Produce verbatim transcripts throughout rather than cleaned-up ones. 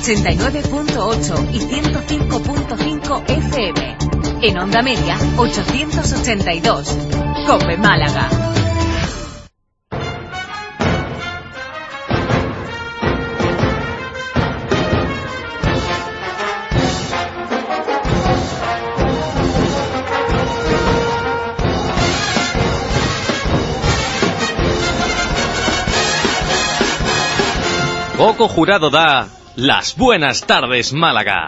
ochenta y nueve punto ocho y ciento cinco punto cinco F M. En onda media, ochocientos ochenta y dos. COPE Málaga. Coco Jurado da las buenas tardes, Málaga.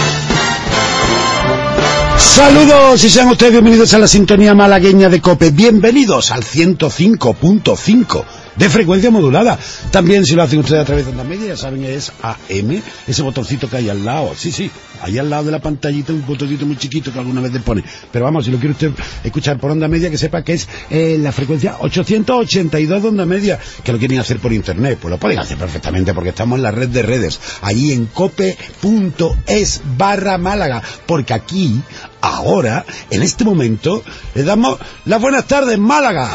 Saludos y sean ustedes bienvenidos a la sintonía malagueña de COPE. Bienvenidos al ciento cinco punto cinco de frecuencia modulada. También, si lo hacen ustedes a través de onda media, ya saben, es A M, ese botoncito que hay al lado. Sí, sí, ahí al lado de la pantallita, un botoncito muy chiquito que alguna vez le pone. Pero vamos, si lo quiere usted escuchar por onda media, que sepa que es eh, la frecuencia ochocientos ochenta y dos de onda media. Que lo quieren hacer por internet, pues lo pueden hacer perfectamente, porque estamos en la red de redes, allí en cope punto es barra Málaga, porque aquí, ahora, en este momento, le damos las buenas tardes, Málaga.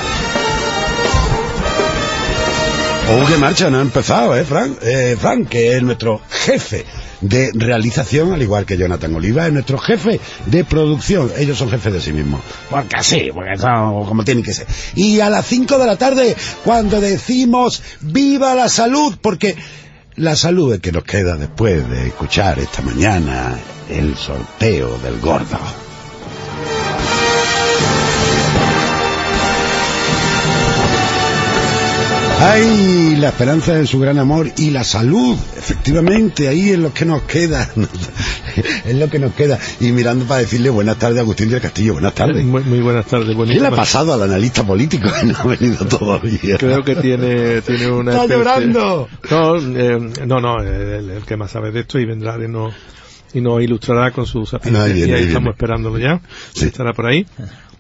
Oh, qué marcha, no ha empezado, ¿eh, Fran? Eh, Fran, que es nuestro jefe de realización, al igual que Jonathan Oliva, es nuestro jefe de producción. Ellos son jefes de sí mismos. Porque así, porque son como tienen que ser. Y a las cinco de la tarde, cuando decimos ¡viva la salud! Porque la salud es que nos queda después de escuchar esta mañana el sorteo del gordo. Ay, la esperanza de su gran amor y la salud, efectivamente, ahí es lo que nos queda, es lo que nos queda. Y mirando para decirle buenas tardes a Agustín del Castillo, buenas tardes. Muy, muy buenas tardes. ¿Qué le ha pasado al analista político que no ha venido todavía? Creo que tiene, tiene una... ¡Está especie... llorando! No, eh, no, no, el, el que más sabe de esto y vendrá de no, y nos ilustrará con sus sapiencias. No, ahí viene, y ahí, ahí estamos viene. Esperándolo ya, sí. Estará por ahí.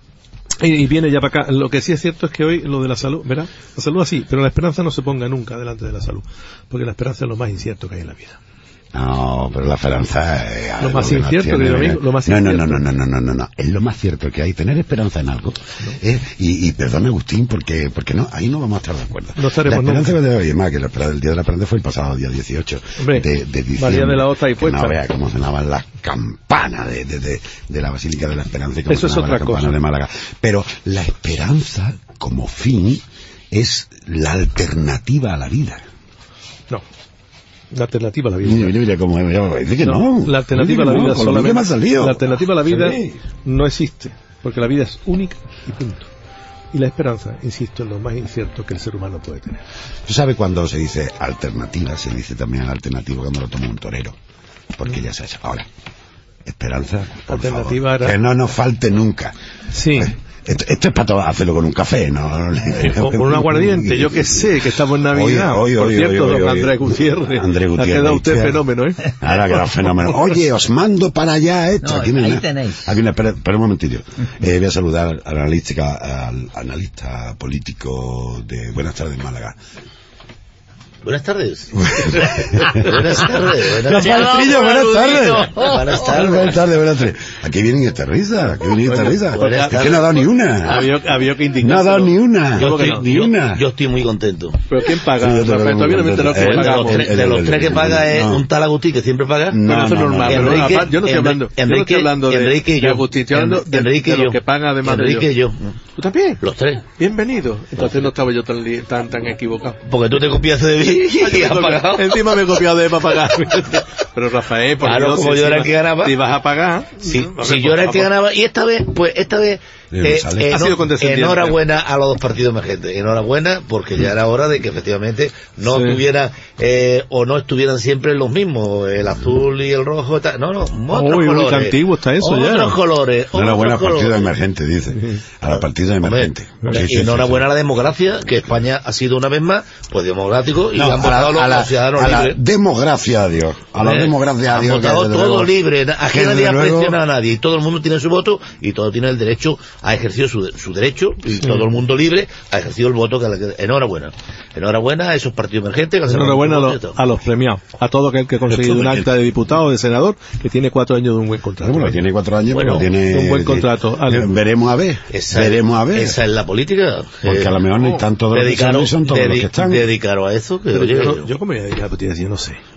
Y viene ya para acá. Lo que sí es cierto es que hoy lo de la salud, ¿verdad? La salud así, pero la esperanza no se ponga nunca delante de la salud, porque la esperanza es lo más incierto que hay en la vida. No, pero la esperanza es lo más incierto, querido amigo, lo más no, incierto. No, no, no, no, no, no, no, es lo más cierto que hay, tener esperanza en algo. No. Eh, y, y perdón, Agustín, porque porque no, ahí no vamos a estar de acuerdo. No estaremos la esperanza nunca. Que debe más que la esperanza, el día de la esperanza fue el pasado día dieciocho Hombre, de, de diciembre. María de la Ota y puesta. No vea cómo sonaban las campanas de, de, de, de la Basílica de la Esperanza y cómo eso sonaban es otra las campanas cosa. de Málaga. Pero la esperanza, como fin, es la alternativa a la vida. No. La alternativa a la vida. Mira, mira, mira cómo dice que no. no. La alternativa a la vida no, solamente. Me ha salido. La alternativa a la vida sí. no existe, porque la vida es única y punto. Y la esperanza, insisto, es lo más incierto que el ser humano puede tener. ¿Tú sabes cuando se dice alternativa? Se dice también alternativa cuando lo toma un torero. Porque ya se ha hecho. Ahora, esperanza, por alternativa favor, era... que no nos falte nunca. Sí. Pues, Esto, esto es para todo, hacerlo con un café, ¿no? Eh, con un aguardiente, yo que sé, que estamos en Navidad. Oye, oye, Por oye, cierto, oye, don oye, Andrés Gutiérrez. Andrés Gutiérrez. Ha quedado usted Gutiérrez. fenómeno, ¿eh? Ahora ha quedado fenómeno. Oye, os mando para allá esto. No, aquí no ahí hay tenéis. Aquí no, espera, espera un momentillo. Eh, voy a saludar al analista, al analista político de Buenas tardes, Málaga. Buenas tardes. Buenas tardes. Buenas tardes. Buenas tardes. Buenas tardes. Buenas tardes, buenas tardes. Aquí vienen esta risa. Aquí vienen esta risa. Buenas Es que tardes. no ha dado ni una. Había, había que No indignarse. ha dado ni una. Yo estoy, Ni yo, una. yo estoy muy contento. ¿Pero quién paga? Sí, yo también Rafael, todavía no me he enterado Eh, que De los, pagamos. tres, de los tres que paga es no. un tal Agustín que siempre paga. No, Pero eso es no, normal. no. pero Enrique, aparte, yo no estoy hablando, yo no estoy hablando de, Enrique y de yo. Agustín, estoy hablando de, Enrique de y yo. los que pagan además Enrique de y yo. ¿Tú también? Los tres. Bienvenido. Entonces no estaba yo tan, li- tan, tan equivocado. Porque tú te copiaste de mí y has pagado. Encima me he copiado de para pagar. Pero Rafael, por Claro, Dios, como si yo era el vas- que ganaba. Si vas a pagar... Si, no, si hombre, yo era el por que favor. ganaba. Y esta vez, pues esta vez... Eh, sale. Ha sido condescendiente. enhorabuena a los dos partidos emergentes. Enhorabuena porque ya era hora de que efectivamente no Sí. tuvieran eh, o no estuvieran siempre los mismos, el azul y el rojo. Tal. No, no, otros Uy, uy, colores. qué antiguo está eso ya. Otros colores. Enhorabuena a otros partido colores. emergente, dice. A la partida Hombre, emergente. Sí, sí, enhorabuena sí, a la democracia, que España ha sido una vez más pues democrático y No, han a votado la, a los, la, los ciudadanos a la libres. democracia a Dios. A la Eh, democracia a han Dios. que votado desde todo luego- libre, aquí que nadie desde ha luego- presionado a nadie, y todo el mundo tiene su voto y todo tiene el derecho a ejercer su, su derecho y Sí. todo el mundo libre ha ejercido el voto que, que enhorabuena. Enhorabuena a esos partidos emergentes que han Enhorabuena a sacado los, su voto. a los premiados, a todo aquel que ha conseguido un acta de diputado o de senador que tiene cuatro años de un buen contrato. Bueno, tiene cuatro años, Bueno, pero tiene... un buen contrato. eh, veremos a ver. Esa, veremos a ver. esa es la política. Porque Eh, a lo mejor no están todos los que son, dedicaros, y son todos los dedi- que están. dedicaros a eso que Pero oye, yo, no- yo como voy a dedicar a ti, yo no sé.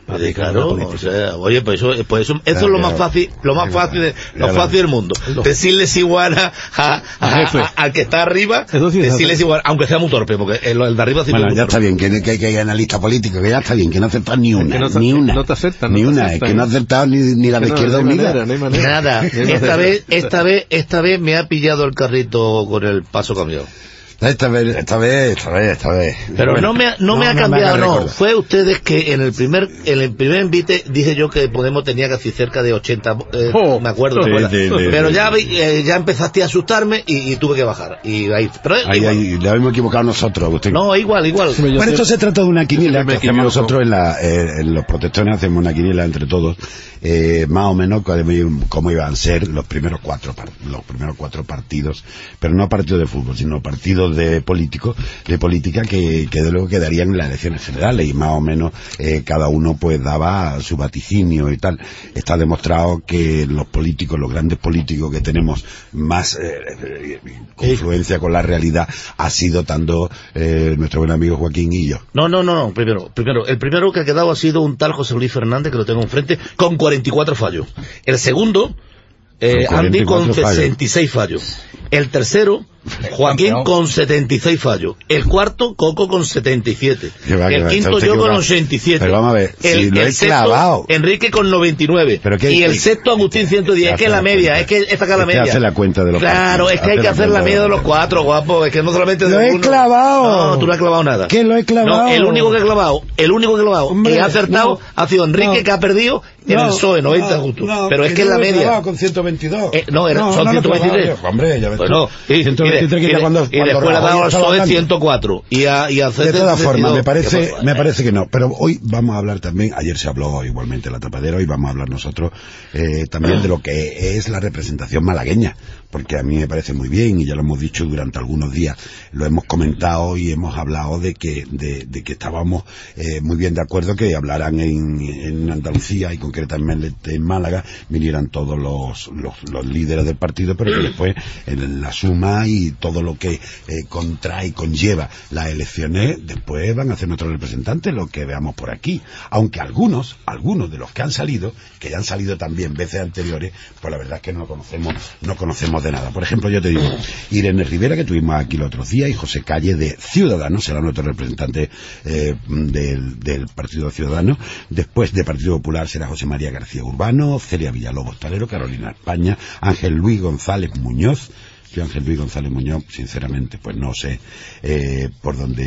Eh, claro, o sea, oye, pues eso, pues eso, eso es lo más fácil, lo más fácil, de, lo fácil del mundo. Decirles igual a, a, a, a, al que está arriba, sí, decirles igual, aunque sea muy torpe, porque el, el de arriba sí. Bueno, ya está bien, que, que, que hay analista político, que ya está bien, que no aceptan ni una, no, ni una, no te aceptan, ni no te una, aceptan. Es que no ha aceptado ni, ni la de Izquierda Unida. No hay manera. Nada, esta vez, esta vez, esta vez me ha pillado el carrito con el paso cambiado. Esta vez, esta vez, esta vez, esta vez. Pero bueno, no me, no, no me ha no cambiado, me no. Fue ustedes que en el primer, en el primer invite dije yo que Podemos tenía casi cerca de ochenta, eh, oh, me acuerdo. Sí, sí, sí, pero sí, ya, sí. Eh, ya empezaste a asustarme y, y tuve que bajar. Y ahí, pero ahí, ahí, le habíamos equivocado nosotros, Agustín. No, igual, igual. Sí, bueno, esto se trata de una quiniela que hacemos nosotros en, la, eh, en los protestones, hacemos una quiniela entre todos, eh, más o menos cómo iban a ser los primeros cuatro, los primeros cuatro partidos, pero no partidos de fútbol, sino partidos de políticos, de política que, que de luego quedarían en las elecciones generales y más o menos eh, cada uno pues daba su vaticinio y tal. Está demostrado que los políticos, los grandes políticos que tenemos más eh, confluencia con la realidad ha sido tanto eh, nuestro buen amigo Joaquín y yo. No, no, no, no, primero, primero, el primero que ha quedado ha sido un tal José Luis Fernández, que lo tengo enfrente, con cuarenta y cuatro fallos. El segundo, eh, Andy con sesenta y seis fallos. El tercero, Joaquín con setenta y seis fallos. El cuarto, Coco con setenta y siete. Va, el va, quinto, yo con ochenta y siete. Pero vamos a ver, el, si lo el he sexto, clavado. Enrique con noventa y nueve. ¿Pero qué, y el qué, sexto, Agustín ciento diez. Es que la media, es que esta es la media. hace la cuenta de los Claro, es que hay que hacer la media de los cuatro, guapo. Es que no solamente de Lo he uno. clavado. No, tú no has clavado nada. ¿Qué lo he clavado? No, el único que he clavado, el único que he clavado Hombre, y ha acertado no, ha sido Enrique, no, que ha perdido en no, el P S O E, noventa no, justo. No, pero es que es la media. Con ciento veintidós. Eh, no, era, no, son no ciento veintitrés. Hombre, ya ves. Bueno, y, ciento veintitrés y, que de, cuando, y cuando después le ha dado al P S O E ciento cuatro. Y a, y a de todas formas, me parece, me parece que no. Pero hoy vamos a hablar también, ayer se habló igualmente en la tapadera, hoy vamos a hablar nosotros eh, también de lo que es la representación malagueña. Porque a mí me parece muy bien, y ya lo hemos dicho durante algunos días, lo hemos comentado y hemos hablado de que, de, de que estábamos eh, muy bien de acuerdo que hablaran en, en Andalucía y concretamente en Málaga, vinieran todos los, los, los líderes del partido, pero que después en la suma y todo lo que eh, contrae y conlleva las elecciones, después van a ser nuestros representantes los que veamos por aquí. Aunque algunos, algunos de los que han salido, que ya han salido también veces anteriores, pues la verdad es que no conocemos, no conocemos de nada. Por ejemplo, yo te digo, Irene Rivera, que tuvimos aquí los otros días, y José Calle de Ciudadanos, será nuestro representante eh, del, del Partido Ciudadano. Después de Partido Popular será José María García Urbano, Celia Villalobos Talero, Carolina España, Ángel Luis González Muñoz. Yo, Ángel Luis González Muñoz, sinceramente, pues no sé eh, por dónde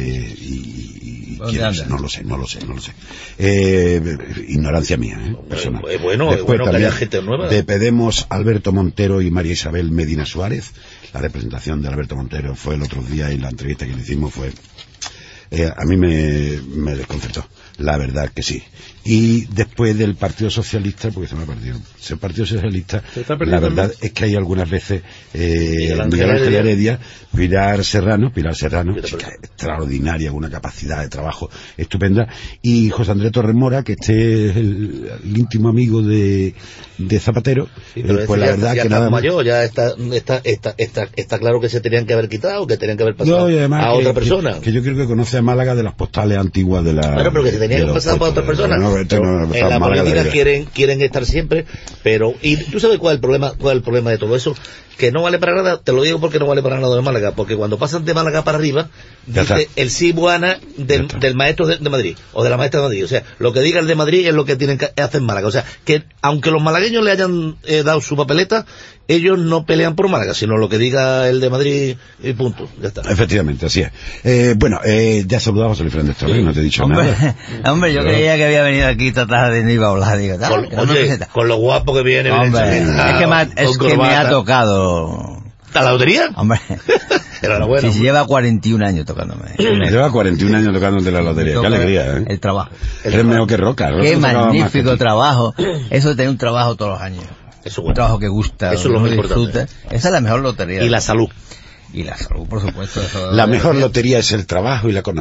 y, y quién es, no lo sé, no lo sé, no lo sé. Eh, ignorancia mía, ¿eh? Personal. Es bueno, Después, es bueno que haya gente nueva. De Podemos, Alberto Montero y María Isabel Medina Suárez. La representación de Alberto Montero fue el otro día y la entrevista que le hicimos fue... Eh, a mí me, me desconcertó, la verdad que sí. Y después del Partido Socialista, porque se me ha perdido, el Partido Socialista, la verdad es que hay algunas veces eh, Miguel Ángel Heredia, Pilar Serrano, Pilar Serrano, chica extraordinaria, con una capacidad de trabajo estupenda, y José Andrés Torres Mora, que este es el, el íntimo amigo de, de Zapatero, sí, pero eh, pues la ya, verdad ya que está nada mayor, ya está, está, está, está, está claro que se tenían que haber quitado, que tenían que haber pasado no, a que, otra persona. Que, que yo creo que conoce a Málaga de las postales antiguas de la... Bueno, pero que se tenían que pasar para otra persona. No, este no, no, en la política quieren, quieren estar siempre, pero... ¿Y tú sabes cuál es el problema, cuál es el problema de todo eso? Que no vale para nada, te lo digo porque no vale para nada de Málaga, porque cuando pasan de Málaga para arriba, dice el sí buana del, del maestro de, de Madrid, o de la maestra de Madrid, o sea, lo que diga el de Madrid es lo que tienen que hacer en Málaga, o sea, que aunque los malagueños le hayan eh, dado su papeleta, ellos no pelean por Málaga, sino lo que diga el de Madrid y punto, ya está. Efectivamente, así es. Eh, bueno, eh, ya saludaba a José Luis Fernández Torres, no te he dicho hombre, nada. Hombre, yo Pero... creía que había venido aquí tratar de no iba a hablar, digo, tal, con, oye, con lo guapo que viene. Hombre, es que, me ha, es que me ha tocado. ¿A la lotería? Hombre. Enhorabuena. Si lleva cuarenta y un años tocándome. Lleva cuarenta y un años tocándote la lotería. Qué alegría, ¿eh? El trabajo. Eres mejor que Roca. Qué magnífico trabajo. Eso de tener un trabajo todos los años. Eso bueno. Un trabajo que gusta. Eso es lo más importante. Esa es la mejor lotería. Y la salud. Y la salud, por supuesto. Eso la mejor lotería es el trabajo y la economía.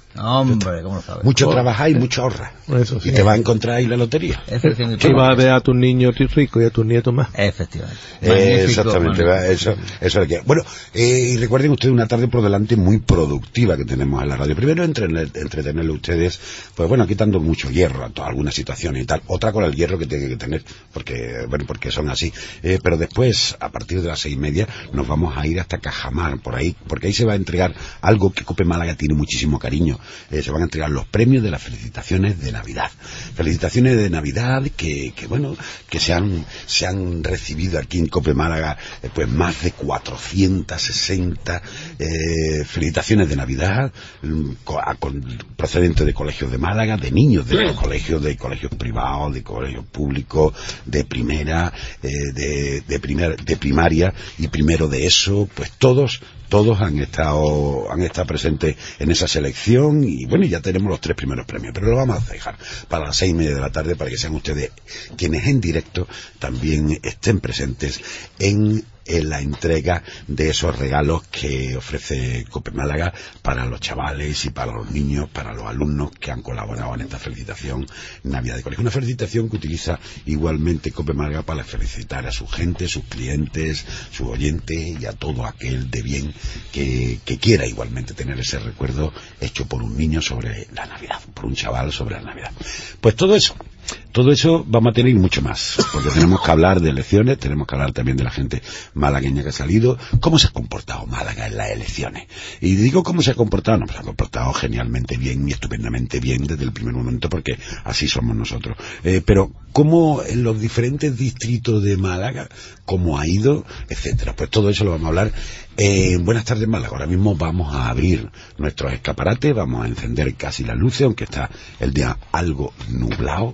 Hombre, ¿cómo lo sabes? Mucho oh. trabajar y mucho ahorrar. Eso sí. Y te vas a encontrar ahí la lotería. Efectivamente. Y vas a ver a tus niños ricos y a tus nietos más. Efectivamente. Eh, exactamente. Va, eso, eso es que. Bueno, eh, y recuerden ustedes una tarde por delante muy productiva que tenemos en la radio. Primero, entretener, entretenerle a ustedes, pues bueno, quitando mucho hierro a todas algunas situaciones y tal. Otra con el hierro que tiene que tener, porque, bueno, porque son así. Eh, pero después, a partir de las seis y media, nos vamos a ir hasta Cajamar, por ahí, porque ahí se va a entregar algo que Cope Málaga tiene muchísimo cariño. Eh, se van a entregar los premios de las felicitaciones de Navidad. Felicitaciones de Navidad que, que bueno, que se han, se han recibido aquí en Cope Málaga, eh, pues más de cuatrocientas sesenta eh, felicitaciones de Navidad, con, con, procedentes de colegios de Málaga, de niños de los colegios, de colegios privados, de colegios públicos, de primera, eh, de, de, primer, de primaria y primero de eso, pues todos Todos han estado han estado presentes en esa selección y bueno, ya tenemos los tres primeros premios, pero lo vamos a dejar para las seis y media de la tarde para que sean ustedes quienes en directo también estén presentes en, en la entrega de esos regalos que ofrece Cope Málaga para los chavales y para los niños, para los alumnos que han colaborado en esta felicitación Navidad de Colegio. Una felicitación que utiliza igualmente Cope Málaga para felicitar a su gente, sus clientes, sus oyentes y a todo aquel de bien que, que quiera igualmente tener ese recuerdo hecho por un niño sobre la Navidad, por un chaval sobre la Navidad. Pues todo eso, todo eso vamos a tener mucho más, porque tenemos que hablar de elecciones, tenemos que hablar también de la gente malagueña que ha salido, cómo se ha comportado Málaga en las elecciones. Y digo cómo se ha comportado, no, pues se ha comportado genialmente bien y estupendamente bien desde el primer momento, porque así somos nosotros. Eh, pero cómo en los diferentes distritos de Málaga, cómo ha ido, etcétera. Pues todo eso lo vamos a hablar en eh, Buenas tardes Málaga. Ahora mismo vamos a abrir nuestros escaparates, vamos a encender casi las luces, aunque está el día algo nublado,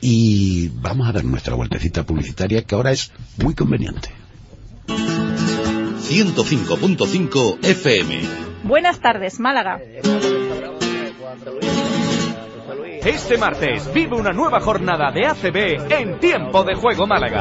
y vamos a dar nuestra vueltecita publicitaria, que ahora es muy conveniente. ciento cinco punto cinco F M. Buenas tardes, Málaga. Este martes vive una nueva jornada de A C B en Tiempo de Juego Málaga.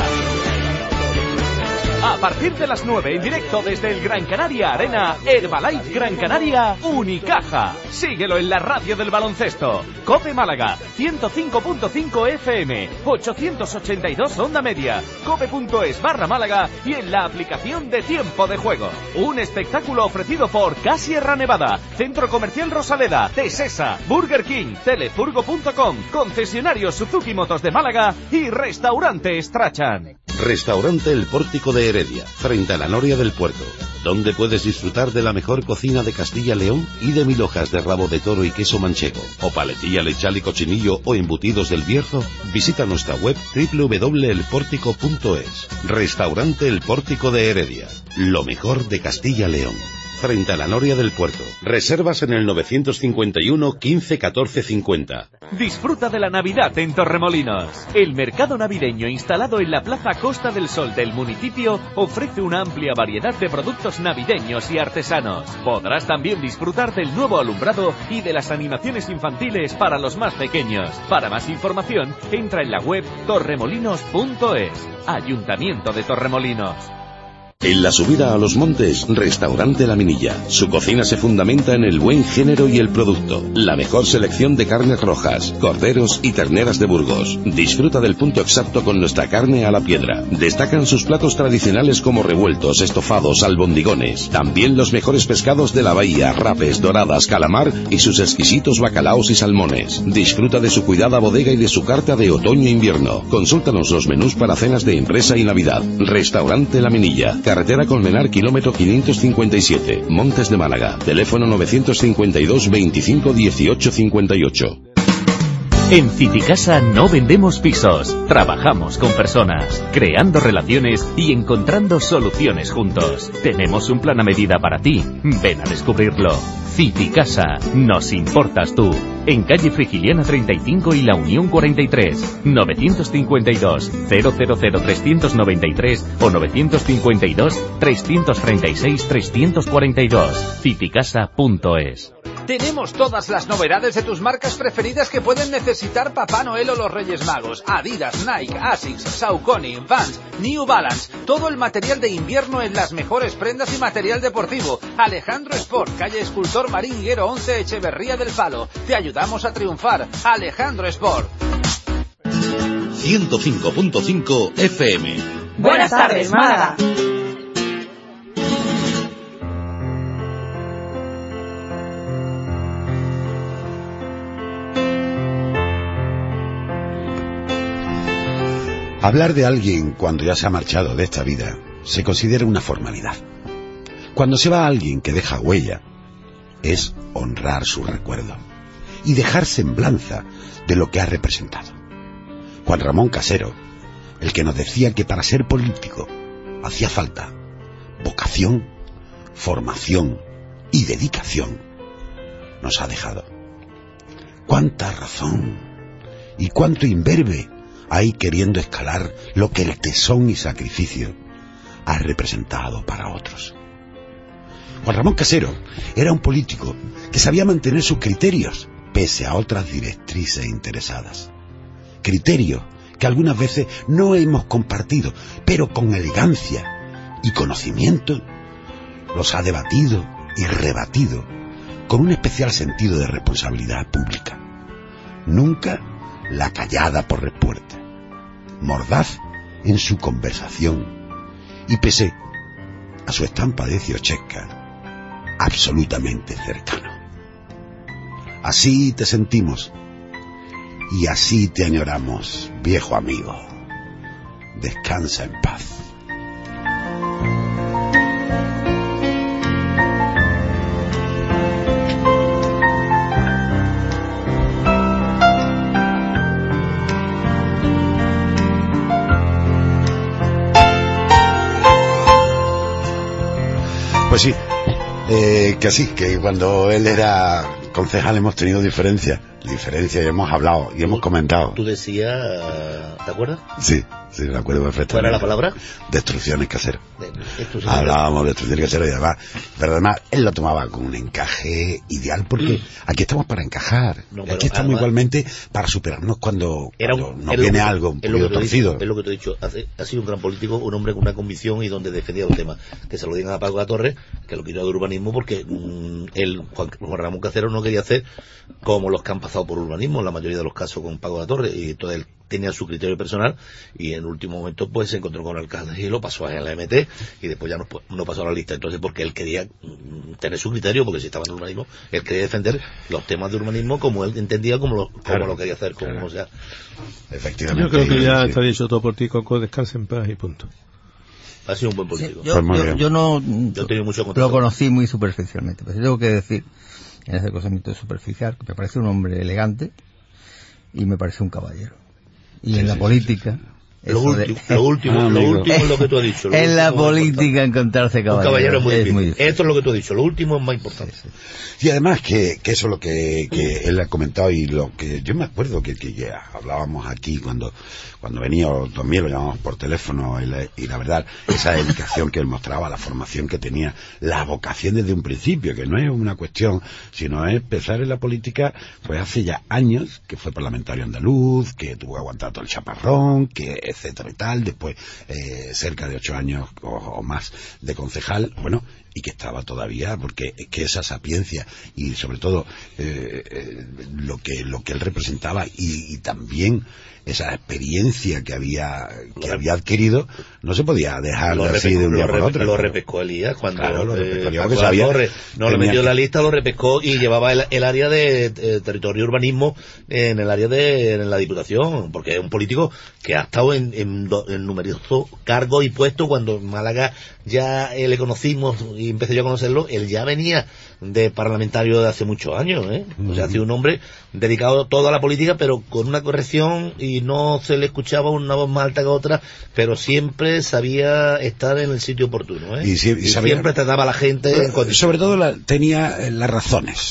A partir de las nueve, en directo desde el Gran Canaria Arena, Herbalife Gran Canaria, Unicaja. Síguelo en la radio del baloncesto. Cope Málaga, ciento cinco punto cinco F M, ochocientos ochenta y dos Onda Media, cope.es barra Málaga y en la aplicación de Tiempo de Juego. Un espectáculo ofrecido por Casierra Nevada, Centro Comercial Rosaleda, Tesesa, Burger King, Telefurgo punto com, concesionario Suzuki Motos de Málaga y Restaurante Strachan. Restaurante El Pórtico de Heredia, frente a la Noria del Puerto, donde puedes disfrutar de la mejor cocina de Castilla-León y de mil hojas de rabo de toro y queso manchego, o paletilla, lechal y cochinillo o embutidos del Bierzo. Visita nuestra web doble u doble u doble u punto el pórtico punto es. Restaurante El Pórtico de Heredia, lo mejor de Castilla-León, frente a la Noria del Puerto. Reservas en el novecientos cincuenta y uno, quince, catorce, cincuenta. Disfruta de la Navidad en Torremolinos. El mercado navideño instalado en la Plaza Costa del Sol del municipio ofrece una amplia variedad de productos navideños y artesanos. Podrás también disfrutar del nuevo alumbrado y de las animaciones infantiles para los más pequeños. Para más información, entra en la web torremolinos punto es. Ayuntamiento de Torremolinos. En la subida a los montes, Restaurante La Minilla. Su cocina se fundamenta en el buen género y el producto. La mejor selección de carnes rojas, corderos y terneras de Burgos. Disfruta del punto exacto con nuestra carne a la piedra. Destacan sus platos tradicionales como revueltos, estofados, albondigones. También los mejores pescados de la bahía, rapes, doradas, calamar y sus exquisitos bacalaos y salmones. Disfruta de su cuidada bodega y de su carta de otoño e invierno. Consúltanos los menús para cenas de empresa y Navidad. Restaurante La Minilla. Carretera Colmenar, kilómetro quinientos cincuenta y siete, Montes de Málaga. Teléfono novecientos cincuenta y dos, veinticinco, dieciocho, cincuenta y ocho. En Citicasa no vendemos pisos, trabajamos con personas, creando relaciones y encontrando soluciones juntos. Tenemos un plan a medida para ti, ven a descubrirlo. Citicasa, nos importas tú. En calle Frigiliana treinta y cinco y La Unión cuarenta y tres, novecientos cincuenta y dos, cero cero cero, trescientos noventa y tres o novecientos cincuenta y dos, trescientos treinta y seis, trescientos cuarenta y dos. Citicasa punto es. Tenemos todas las novedades de tus marcas preferidas que pueden necesitar Papá Noel o los Reyes Magos. Adidas, Nike, Asics, Saucony, Vans, New Balance. Todo el material de invierno en las mejores prendas y material deportivo. Alejandro Sport, calle Escultor Marín Higuero once, Echeverría del Palo. Te ayudamos a triunfar. Alejandro Sport. ciento cinco punto cinco F M. Buenas tardes, Málaga. Hablar de alguien cuando ya se ha marchado de esta vida se considera una formalidad. Cuando se va alguien que deja huella, es honrar su recuerdo y dejar semblanza de lo que ha representado. Juan Ramón Casero, el que nos decía que para ser político hacía falta vocación, formación y dedicación, nos ha dejado. Cuánta razón y cuánto imberbe hay queriendo escalar lo que el tesón y sacrificio ha representado para otros. Juan Ramón Casero era un político que sabía mantener sus criterios pese a otras directrices interesadas. Criterios que algunas veces no hemos compartido, pero con elegancia y conocimiento los ha debatido y rebatido con un especial sentido de responsabilidad pública. Nunca la callada por respuesta, mordaz en su conversación y pese a su estampa de ciochesca, absolutamente cercano. Así te sentimos y así te añoramos, viejo amigo. Descansa en paz. Pues sí, eh, que sí, que cuando él era concejal hemos tenido diferencias, diferencias y hemos hablado y hemos comentado. Tú decías, ¿te acuerdas? Sí, sí, me acuerdo perfectamente. ¿Cuál era la palabra? Destrucciones caseras. De, destrucciones Hablábamos de destrucciones caseras y además, pero además él lo tomaba con un encaje ideal porque mm. aquí estamos para encajar, no, aquí estamos además, igualmente para superarnos cuando, era cuando un, nos viene que, algo un poquito torcido. Es lo que te he dicho, ha sido un gran político, un hombre con una convicción y donde defendía los temas. Que se lo digan a Paco de la Torre, que lo quitó de urbanismo porque mmm, él, Juan, Juan Ramón Casero, no quería hacer como los que han pasado por urbanismo, en la mayoría de los casos con Paco de la Torre, y entonces él tenía su criterio personal y en el último momento pues se encontró con el alcalde y lo pasó a la M T y después ya no, no pasó a la lista. Entonces porque él quería mm, tener su criterio, porque si estaba en urbanismo él quería defender los temas de urbanismo como él entendía, como lo, como claro, lo quería hacer, como claro. O sea, efectivamente. Yo creo que ya sí. Está dicho todo por ti, Coco, descansa en paz y punto. Ha sido un buen político. Sí, yo, yo, yo no yo tengo mucho lo conocí muy superficialmente, pero tengo que decir en ese conocimiento superficial que me parece un hombre elegante y me parece un caballero. Y sí, en la sí, política... Sí. Lo, ulti, de... lo último, ah, lo último es lo que tú has dicho. En la política encontrarse caballero, un caballero es muy, es muy difícil. Esto es lo que tú has dicho, lo último es más importante. Sí, sí. Y además que, que eso es lo que, que él ha comentado y lo que yo me acuerdo que, que ya hablábamos aquí cuando cuando venía, también lo llamamos por teléfono y la, y la verdad, esa dedicación que él mostraba, la formación que tenía, la vocación desde un principio, que no es una cuestión, sino es empezar en la política, pues hace ya años, que fue parlamentario andaluz, que tuvo que aguantar todo el chaparrón, que etcétera y tal, después eh, cerca de ocho años o, o más de concejal, bueno, y que estaba todavía, porque es que esa sapiencia y sobre todo eh, eh, lo que lo que él representaba y, y también esa experiencia que había que lo había adquirido no se podía dejar lo así de un día por otro. Lo repescó Elías cuando claro, lo repescó, eh, Paco sabía, Torre no lo metió en la lista, lo repescó y llevaba el, el área de, de territorio y urbanismo en el área de en la Diputación, porque es un político que ha estado en, en, en numerosos cargos y puestos. Cuando en Málaga ya eh, le conocimos y empecé yo a conocerlo, él ya venía de parlamentario de hace muchos años, ¿eh? Uh-huh. O sea, ha sido un hombre dedicado todo a la política, pero con una corrección y no se le escuchaba una voz más alta que otra, pero siempre sabía estar en el sitio oportuno, ¿eh? Y, si, y, y sabía, siempre trataba a la gente en sobre todo la, tenía las razones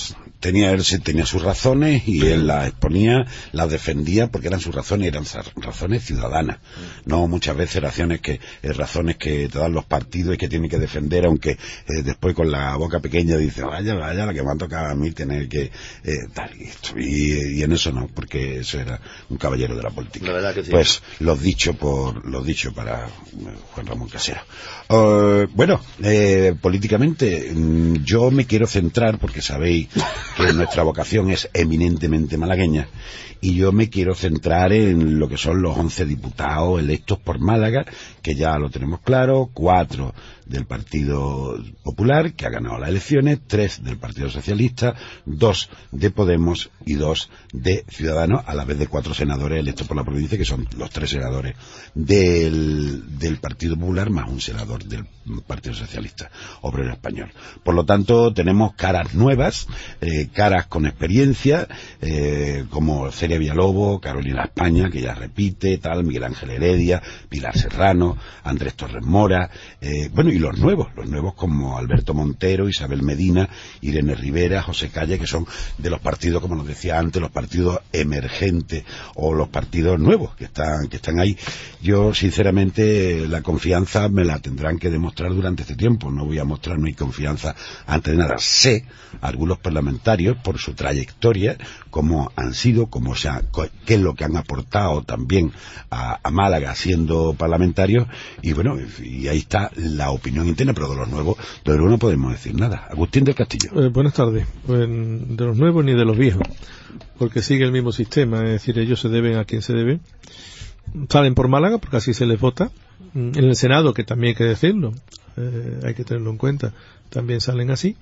tenía él tenía sus razones y él las exponía, las defendía porque eran sus razones, eran razones ciudadanas, no muchas veces razones que eh, razones que te dan los partidos y que tienen que defender, aunque eh, después con la boca pequeña dice vaya, vaya, la que me ha tocado a mí tener que eh, tal y esto, y, y en eso no, porque eso era un caballero de la política. La verdad que sí. Pues los dicho por los dicho para Juan Ramón Casero. Uh, bueno, eh, políticamente yo me quiero centrar, porque sabéis que nuestra vocación es eminentemente malagueña, y yo me quiero centrar en lo que son los once diputados electos por Málaga, que ya lo tenemos claro, cuatro del Partido Popular, que ha ganado las elecciones, tres del Partido Socialista, dos de Podemos y dos de Ciudadanos, a la vez de cuatro senadores electos por la provincia, que son los tres senadores del, del Partido Popular, más un senador del Partido Socialista Obrero Español. Por lo tanto, tenemos caras nuevas, eh, caras con experiencia, eh, como Celia Villalobos, Carolina España, que ya repite, tal, Miguel Ángel Heredia, Pilar Serrano, Andrés Torres Mora, eh, bueno, y los nuevos, los nuevos como Alberto Montero, Isabel Medina, Irene Rivera, José Calle, que son de los partidos, como nos decía antes, los partidos emergentes o los partidos nuevos que están, que están ahí. Yo, sinceramente, la confianza me la tendrán que demostrar durante este tiempo. No voy a mostrar mi confianza antes de nada. Sé algunos parlamentarios por su trayectoria, cómo han sido, cómo se ha, qué es lo que han aportado también a, a Málaga siendo parlamentarios, y bueno, y ahí está la opinión interna, pero de los nuevos, de los no podemos decir nada. Agustín del Castillo. Eh, buenas tardes. Pues, de los nuevos ni de los viejos, porque sigue el mismo sistema, es decir, ellos se deben a quien se debe. Salen por Málaga porque así se les vota. En el Senado, que también hay que decirlo, eh, hay que tenerlo en cuenta, también salen así.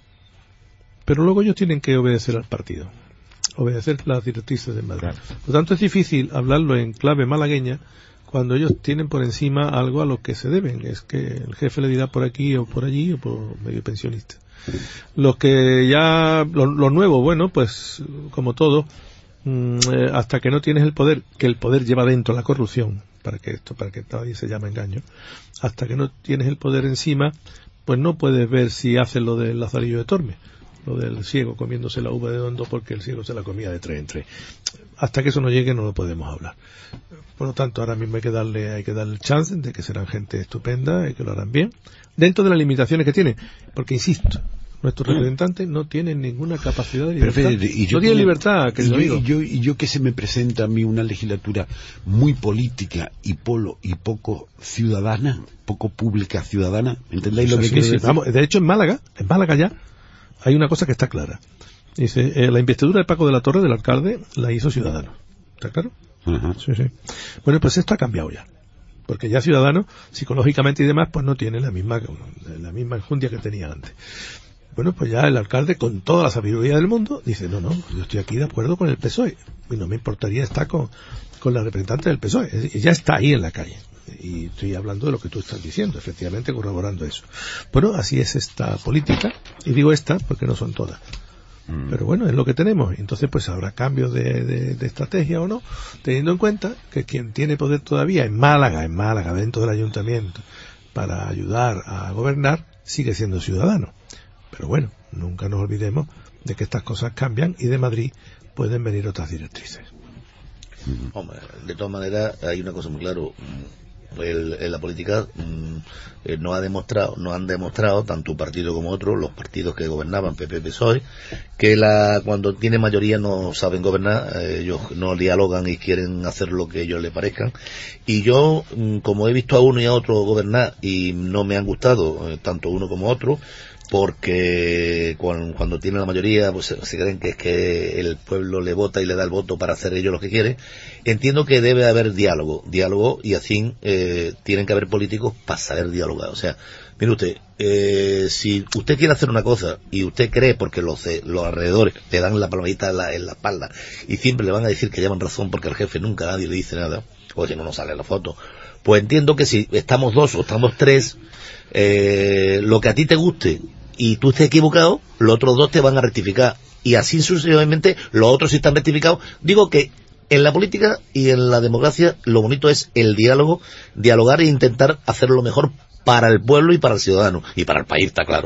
Pero luego ellos tienen que obedecer al partido, obedecer las directrices de Madrid. Claro. Por lo tanto, es difícil hablarlo en clave malagueña cuando ellos tienen por encima algo a lo que se deben. Es que el jefe le dirá por aquí o por allí o por medio pensionista. Sí. Los que ya, los lo nuevos, bueno, pues como todo, mmm, eh, hasta que no tienes el poder, que el poder lleva dentro la corrupción, para que esto, para que nadie se llame engaño, hasta que no tienes el poder encima, pues no puedes ver si hacen lo del Lazarillo de Tormes, lo del ciego comiéndose la uva de Dondo porque el ciego se la comía de tres en tres. Hasta que eso no llegue no lo podemos hablar. Por lo tanto, ahora mismo hay que darle, hay que darle el chance de que serán gente estupenda y que lo harán bien, dentro de las limitaciones que tiene, porque insisto, nuestros representantes no tienen ninguna capacidad de libertad. Pero, y yo no tienen libertad, que y yo, y yo y yo que se me presenta a mí una legislatura muy política y polo y poco ciudadana, poco pública ciudadana, ¿entendéis lo que quiero decir? Vamos, de hecho en Málaga, en Málaga ya hay una cosa que está clara. Dice, eh, la investidura de Paco de la Torre, del alcalde, la hizo Ciudadanos. ¿Está claro? Uh-huh. Sí, sí. Bueno, pues esto ha cambiado ya. Porque ya Ciudadanos, psicológicamente y demás, pues no tiene la misma, la misma enjundia que tenía antes. Bueno, pues ya el alcalde, con toda la sabiduría del mundo, dice, no, no, yo estoy aquí de acuerdo con el P S O E. Y no me importaría estar con, con la representante del P S O E. Y ya está ahí en la calle. Y estoy hablando de lo que tú estás diciendo, efectivamente corroborando eso. Bueno, así es esta política. Y digo esta porque no son todas. Pero bueno, es lo que tenemos. Entonces pues habrá cambios de, de, de estrategia o no, teniendo en cuenta que quien tiene poder todavía en Málaga, en Málaga, dentro del ayuntamiento, para ayudar a gobernar, sigue siendo Ciudadano. Pero bueno, nunca nos olvidemos de que estas cosas cambian y de Madrid pueden venir otras directrices. Hombre, de todas maneras hay una cosa muy claro. El, en la política mmm, eh, no ha demostrado, no han demostrado tanto un partido como otro, los partidos que gobernaban P P P S O E, que la cuando tiene mayoría no saben gobernar, eh, ellos no dialogan y quieren hacer lo que ellos les parezcan. Y yo, mmm, como he visto a uno y a otro gobernar y no me han gustado eh, tanto uno como otro, porque cuando, cuando tienen la mayoría pues se, se creen que es que el pueblo le vota y le da el voto para hacer ellos lo que quieren. Entiendo que debe haber diálogo, diálogo y así eh, tienen que haber políticos para saber dialogar. O sea, mire usted, eh, si usted quiere hacer una cosa y usted cree, porque los, los alrededores le dan la palmadita en la, en la espalda y siempre le van a decir que llevan razón porque el jefe nunca nadie le dice nada, o si no nos sale la foto, pues entiendo que si estamos dos o estamos tres, eh, lo que a ti te guste y tú estés equivocado, los otros dos te van a rectificar. Y así sucesivamente, los otros si están rectificados. Digo que en la política y en la democracia lo bonito es el diálogo, dialogar e intentar hacer lo mejor para el pueblo y para el ciudadano. Y para el país, está claro.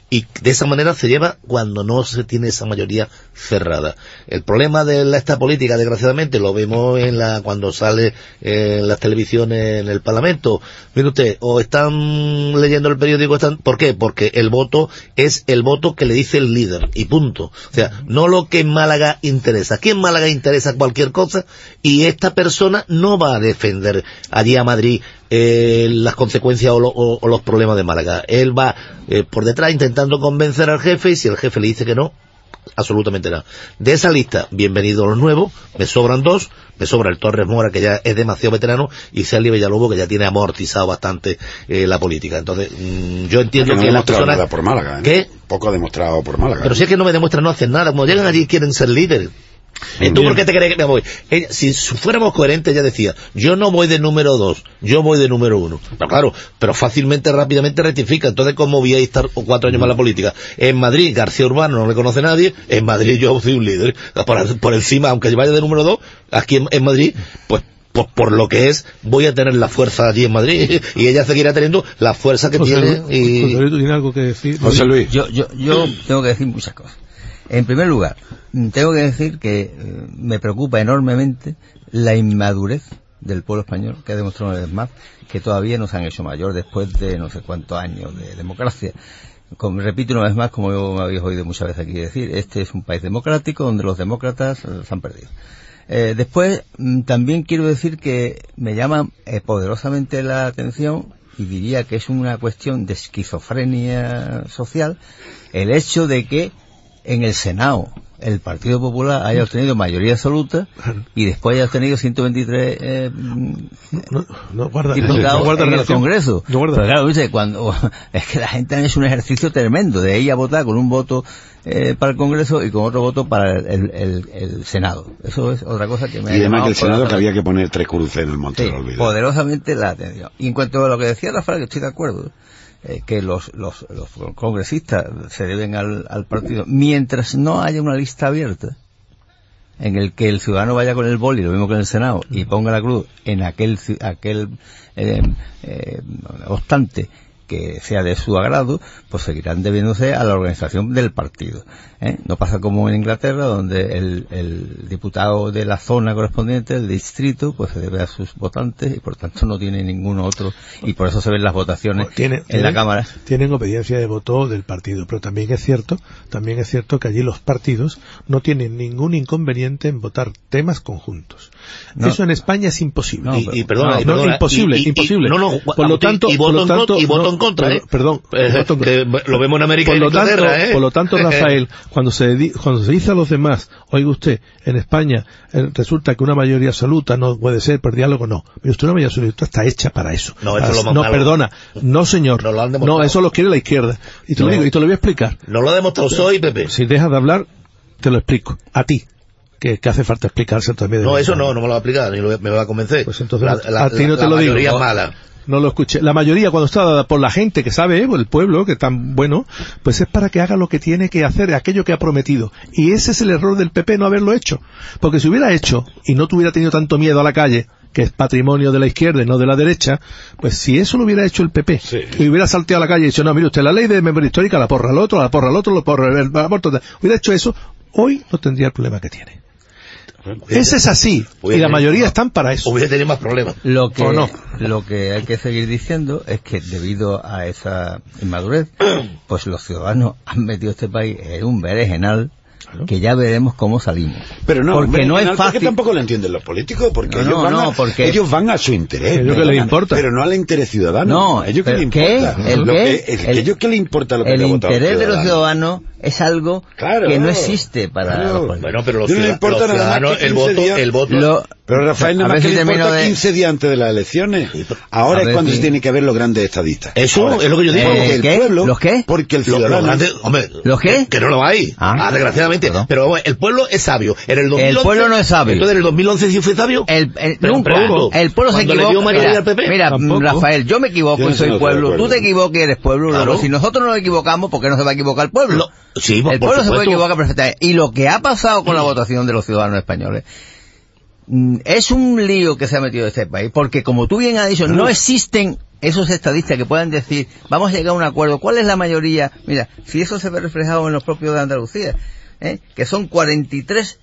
y de esa manera se lleva cuando no se tiene esa mayoría cerrada. El problema de la, esta política, desgraciadamente, lo vemos en la cuando sale eh, en las televisiones, en el Parlamento. Mire usted, o están leyendo el periódico, están, ¿por qué? Porque el voto es el voto que le dice el líder, y punto. O sea, no lo que en Málaga interesa. Aquí en Málaga interesa cualquier cosa, y esta persona no va a defender allí a Madrid Eh, las consecuencias o, lo, o, o los problemas de Málaga. Él va eh, por detrás intentando convencer al jefe, y si el jefe le dice que no, absolutamente nada. De esa lista, bienvenidos los nuevos, me sobran dos, me sobra el Torres Mora, que ya es demasiado veterano, y Sergio Villalobos, que ya tiene amortizado bastante eh, la política. Entonces, mmm, yo entiendo no que las personas... nada por Málaga, ¿eh? ¿Qué? Poco ha demostrado por Málaga. Pero si es que no me demuestran, no hacen nada. Como llegan allí quieren ser líderes. ¿Y tú por qué te crees que me voy? Ella, si fuéramos coherentes, ella decía, yo no voy de número dos, yo voy de número uno. Pero claro, pero fácilmente, rápidamente rectifica. Entonces, ¿cómo voy a estar cuatro años más en la política? En Madrid, García Urbano no le conoce nadie, en Madrid yo soy un líder. Por, por encima, aunque yo vaya de número dos, aquí en, en Madrid, pues Por, por lo que es, voy a tener la fuerza allí en Madrid, y ella seguirá teniendo la fuerza que José tiene. Luis, y... José Luis, ¿tú tienes algo que decir? José Luis. Yo, yo, yo tengo que decir muchas cosas. En primer lugar, tengo que decir que eh, me preocupa enormemente la inmadurez del pueblo español, que ha demostrado una vez más que todavía no se han hecho mayor después de no sé cuántos años de democracia. Como, repito una vez más, como yo me habéis oído muchas veces aquí decir, este es un país democrático donde los demócratas eh, se han perdido. Eh, después, también quiero decir que me llama eh, poderosamente la atención, y diría que es una cuestión de esquizofrenia social, el hecho de que en el Senado el Partido Popular haya obtenido mayoría absoluta y después haya obtenido ciento veintitrés eh, no, no guarda, diputados no guarda en relación. el Congreso. No guarda. Pero claro, dice, cuando es que la gente ha hecho un ejercicio tremendo de ir a votar con un voto eh, para el Congreso y con otro voto para el, el, el, el Senado. Eso es otra cosa que me ha Y además que el Senado, que había que poner poner tres cruces en el monte, sí, no olvides. poderosamente la atención. Y en cuanto a lo que decía Rafael, que estoy de acuerdo, eh, que los, los, los congresistas se deben al, al partido, mientras no haya una lista abierta en el que el ciudadano vaya con el boli, lo mismo que en el Senado, y ponga la cruz en aquel aquel eh, eh, obstante que sea de su agrado, pues seguirán debiéndose a la organización del partido. ¿eh? No pasa como en Inglaterra, donde el, el diputado de la zona correspondiente, el distrito, pues se debe a sus votantes y por tanto no tiene ningún otro, y por eso se ven las votaciones tiene, en tienen, la Cámara. Tienen obediencia de voto del partido, pero también es cierto, también es cierto que allí los partidos no tienen ningún inconveniente en votar temas conjuntos. No. Eso en España es imposible. No, y, y perdona, no, y perdona, no, imposible, y, y, imposible. Y, no, no, por lo tanto, y voto, por lo tanto, y voto no, en contra, ¿eh? Perdón, eh, voto, que lo vemos en América por y en lo tanto, Inglaterra, ¿eh? Por lo tanto, Rafael, cuando se di, cuando se dice a los demás, oiga usted, en España eh, resulta que una mayoría absoluta no puede ser por diálogo, no. Pero usted, una mayoría absoluta está hecha para eso. No, eso para, es lo más no malo. Perdona, no señor, no, no, eso lo quiere la izquierda. Y te no. lo digo, y te lo voy a explicar. No lo ha demostrado Soy, Pepe. Si dejas de hablar, te lo explico, a ti. Que, que hace falta explicarse también. No, eso no, no me lo va a explicar, ni lo, me va a convencer. Pues entonces, la, la, a ti no la, te lo la digo. mayoría No, mala. No lo escuché. La mayoría, cuando está dada por la gente que sabe, eh, el pueblo, que es tan bueno, pues es para que haga lo que tiene que hacer, aquello que ha prometido. Y ese es el error del P P, no haberlo hecho. Porque si hubiera hecho, y no tuviera tenido tanto miedo a la calle, que es patrimonio de la izquierda y no de la derecha, pues si eso lo hubiera hecho el P P, sí. Y hubiera salteado a la calle y dicho, no, mire usted, la ley de memoria histórica la porra al otro, la porra al otro, la porra al aborto, hubiera hecho eso, hoy no tendría el problema que tiene. Ese es así, y la mayoría no, están para eso. Hubiera tenido más problemas. Lo que, ¿O no? Lo que hay que seguir diciendo es que debido a esa inmadurez, pues los ciudadanos han metido este país en un berenjenal, claro, que ya veremos cómo salimos. Pero no, porque no es fácil. Porque tampoco lo entienden los políticos, porque, no, ellos, no, van no, a, porque ellos van a su interés. ¿Ellos qué les importa? Pero no al interés ciudadano. No, ¿a ellos qué les importa? ¿El lo qué? Que, el, el, ¿ellos qué les importa lo que el ha votado interés el de los ciudadanos es algo claro, que no existe para claro. los políticos. Bueno, pero los, no ciudad, importa los ciudadanos, el voto, días, el voto. Lo, pero Rafael, nada más que si le importa de... quince días antes de las elecciones. Ahora es cuando si... se tiene que ver los grandes estadistas. Eso ahora, es lo que yo digo. Eh, el ¿qué? pueblo, ¿Los qué? Porque el ciudadano... Los, los grandes, hombre, ¿los qué? Que no lo hay. Ah, ah desgraciadamente. Perdón. Pero el pueblo es sabio. En el, dos mil once, el pueblo no es sabio. Entonces en el dos mil once sí fue sabio. El, el, pero nunca. El pueblo se equivoca. Mira, mira Rafael, yo me equivoco yo y soy no pueblo. Tú te equivocas y eres pueblo. Claro. Luego, si nosotros nos equivocamos, ¿por qué no se va a equivocar el pueblo? No. Sí, el por pueblo supuesto. se puede equivocar perfectamente. Y lo que ha pasado con la votación de los ciudadanos españoles es un lío que se ha metido en este país, porque como tú bien has dicho, no existen esos estadistas que puedan decir, vamos a llegar a un acuerdo, ¿cuál es la mayoría? Mira, si eso se ve reflejado en los propios de Andalucía, ¿eh? que son cuarenta y tres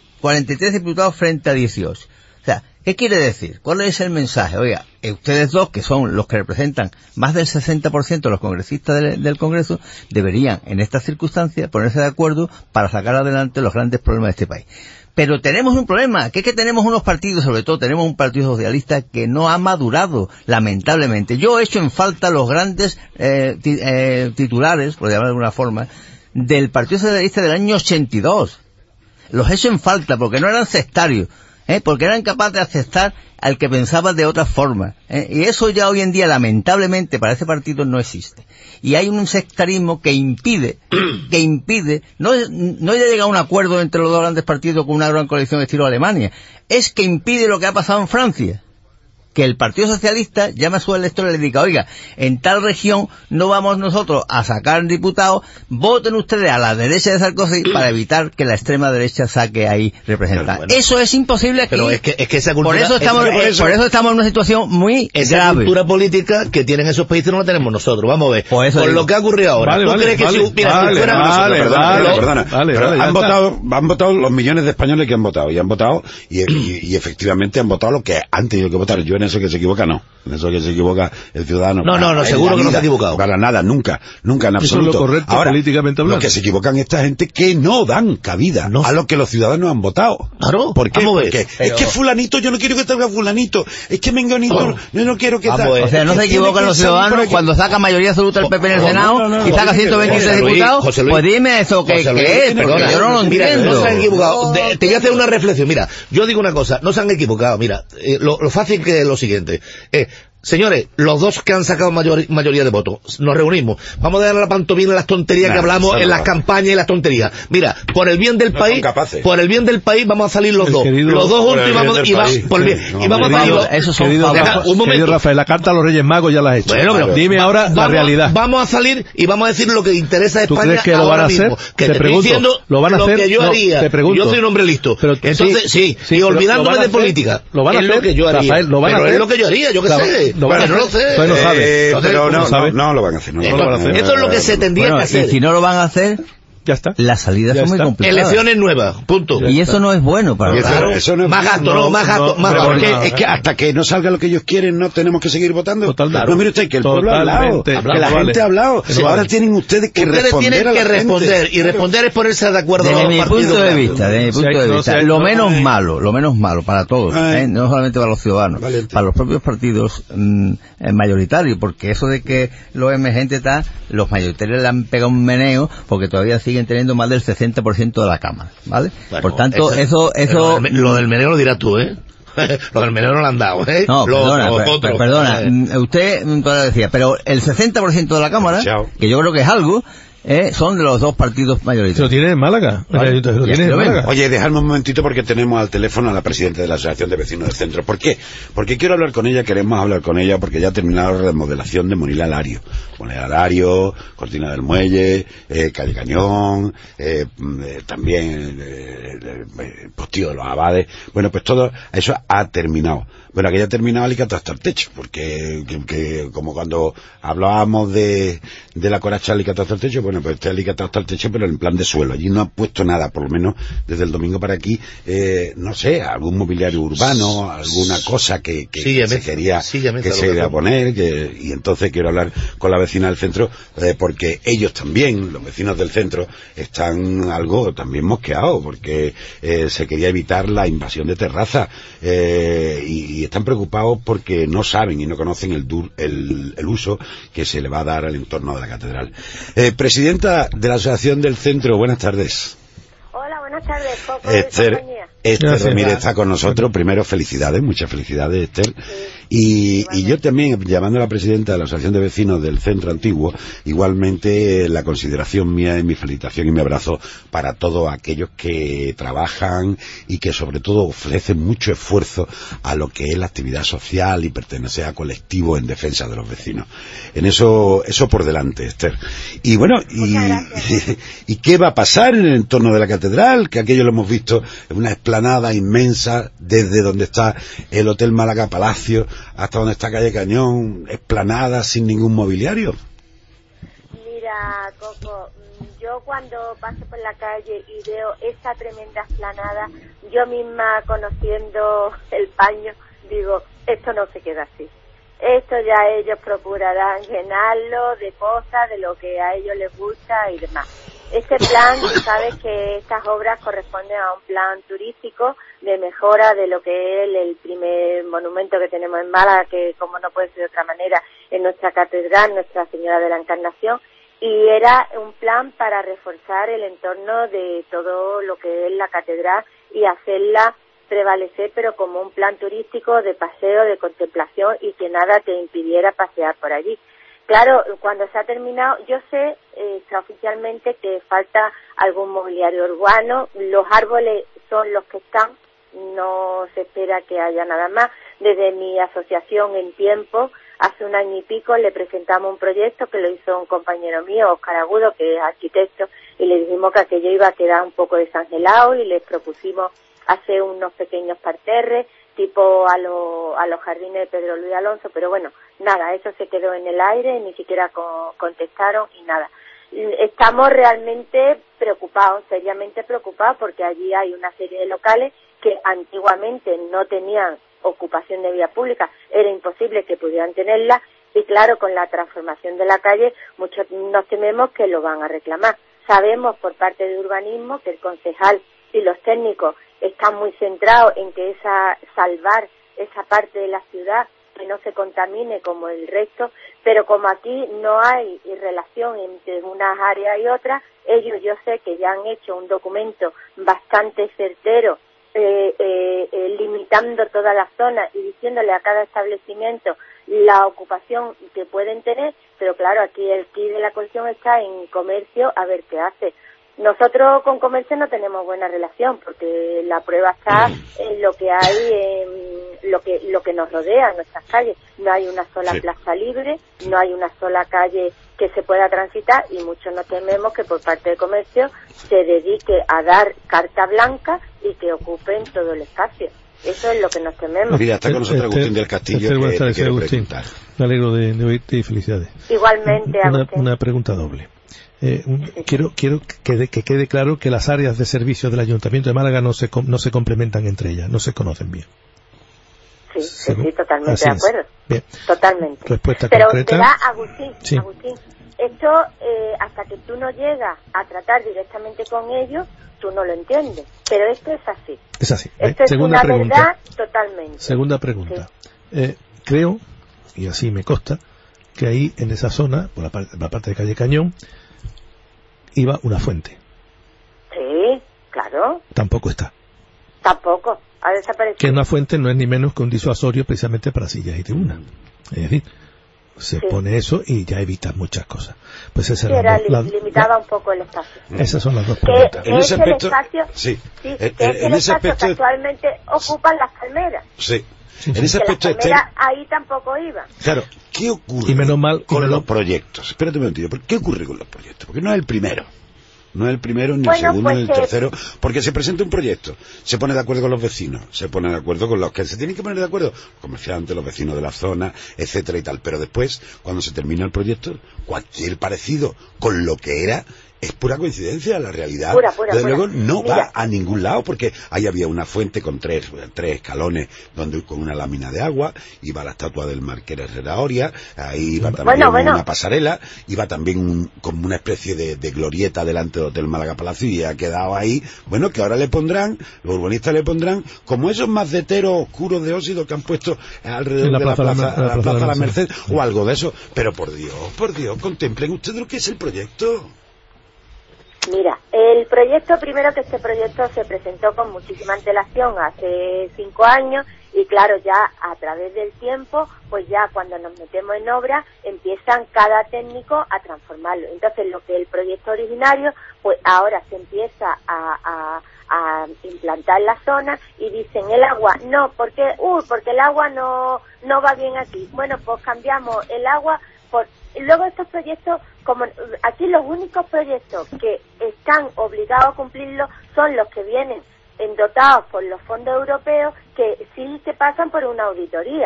diputados frente a dieciocho. O sea, ¿qué quiere decir? ¿Cuál es el mensaje? Oiga, ustedes dos, que son los que representan más del sesenta por ciento de los congresistas del, del Congreso, deberían, en estas circunstancias, ponerse de acuerdo para sacar adelante los grandes problemas de este país. Pero tenemos un problema, que es que tenemos unos partidos, sobre todo tenemos un partido socialista que no ha madurado, lamentablemente. Yo he hecho en falta los grandes eh, ti, eh, titulares, por llamar de alguna forma, del Partido Socialista del año ochenta y dos. Los he hecho en falta porque no eran sectarios. ¿Eh? Porque eran capaces de aceptar al que pensaba de otra forma. ¿Eh? Y eso ya hoy en día, lamentablemente, para ese partido no existe. Y hay un sectarismo que impide, que impide, no, no llega a un acuerdo entre los dos grandes partidos con una gran coalición estilo Alemania, es que impide lo que ha pasado en Francia. Que el Partido Socialista llama a su elector y le diga, oiga, en tal región no vamos nosotros a sacar diputados, voten ustedes a la derecha de Sarkozy para evitar que la extrema derecha saque ahí representantes. Bueno, eso es imposible aquí. Pero es que, es que esa cultura... Por eso estamos, es, por eso, por eso estamos en una situación muy esa grave. Esa cultura política que tienen esos países no la tenemos nosotros. Vamos a ver. Por, eso por digo. lo que ha ocurrido ahora. Vale, ¿Tú vale, crees que vale, si, mira, vale, si fuera vale, nosotros, vale, perdona, vale, perdona, perdona, vale, pero vale, han ya votado, han votado los millones de españoles que han votado, y han votado, y, y, y efectivamente han votado lo que han tenido que votar. Yo en eso que se equivoca, no. En eso que se equivoca el ciudadano. No, no, no, seguro que no se ha equivocado. Para nada, nunca, nunca en absoluto. Eso es lo correcto. Ahora, políticamente hablando. Lo que se equivocan esta gente que no dan cabida no. a lo que los ciudadanos han votado. Claro. ¿Por qué? Porque pero... es que fulanito, yo no quiero que salga fulanito. Es que menganito, oh. yo no quiero que salga. O sea, no se equivocan los ciudadanos cuando saca mayoría absoluta el P P en el oh, Senado no, no, no, y saca ciento veintitrés diputados. José Luis, pues dime eso, ¿qué, ¿qué es? Perdona, yo no lo mira, entiendo. No se han equivocado. De, te voy a hacer una reflexión. Mira, yo digo una cosa, no se han equivocado. Mira, eh, lo, lo fácil que es lo siguiente. Eh, Señores, los dos que han sacado mayor, mayoría de votos, nos reunimos. Vamos a darle la pantomima a las tonterías nah, que hablamos en las campañas y las tonterías. Mira, por el bien del no país, por el bien del país vamos a salir los el dos. Querido, los dos juntos y vamos, y va, por el bien, sí, no, y vamos a salir los... Eso son querido, Rafa, un momento. Querido Rafael, la carta a los Reyes Magos ya la has hecho. Bueno, pero dime va, ahora vamos, la realidad. Vamos a salir y vamos a decir lo que interesa a España. ¿Tú crees que lo van a hacer? Que te, te pregunto, estoy diciendo ¿lo van a lo hacer? que yo haría. Te pregunto. Yo soy un hombre listo. Pero, entonces, sí, y olvidándome de política. Lo van a hacer. Es lo que yo haría. Rafael, lo van a hacer. hacer. Es lo que yo haría, yo qué sé. No lo sé. Pues no sabe. Eh, pero no, no, no lo van a hacer. No, esto, no lo van a hacer. Esto es lo que se tendría bueno, que hacer. Y si no lo van a hacer, ya está. Las salidas ya son está. muy complicadas. Elecciones nuevas, punto. Ya y está. Eso no es bueno para eso, claro. eso no es más gasto, no, no, más gasto, no, más gasto. Porque no, es que hasta que no salga lo que ellos quieren no tenemos que seguir votando. Totalmente. No, mire usted que el pueblo ha hablado, que la vale. gente ha hablado. Eso ahora vale. tienen ustedes que ustedes responder tienen a la que responder gente. y responder es ponerse de acuerdo desde con mi los punto de grandes. vista, desde mi punto sí, de no, vista, sí, lo no, menos no, malo, lo menos malo para todos, ¿eh? No solamente para los ciudadanos, Valiente. para los propios partidos mmm, mayoritarios, porque eso de que los emergentes están, los mayoritarios le han pegado un meneo porque todavía siguen teniendo más del sesenta por ciento de la Cámara, ¿vale? Bueno, por tanto, eso, eso, eso... Lo del meneo lo dirás tú, ¿eh? Lo del meneo no lo han dado, ¿eh? No, lo, perdona, lo, per, otro. per, perdona, usted decía, pero el sesenta por ciento de la Cámara, Chao. que yo creo que es algo, Eh, son de los dos partidos mayoritarios. ¿Lo tiene en Málaga? Vale. ¿Lo tiene en Málaga? Oye, dejadme un momentito porque tenemos al teléfono a la presidenta de la Asociación de Vecinos del Centro. ¿Por qué? Porque quiero hablar con ella, queremos hablar con ella porque ya ha terminado la remodelación de Monila Alario. Monila Alario, Cortina del Muelle, eh, Calle Cañón, eh, eh, también eh, eh, Postío de los Abades. Bueno, pues todo eso ha terminado. Bueno, que ya ha terminado Alicante hasta el techo, porque que, que, como cuando hablábamos de, de la coracha Alicante hasta el techo, bueno, pues este Alicante hasta el techo, pero en plan de suelo. Allí no ha puesto nada, por lo menos desde el domingo para aquí, eh, no sé, algún mobiliario urbano, alguna cosa que, que, sí, que se quería sí, que se iba a poner, que, y entonces quiero hablar con la vecina del centro, eh, porque ellos también, los vecinos del centro, están algo también mosqueados, porque eh, se quería evitar la invasión de terrazas, eh, y, y están preocupados porque no saben y no conocen el, dur, el, el uso que se le va a dar al entorno de la catedral. Eh, presidenta de la Asociación del Centro, buenas tardes. Hola, buenas tardes, Coco Esther, Esther Ramírez está con nosotros. Primero, felicidades, muchas felicidades, Esther. Sí, y, y yo también, llamando a la presidenta de la Asociación de Vecinos del Centro Antiguo, igualmente la consideración mía y mi felicitación y mi abrazo para todos aquellos que trabajan y que sobre todo ofrecen mucho esfuerzo a lo que es la actividad social y pertenecer a colectivos en defensa de los vecinos. En eso, eso por delante, Esther. Y bueno, y, y, y ¿qué va a pasar en el entorno de la catedral? Que aquello lo hemos visto en una explanada inmensa desde donde está el Hotel Málaga Palacio, hasta donde está calle Cañón, esplanada sin ningún mobiliario? Mira, Coco, yo cuando paso por la calle y veo esa tremenda esplanada, yo misma conociendo el paño, digo, esto no se queda así. Esto ya ellos procurarán llenarlo de cosas, de lo que a ellos les gusta y demás. Este plan, tú sabes que estas obras corresponden a un plan turístico de mejora de lo que es el, el primer monumento que tenemos en Málaga, que como no puede ser de otra manera, es nuestra catedral, Nuestra Señora de la Encarnación, y era un plan para reforzar el entorno de todo lo que es la catedral y hacerla prevalecer, pero como un plan turístico de paseo, de contemplación, y que nada te impidiera pasear por allí. Claro, cuando se ha terminado, yo sé eh, extraoficialmente que falta algún mobiliario urbano, los árboles son los que están, no se espera que haya nada más. Desde mi asociación En Tiempo, hace un año y pico, le presentamos un proyecto que lo hizo un compañero mío, Óscar Agudo, que es arquitecto, y le dijimos que aquello iba a quedar un poco desangelado y les propusimos hacer unos pequeños parterres tipo a, lo, a los jardines de Pedro Luis Alonso, pero bueno, nada, eso se quedó en el aire, ni siquiera co- contestaron y nada. Estamos realmente preocupados, seriamente preocupados, porque allí hay una serie de locales que antiguamente no tenían ocupación de vía pública, era imposible que pudieran tenerla, y claro, con la transformación de la calle, muchos nos tememos que lo van a reclamar. Sabemos por parte de urbanismo que el concejal y los técnicos están muy centrados en que esa salvar esa parte de la ciudad, que no se contamine como el resto, pero como aquí no hay relación entre unas áreas y otras, ellos yo sé que ya han hecho un documento bastante certero, eh, eh, eh, limitando toda la zona y diciéndole a cada establecimiento la ocupación que pueden tener, pero claro, aquí el quid de la cuestión está en comercio, a ver qué hace. Nosotros con comercio no tenemos buena relación, porque la prueba está en lo que hay, en lo que lo que nos rodea, en nuestras calles. No hay una sola sí. plaza libre, no hay una sola calle que se pueda transitar, y muchos nos tememos que por parte de comercio se dedique a dar carta blanca y que ocupen todo el espacio. Eso es lo que nos tememos. Mira, está con nosotros este, Agustín del Castillo, este, que te quiero preguntar. Me alegro de, de oírte y felicidades. Igualmente, una, una pregunta doble. Eh, un, quiero quiero que, de, que quede claro que las áreas de servicio del Ayuntamiento de Málaga no se no se complementan entre ellas, no se conocen bien. Sí, sí, sí, totalmente de acuerdo. Bien. Totalmente. Respuesta Pero concreta. verá, Agustín, sí. Agustín, esto eh, hasta que tú no llegas a tratar directamente con ellos, tú no lo entiendes. Pero esto es así. Es así. Esto ¿eh? es Segunda una pregunta. verdad totalmente. Segunda pregunta. Sí. Eh, creo, y así me consta, que ahí en esa zona, por la parte, la parte de calle Cañón, iba una fuente. Sí, claro. Tampoco está. Tampoco, ha desaparecido. Que una fuente no es ni menos que un disuasorio precisamente para sillas y tribunas. Es decir, se sí. pone eso y ya evitas muchas cosas. Pues esa sí, era era la, li- limitaba la, un poco el espacio. Esas son las dos que, preguntas. Que en ese aspecto, el espacio, sí. sí en, que en, es en el ese espacio aspecto que actualmente ocupan las palmeras. Sí. Sí, en sí. ese que aspecto las palmeras este... ahí tampoco iban. Claro, ¿qué ocurre y menos mal, con menos... los proyectos? Espérate un momentito, ¿qué ocurre con los proyectos? Porque no es el primero. No es el primero, ni bueno, el segundo, pues ni el eh... tercero, porque se presenta un proyecto, se pone de acuerdo con los vecinos, se pone de acuerdo con los que se tienen que poner de acuerdo, los comerciantes, los vecinos de la zona, etcétera y tal, pero después, cuando se termina el proyecto, cualquier parecido con lo que era es pura coincidencia. La realidad, pura, pura, desde pura. luego, no Mira. va a ningún lado, porque ahí había una fuente con tres, tres escalones donde con una lámina de agua, iba la estatua del Marqués Herrera Oria, ahí iba también bueno, bueno. una pasarela, iba también un, como una especie de, de glorieta delante del Hotel Málaga Palacio, y ha quedado ahí, bueno, que ahora le pondrán, los urbanistas le pondrán, como esos maceteros oscuros de óxido que han puesto alrededor la de la plaza, la, la, la plaza de la Merced, sí. o algo de eso, pero por Dios, por Dios, contemplen ustedes lo que es el proyecto. Mira, el proyecto, primero que este proyecto se presentó con muchísima antelación hace cinco años y claro, ya a través del tiempo, pues ya cuando nos metemos en obra, empiezan cada técnico a transformarlo. Entonces, lo que el proyecto originario, pues ahora se empieza a, a, a implantar en la zona y dicen el agua, no, porque, uy, porque el agua no, no va bien aquí. Bueno, pues cambiamos el agua por... Luego estos proyectos, como aquí los únicos proyectos que están obligados a cumplirlo son los que vienen dotados por los fondos europeos, que sí que pasan por una auditoría.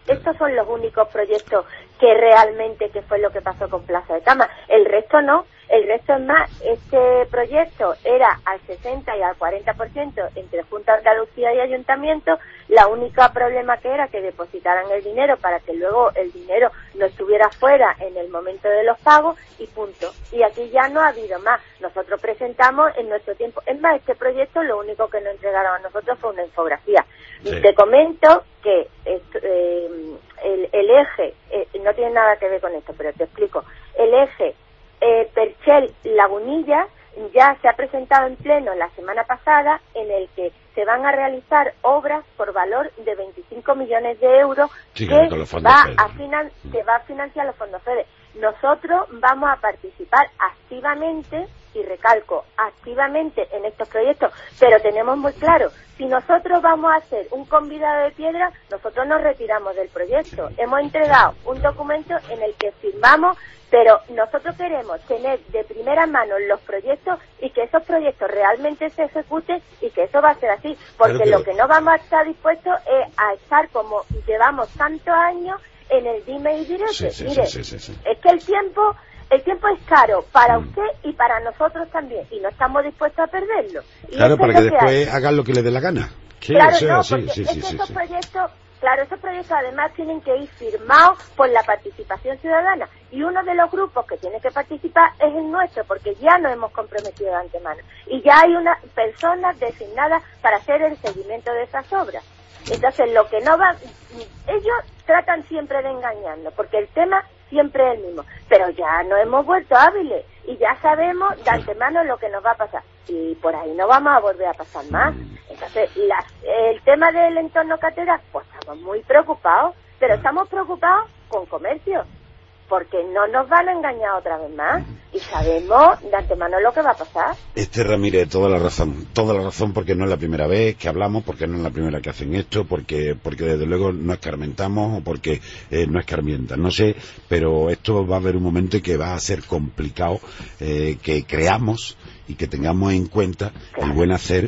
Estos son los únicos proyectos que realmente, que fue lo que pasó con Plaza de Cama. El resto no. El resto es más, este proyecto era al sesenta y al cuarenta por ciento entre Junta de Andalucía y Ayuntamiento. La única problema que era que depositaran el dinero para que luego el dinero no estuviera fuera en el momento de los pagos y punto. Y aquí ya no ha habido más. Nosotros presentamos en nuestro tiempo. Es más, este proyecto lo único que nos entregaron a nosotros fue una infografía. Sí. Te comento que eh, el, el eje, eh, no tiene nada que ver con esto, pero te explico. El eje Eh, Perchel Lagunilla ya se ha presentado en pleno la semana pasada, en el que se van a realizar obras por valor de veinticinco millones de euros sí, que va a finan que va a financiar los fondos FEDER. Nosotros vamos a participar activamente, y recalco, activamente en estos proyectos, pero tenemos muy claro, si nosotros vamos a hacer un convidado de piedra, nosotros nos retiramos del proyecto. Hemos entregado un documento en el que firmamos, pero nosotros queremos tener de primera mano los proyectos y que esos proyectos realmente se ejecuten y que eso va a ser así, porque claro, lo que no vamos a estar dispuestos es a estar como llevamos tantos años en el dime y direte. Sí, sí, Mire, sí, sí, sí, sí. Es que el tiempo... El tiempo es caro para mm. usted y para nosotros también, y no estamos dispuestos a perderlo. Y claro, para que, que después hay. hagan lo que les dé la gana. Sí, claro, o sea, no, sí, porque sí, es sí, que sí, esos sí. proyectos, claro, esos proyectos además tienen que ir firmados por la participación ciudadana, y uno de los grupos que tiene que participar es el nuestro, porque ya nos hemos comprometido de antemano, y ya hay unas personas designadas para hacer el seguimiento de esas obras. Entonces, lo que no va... Ellos tratan siempre de engañarnos, porque el tema siempre es el mismo, pero ya nos hemos vuelto hábiles y ya sabemos de antemano lo que nos va a pasar, y por ahí no vamos a volver a pasar más. Entonces, la, el tema del entorno catedral, pues estamos muy preocupados, pero estamos preocupados con comercio, porque no nos van a engañar otra vez más, y sabemos de antemano lo que va a pasar. Este Ramírez, toda la razón, toda la razón, porque no es la primera vez que hablamos, porque no es la primera que hacen esto, porque porque desde luego no escarmentamos, o porque eh, no escarmientan, no sé, pero esto va a haber un momento en que va a ser complicado eh, que creamos y que tengamos en cuenta el buen hacer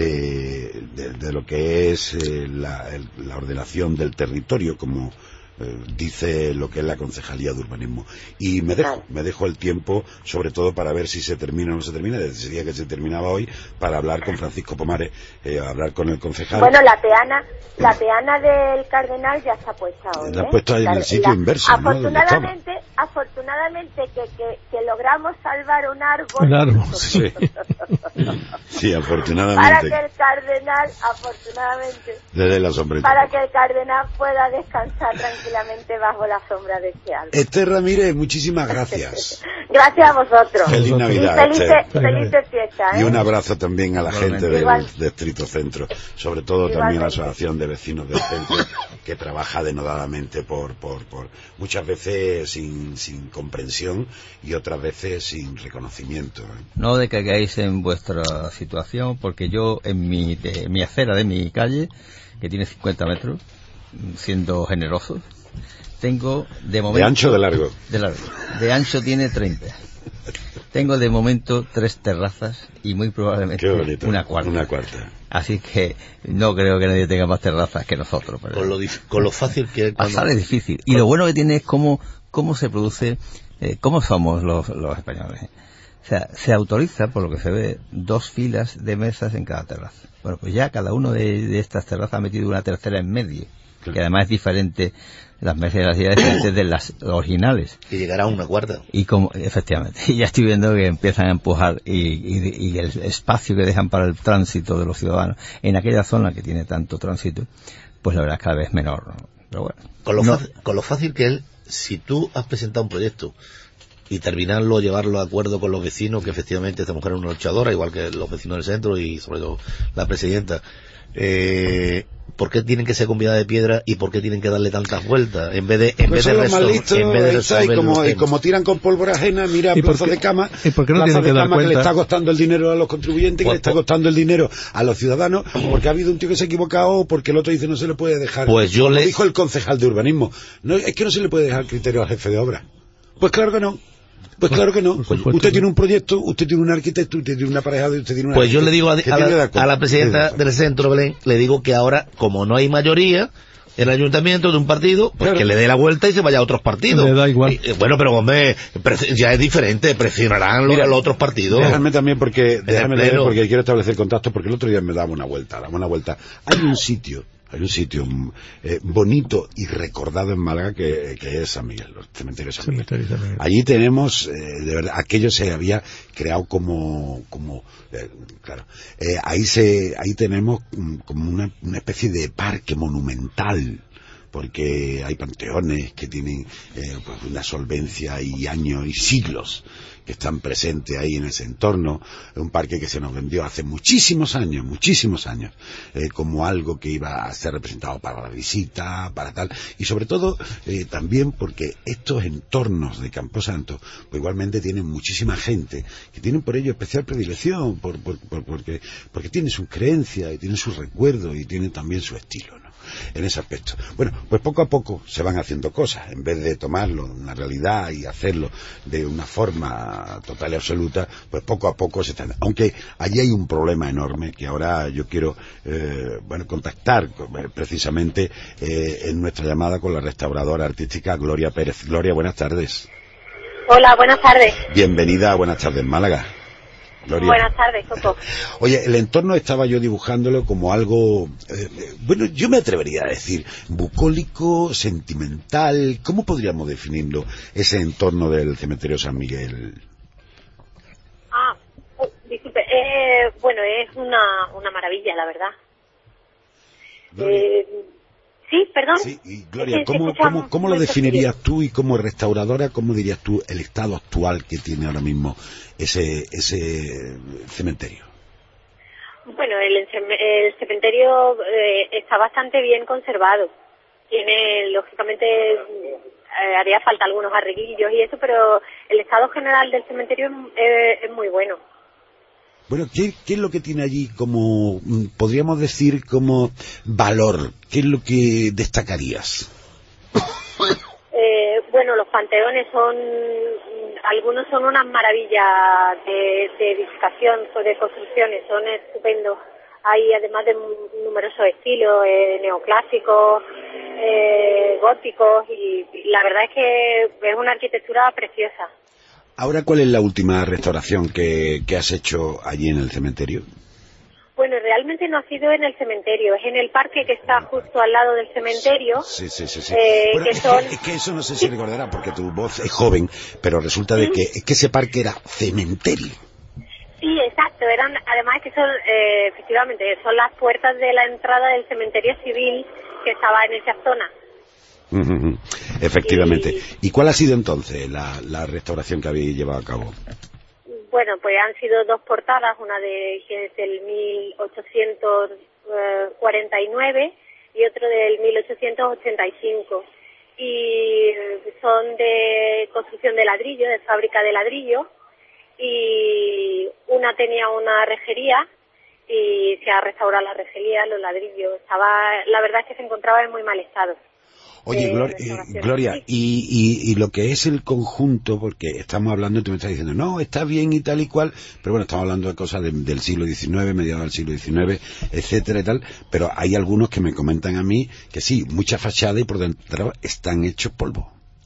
de, de, de lo que es eh, la, el, la ordenación del territorio, como dice lo que es la Concejalía de Urbanismo. Y me dejo, me dejo el tiempo, sobre todo para ver si se termina o no se termina, desde ese día que se terminaba hoy, para hablar con Francisco Pomares, eh, hablar con el concejal. Bueno, la peana, la peana del Cardenal ya está puesta hoy. La ¿eh? ha puesto en el sitio la, inverso, afortunadamente, ¿no? Afortunadamente que, que, que logramos salvar un árbol. Un árbol, sí. Sí, afortunadamente. Para que el Cardenal, afortunadamente, desde la sombrita, para que el Cardenal pueda descansar tranquilamente bajo la sombra de este árbol. Esther Ramírez, muchísimas gracias. Gracias a vosotros. Feliz Navidad. Y felices, felices fiestas, ¿eh? Y un abrazo también a la gente del Igual. Distrito Centro, sobre todo Igualmente. También a la Asociación de Vecinos del Centro, que trabaja denodadamente por, por, por muchas veces sin, sin comprensión y otras veces sin reconocimiento, ¿eh? No decaigáis en vuestra situación, porque yo en mi, de, mi acera de mi calle, que tiene cincuenta metros, siendo generosos, tengo de momento... ¿De ancho o de largo? De largo. De ancho tiene treinta. Tengo de momento tres terrazas y muy probablemente una cuarta. Una cuarta. Así que no creo que nadie tenga más terrazas que nosotros. Pero con, lo con lo fácil que es. Pasar es difícil. Y lo bueno que tiene es cómo, cómo se produce, eh, cómo somos los, los españoles. O sea, se autoriza, por lo que se ve, dos filas de mesas en cada terraza. Bueno, pues ya cada uno de, de estas terrazas ha metido una tercera en medio, claro. Que además es diferente, las mesas de la ciudad diferentes de las originales. Y llegará a una cuarta. Y como, efectivamente, y ya estoy viendo que empiezan a empujar y, y, y el espacio que dejan para el tránsito de los ciudadanos en aquella zona que tiene tanto tránsito, pues la verdad es cada vez menor, ¿no? Pero bueno. Con lo, no, fácil, con lo fácil que es, si tú has presentado un proyecto y terminarlo, llevarlo a acuerdo con los vecinos, que efectivamente esta mujer es una luchadora, igual que los vecinos del centro y sobre todo la presidenta, eh, ¿por qué tienen que ser convidadas de piedra y por qué tienen que darle tantas vueltas? En vez de, en pues vez de, resol listos, en vez de resolver y como, y como tiran con pólvora ajena, mira Plaza de Cama, ¿y por qué no Plaza tienen que de dar Cama cuenta? Que le está costando el dinero a los contribuyentes, pues, que le está costando el dinero a los ciudadanos, porque ha habido un tío que se ha equivocado, porque el otro dice no se le puede dejar. Pues yo como le... dijo el concejal de urbanismo, no, es que no se le puede dejar criterio al jefe de obra. Pues claro que no. Pues claro que no. Usted tiene un proyecto, usted tiene un arquitecto, usted tiene una pareja, usted tiene una... Pues yo le digo a, a, la, a la presidenta del centro, Belén, le digo que ahora, como no hay mayoría, el ayuntamiento de un partido, pues claro, que le dé la vuelta y se vaya a otros partidos. Le da igual. Y, bueno, pero hombre, ya es diferente, presionarán los, los otros partidos. Déjame también porque, déjame leer porque quiero establecer contacto, porque el otro día me daba una vuelta, daba una vuelta. Hay un sitio, hay un sitio eh, bonito y recordado en Málaga que, que es San Miguel, los cementerios San Miguel. Cementerio San Miguel. Allí tenemos, eh, de verdad, aquello se había creado como, como, eh, claro, eh, ahí se, ahí tenemos como una, una especie de parque monumental, porque hay panteones que tienen eh, pues una solvencia y años y siglos que están presentes ahí en ese entorno. Un parque que se nos vendió hace muchísimos años, muchísimos años, eh, como algo que iba a ser representado para la visita, para tal, y sobre todo eh, también porque estos entornos de Camposanto pues igualmente tienen muchísima gente que tienen por ello especial predilección, por, por, por, porque, porque tienen sus creencias y tienen sus recuerdos y tienen también su estilo, ¿no? En ese aspecto. Bueno, pues poco a poco se van haciendo cosas, en vez de tomarlo una realidad y hacerlo de una forma total y absoluta, pues poco a poco se están. Aunque allí hay un problema enorme que ahora yo quiero, eh, bueno, contactar precisamente eh, en nuestra llamada con la restauradora artística Gloria Pérez. Gloria, buenas tardes. Hola, buenas tardes. Bienvenida a Buenas tardes, Málaga. Gloria. Buenas tardes, Coco. Oye, el entorno estaba yo dibujándolo como algo, eh, bueno, yo me atrevería a decir, bucólico, sentimental. ¿Cómo podríamos definirlo, ese entorno del cementerio San Miguel? Ah, oh, disculpe, eh, bueno, es una, una maravilla, la verdad. Eh, sí, perdón. Sí, y Gloria, sí, ¿cómo, ¿cómo, cómo lo definirías tú y como restauradora, cómo dirías tú el estado actual que tiene ahora mismo ese ese cementerio? Bueno, el, el cementerio eh, está bastante bien conservado. Tiene, lógicamente, eh, haría falta algunos arreglillos y eso, pero el estado general del cementerio es, es muy bueno. Bueno, ¿qué, ¿qué es lo que tiene allí como, podríamos decir, como valor? ¿Qué es lo que destacarías? Eh, bueno, los panteones son, algunos son unas maravillas de, de edificación, de construcciones, son estupendos. Hay además de numerosos estilos, eh, neoclásicos, eh, góticos, y, y la verdad es que es una arquitectura preciosa. Ahora, ¿cuál es la última restauración que, que has hecho allí en el cementerio? Bueno, realmente no ha sido en el cementerio, es en el parque que está justo al lado del cementerio. Sí, sí, sí. sí. Eh, bueno, que es, son... que, es que eso no sé si recordará, porque tu voz es joven, pero resulta de que, es que ese parque era cementerio. Sí, exacto, eran, además que son, eh, efectivamente, son las puertas de la entrada del cementerio civil que estaba en esa zona. Uh-huh. Efectivamente. Y... ¿Y cuál ha sido entonces la, la restauración que habéis llevado a cabo? Bueno, pues han sido dos portadas, una de que es del mil ochocientos cuarenta y nueve y otro del mil ochocientos ochenta y cinco. Y son de construcción de ladrillo, de fábrica de ladrillo, y una tenía una rejería y se ha restaurado la rejería, los ladrillos. Estaba, la verdad es que se encontraba en muy mal estado. Oye, Glor eh, Gloria, y, y, y lo que es el conjunto, porque estamos hablando, tú me estás diciendo, no, está bien y tal y cual, pero bueno, estamos hablando de cosas de, del siglo diecinueve, mediados del siglo diecinueve, etcétera y tal, pero hay algunos que me comentan a mí que sí, mucha fachada y por dentro están hechos polvo.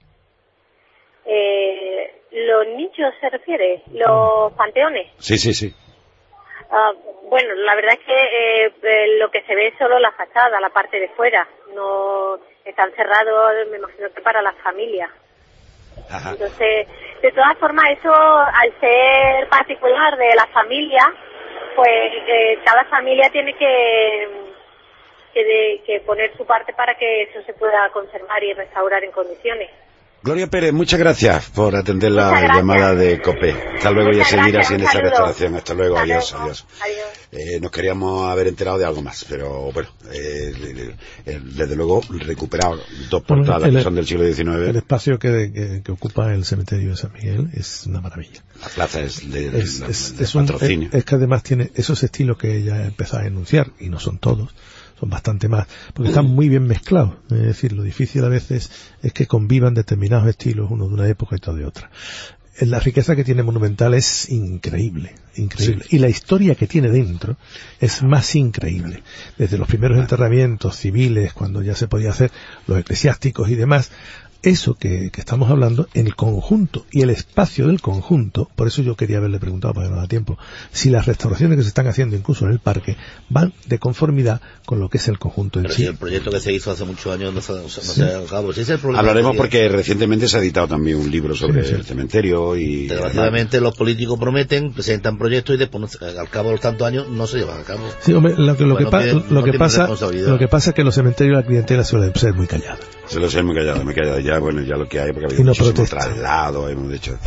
Eh, ¿Los nichos se refiere? ¿Los panteones? Sí, sí, sí. Uh, bueno, la verdad es que eh, eh, lo que se ve es solo la fachada, la parte de fuera, no... Están cerrados, me imagino que para las familias. Ajá. Entonces, de todas formas, eso, al ser particular de la familia, pues eh, cada familia tiene que, que, de, que poner su parte para que eso se pueda conservar y restaurar en condiciones. Gloria Pérez, muchas gracias por atender la gracias. llamada de COPE. Hasta luego muchas y a seguir gracias. haciendo esta restauración. Hasta luego, Hasta adiós, luego. adiós. adiós. Eh, nos queríamos haber enterado de algo más, pero bueno, eh, desde luego recuperar dos portadas bueno, el, que son del siglo diecinueve. El espacio que, que, que ocupa el cementerio de San Miguel es una maravilla. La plaza es de, es, de, es, de es patrocinio. Un, es, es que además tiene esos estilos que ella empezó a enunciar, y no son todos. Son bastante más, porque están muy bien mezclados. Es decir, lo difícil a veces es que convivan determinados estilos, uno de una época y otro de otra. la riqueza que tiene Monumental es increíble, increíble. Sí. Y la historia que tiene dentro es más increíble. Desde los primeros enterramientos civiles, cuando ya se podía hacer los eclesiásticos y demás, eso que, que estamos hablando, en el conjunto y el espacio del conjunto, por eso yo quería haberle preguntado, porque no da tiempo, si las restauraciones que se están haciendo incluso en el parque van de conformidad con lo que es el conjunto en Pero sí. Si el proyecto que se hizo hace muchos años no se, no se sí. ha acabado. Si es el problema. Hablaremos que... porque recientemente se ha editado también un libro sobre sí, sí. el cementerio y... Desgraciadamente los políticos prometen, presentan proyectos y después al cabo de los tantos años no se llevan a cabo. Sí, hombre, lo que, lo bueno, que, pa tiene, lo, no que pasa, lo que pasa es que los cementerios la clientela suelen ser muy callada. Se lo sé muy callado, me he callado ya, bueno, ya lo que hay, porque ha habido no muchísimo traslado, hemos dicho.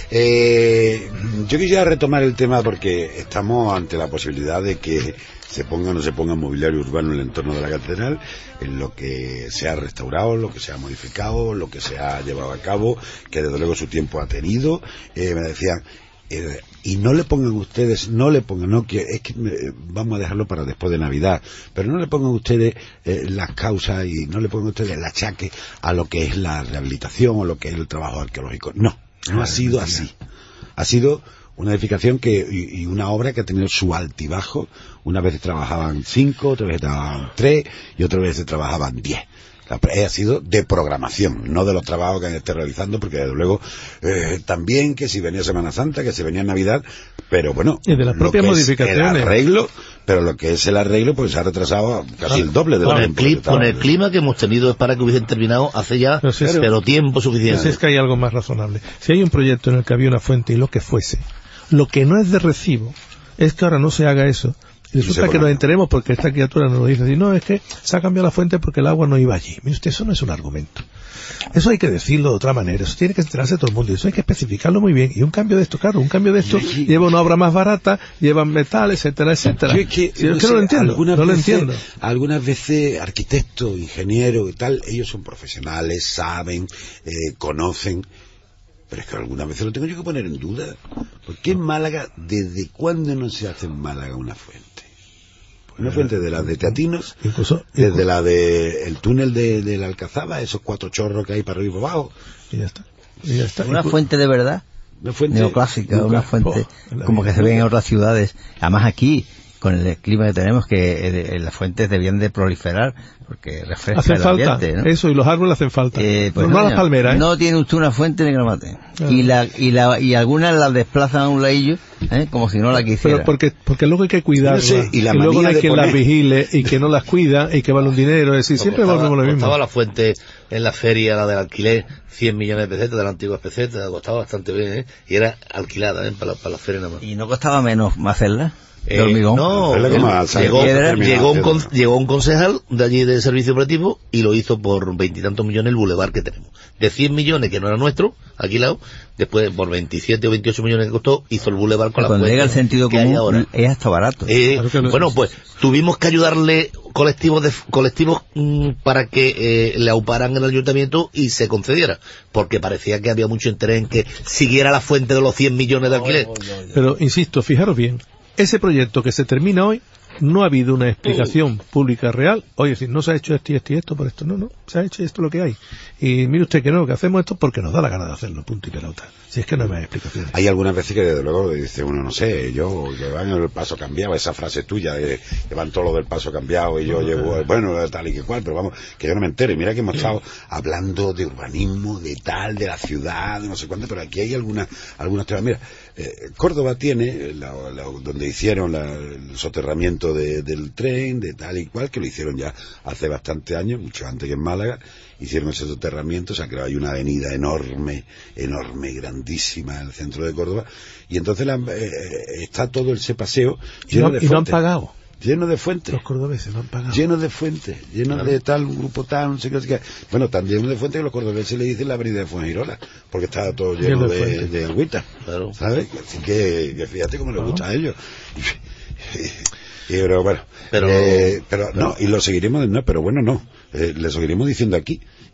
Eh, yo quisiera retomar el tema porque estamos ante la posibilidad de que se ponga o no se ponga mobiliario urbano en el entorno de la catedral, en lo que se ha restaurado, lo que se ha modificado, lo que se ha llevado a cabo, que desde luego su tiempo ha tenido. Eh, me decían, eh, y no le pongan ustedes, no le pongan, no, que es que eh, vamos a dejarlo para después de Navidad, pero no le pongan ustedes eh, las causas y no le pongan ustedes el achaque a lo que es la rehabilitación o lo que es el trabajo arqueológico. No, no ha sido así. Ha sido una edificación que y, y una obra que ha tenido su altibajo. Una vez trabajaban cinco, otra vez trabajaban tres y otra vez trabajaban diez. Ha sido de programación, no de los trabajos que han estado realizando, porque desde luego eh, también que si venía Semana Santa, que si venía Navidad, pero bueno, y de las propias modificaciones, el arreglo, pero lo que es el arreglo pues se ha retrasado casi ah, el doble de con lo el clima, con el clima que hemos tenido es para que hubiesen terminado hace ya pero, si es, pero tiempo suficiente. Si es que hay algo más razonable. Si hay un proyecto en el que había una fuente y lo que fuese, lo que no es de recibo es que ahora no se haga eso. Y resulta y que nos enteremos porque esta criatura nos lo dice así, no, es que se ha cambiado la fuente porque el agua no iba allí. Mire usted, eso no es un argumento. Eso hay que decirlo de otra manera, eso tiene que enterarse todo el mundo, y eso hay que especificarlo muy bien. Y un cambio de esto, claro, un cambio de esto sí, lleva una obra más barata, lleva metal, etcétera, etcétera. Yo es que, si no, no, sé, no lo entiendo, algunas no lo veces, entiendo. Algunas veces arquitectos, ingenieros y tal, ellos son profesionales, saben, eh, conocen. Pero es que algunas veces lo tengo yo que poner en duda. Porque en Málaga, ¿desde cuándo no se hace en Málaga una fuente? Una fuente de la de Teatinos, incluso, desde incluso. la de el túnel de, de la Alcazaba, esos cuatro chorros que hay para arriba y para abajo. Y ya está. Y ya está. Una fuente de verdad, una fuente neoclásica, nunca, una fuente oh, como que se ve en otras ciudades. Además aquí, con el clima que tenemos, que eh, las fuentes debían de proliferar, porque refresca hacen el falta, ambiente, ¿no? Eso, y los árboles hacen falta. Eh, pues no, no las palmeras, ¿eh? No tiene usted una fuente ni que lo mate. Ah. Y la y la y algunas las desplazan a un ladillo, ¿eh? Como si no la quisiera. Pero porque porque luego hay que cuidarlas, no sé, y, la y luego no hay quien poner... las vigile y que no las cuida y que vale un dinero, es decir, no, siempre volvemos lo mismo. Costaba la fuente en la feria, la del alquiler, cien millones de pesetas, de las antiguas pesetas, costaba bastante bien, ¿eh? Y era alquilada, ¿eh? Para, para la feria nada más. ¿Y no costaba menos hacerla? Eh, hormigón. No, el, llegó, llegó, un con, llegó un concejal de allí de servicio operativo y lo hizo por veintitantos millones el bulevar que tenemos. De cien millones, que no era nuestro, alquilado, después por veintisiete o veintiocho millones que costó, hizo el bulevar con la cuando llega el sentido común, ahora. Es hasta barato. Eh, claro bueno, pues tuvimos que ayudarle colectivos de colectivos mmm, para que eh, le auparan en el ayuntamiento y se concediera, porque parecía que había mucho interés en que siguiera la fuente de los cien millones de alquiler. Oh, oh, oh, oh. Pero, insisto, fijaros bien, ese proyecto que se termina hoy, no ha habido una explicación uh. pública real. Oye, decir, no se ha hecho esto y esto y esto por esto. No, no, se ha hecho esto lo que hay. Y mire usted que no, que hacemos esto porque nos da la gana de hacerlo, punto y pelota. Si es que no hay más explicaciones. Hay algunas veces que desde luego dice uno, no sé, yo llevan el paso cambiado, esa frase tuya, de, llevan todo lo del paso cambiado y yo uh-huh. llevo, bueno, tal y que cual, pero vamos, que yo no me entere. Mira que hemos estado hablando de urbanismo, de tal, de la ciudad, de no sé cuánto, pero aquí hay algunas, algunas temas. Mira, eh, Córdoba tiene, la, la, donde hicieron la, el soterramiento de, del tren, de tal y cual, que lo hicieron ya hace bastante años, mucho antes que en Málaga, hicieron ese soterramiento, o sea, que hay una avenida enorme, enorme, grandísima en el centro de Córdoba, y entonces la, eh, está todo ese paseo lleno no, de fuentes. Y no han pagado. Lleno de fuentes. Los cordobeses no han pagado. Lleno de fuentes, lleno claro. de tal, un grupo tal, no sé qué, qué. Bueno, tan lleno de fuentes que los cordobeses le dicen la avenida de Fuengirola, porque está todo lleno, lleno de, de, de agüita, claro. ¿sabes? Así que, que fíjate cómo les gusta a ellos. Y, y, pero bueno, pero, eh, pero no, y lo seguiremos, no, pero bueno, no, eh, le seguiremos diciendo aquí,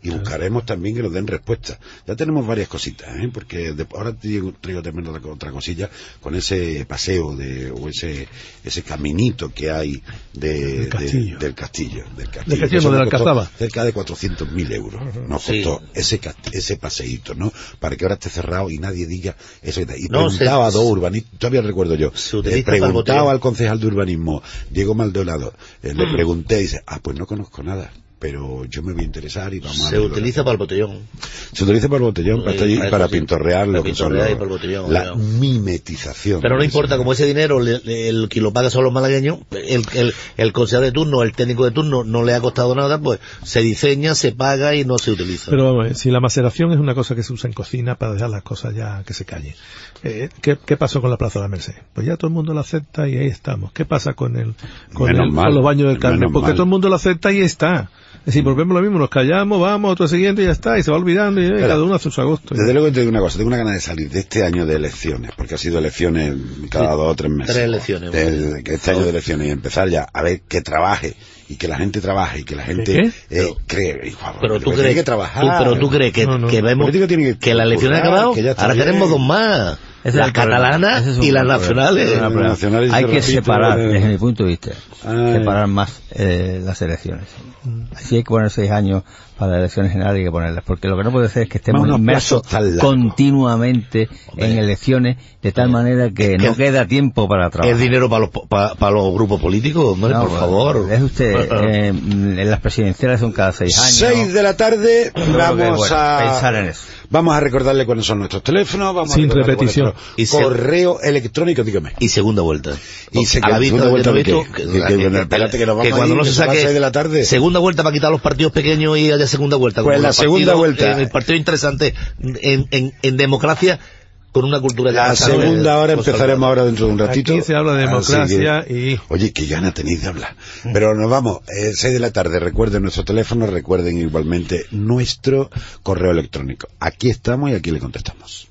y buscaremos también que nos den respuesta. Ya tenemos varias cositas, ¿eh? Porque de, ahora traigo, traigo también otra, otra cosilla con ese paseo de, o ese ese caminito que hay de, del castillo. De, del castillo. Del castillo, del castillo de la Alcazaba. Cerca de cuatrocientos mil euros. Uh-huh. Nos sí. costó ese, ese paseíto, ¿no? Para que ahora esté cerrado y nadie diga eso. Y no, preguntaba se, a dos urbanistas, todavía recuerdo yo, le preguntaba al concejal de urbanismo, Diego Maldonado, eh, le pregunté y dice, ah, pues no conozco nada, pero yo me voy a interesar y vamos se a... Se utiliza para el botellón. Se utiliza para el botellón, para, sí, para, para pintorrear lo que son los, el botellón, la no. mimetización. Pero no importa, como ese dinero le, le, el que lo paga son los malagueños, el, el, el concejal de turno, el técnico de turno no le ha costado nada, pues se diseña, se paga y no se utiliza. Pero vamos a ver, si la maceración es una cosa que se usa en cocina para dejar las cosas ya que se callen. Eh, ¿qué, ¿Qué pasó con la Plaza de la Merced? Pues ya todo el mundo lo acepta y ahí estamos. ¿Qué pasa con el con, el, con los baños del Carmen? Porque mal. Todo el mundo lo acepta y ahí está. Es decir, volvemos lo mismo, nos callamos, vamos, otro siguiente y ya está, y se va olvidando, y Pero, cada uno hace su agosto. Desde luego te digo una cosa, tengo una ganas de salir de este año de elecciones, porque ha sido elecciones cada sí, dos o tres meses. Tres elecciones. Del, que este año de elecciones, y empezar ya a ver que trabaje, y que la gente trabaje, y que la gente eh, cree. Hijo, pero tú crees que trabajar. Tú, pero tú crees que, no, no. que vemos que, que la elección ha acabado, ahora bien. Tenemos dos más. Las catalanas y las nacionales. Las nacionales hay que separar, desde mi punto de vista, Ay. separar más eh, las elecciones. Así hay que poner seis años para las elecciones generales, hay que ponerlas, porque lo que no puede ser es que estemos inmersos continuamente Hombre. en elecciones, de tal manera que no queda tiempo para trabajar. ¿Es dinero para los, para, para los grupos políticos? Hombre, no, por bueno, favor. Es usted, eh, en las presidenciales son cada seis años. Seis de la tarde, vamos que, bueno, a pensar en eso. Vamos a recordarle cuáles son nuestros teléfonos, vamos Sin a repetición. Y correo electrónico, dígame. Y segunda vuelta. Y se, a la vista segunda vuelta de que, que, que, que, que, espérate que nos vamos que cuando a ir, no se saque seis de la tarde. Segunda vuelta para quitar los partidos pequeños y haya segunda vuelta. Pues la segunda partido, vuelta. Eh, el partido interesante en, en, en democracia con una cultura de la segunda hora empezaremos ahora dentro de un ratito. Aquí se habla de democracia que, y... Oye, qué gana tenéis de hablar. Pero nos vamos, eh, seis de la tarde, recuerden nuestro teléfono, recuerden igualmente nuestro correo electrónico. Aquí estamos y aquí le contestamos.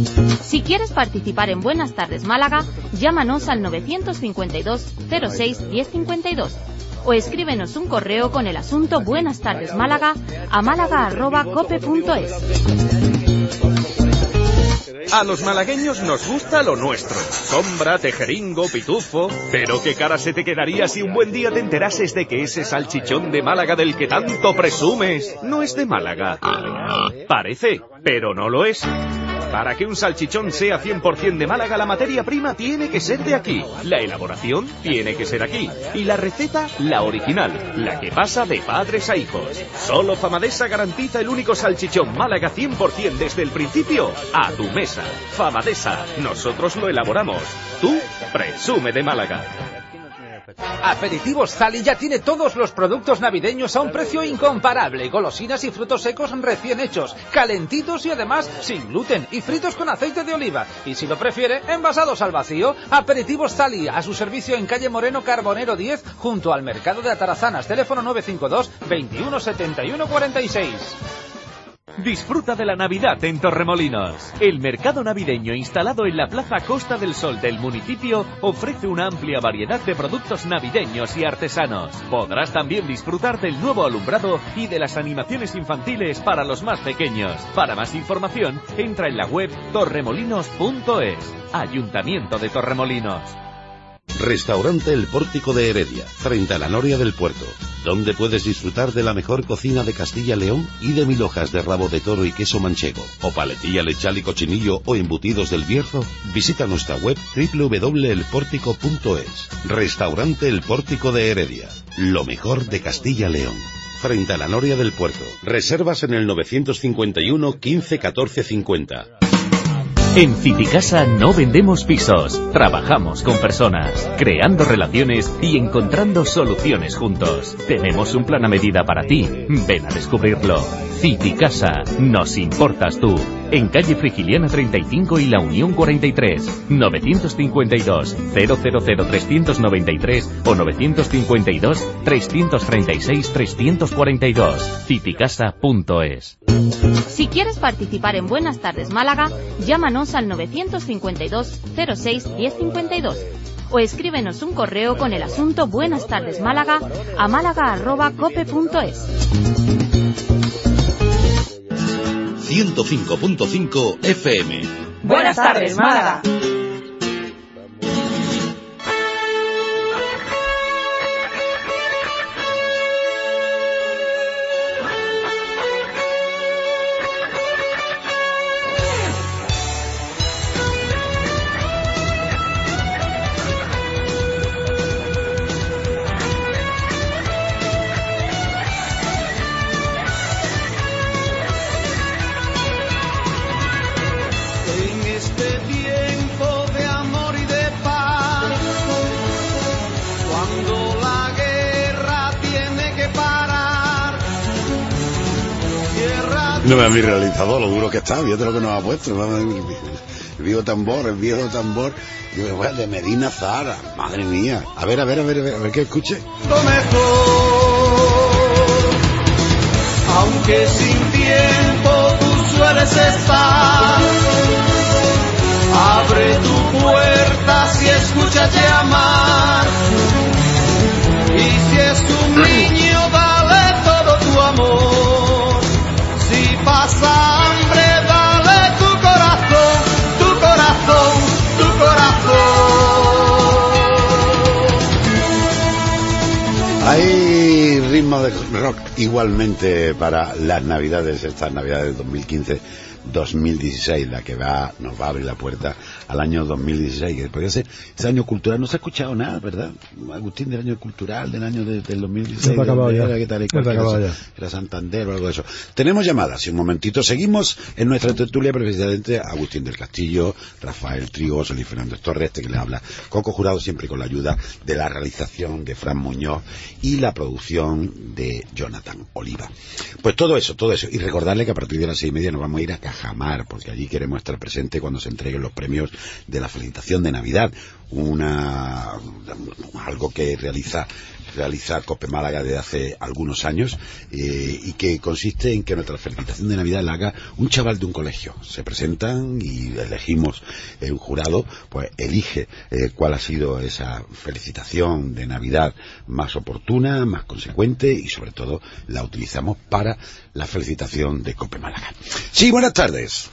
Si quieres participar en Buenas Tardes Málaga, llámanos al nueve cinco dos cero seis uno cero cinco dos o escríbenos un correo con el asunto Buenas Tardes Málaga a málaga arroba cope punto es. A los malagueños nos gusta lo nuestro. Sombra, tejeringo, pitufo... Pero qué cara se te quedaría si un buen día te enterases de que ese salchichón de Málaga del que tanto presumes no es de Málaga. Parece, pero no lo es. Para que un salchichón sea cien por ciento de Málaga, la materia prima tiene que ser de aquí. La elaboración tiene que ser aquí. Y la receta, la original, la que pasa de padres a hijos. Solo Famadesa garantiza el único salchichón Málaga cien por ciento desde el principio a tu mesa. Famadesa, nosotros lo elaboramos. Tú, presume de Málaga. Aperitivos Zali ya tiene todos los productos navideños a un precio incomparable. Golosinas y frutos secos recién hechos, calentitos y además sin gluten y fritos con aceite de oliva. Y si lo prefiere, envasados al vacío. Aperitivos Zali, a su servicio en calle Moreno Carbonero diez, junto al mercado de Atarazanas. Teléfono nueve cinco dos, veintiuno setenta y uno cuarenta y seis. Disfruta de la Navidad en Torremolinos. El mercado navideño instalado en la Plaza Costa del Sol del municipio ofrece una amplia variedad de productos navideños y artesanos. Podrás también disfrutar del nuevo alumbrado y de las animaciones infantiles para los más pequeños. Para más información, entra en la web torremolinos punto es. Ayuntamiento de Torremolinos. Restaurante El Pórtico de Heredia, frente a la Noria del Puerto, donde puedes disfrutar de la mejor cocina de Castilla-León y de mil hojas de rabo de toro y queso manchego, o paletilla, lechal y cochinillo o embutidos del Bierzo. Visita nuestra web doble u doble u doble u punto el pórtico punto es. Restaurante El Pórtico de Heredia, lo mejor de Castilla-León, frente a la Noria del Puerto. Reservas en el novecientos cincuenta y uno quince catorce cincuenta. En Citicasa no vendemos pisos, trabajamos con personas, creando relaciones y encontrando soluciones juntos. Tenemos un plan a medida para ti, ven a descubrirlo. Citicasa, nos importas tú. En calle Frigiliana treinta y cinco y La Unión cuarenta y tres, novecientos cincuenta y dos, cero cero cero trescientos noventa y tres o novecientos cincuenta y dos, trescientos treinta y seis, trescientos cuarenta y dos. Citicasa punto es. Si quieres participar en Buenas Tardes Málaga, llámanos al novecientos cincuenta y dos, cero seis, diez cincuenta y dos o escríbenos un correo con el asunto Buenas Tardes Málaga a málaga arroba cope punto es. ciento cinco punto cinco F M. Buenas tardes, Málaga. No me ha mi realizador, lo duro que está, fíjate lo que nos ha puesto. El viejo tambor, el viejo tambor. Yo, bueno, de Medina Zahara, madre mía. A ver, a ver, a ver, a ver, a ver que escuche. Lo mejor, aunque sin tiempo tú sueles estar. Abre tu puerta si escuchas llamar. Y si es un niño, dale todo tu amor. Si pasa hambre, dale tu corazón, tu corazón, tu corazón. Hay ritmo de rock igualmente para las navidades, estas navidades dos mil quince dos mil dieciséis, la que va nos va a abrir la puerta al año dos mil dieciséis, que podría ser ese año cultural. No se ha escuchado nada, ¿verdad, Agustín, del año cultural, del año de, del dos mil dieciséis? No acabado ya. ¿Qué tal? Era, era Santander o algo de eso. Tenemos llamadas, sí, un momentito. Seguimos en nuestra tertulia, precisamente Agustín del Castillo, Rafael Trigo, Luis Fernández Torres, este que le habla, Coco Jurado, siempre con la ayuda de la realización de Fran Muñoz y la producción de Jonathan Oliva. Pues todo eso, todo eso. Y recordarle que a partir de las seis y media nos vamos a ir a Cajamar, porque allí queremos estar presentes cuando se entreguen los premios de la felicitación de Navidad, una algo que realiza realiza Cope Málaga desde hace algunos años, eh, y que consiste en que nuestra felicitación de Navidad la haga un chaval de un colegio. Se presentan y elegimos eh, un jurado, pues elige eh, cuál ha sido esa felicitación de Navidad más oportuna, más consecuente, y sobre todo la utilizamos para la felicitación de Cope Málaga. Sí, buenas tardes.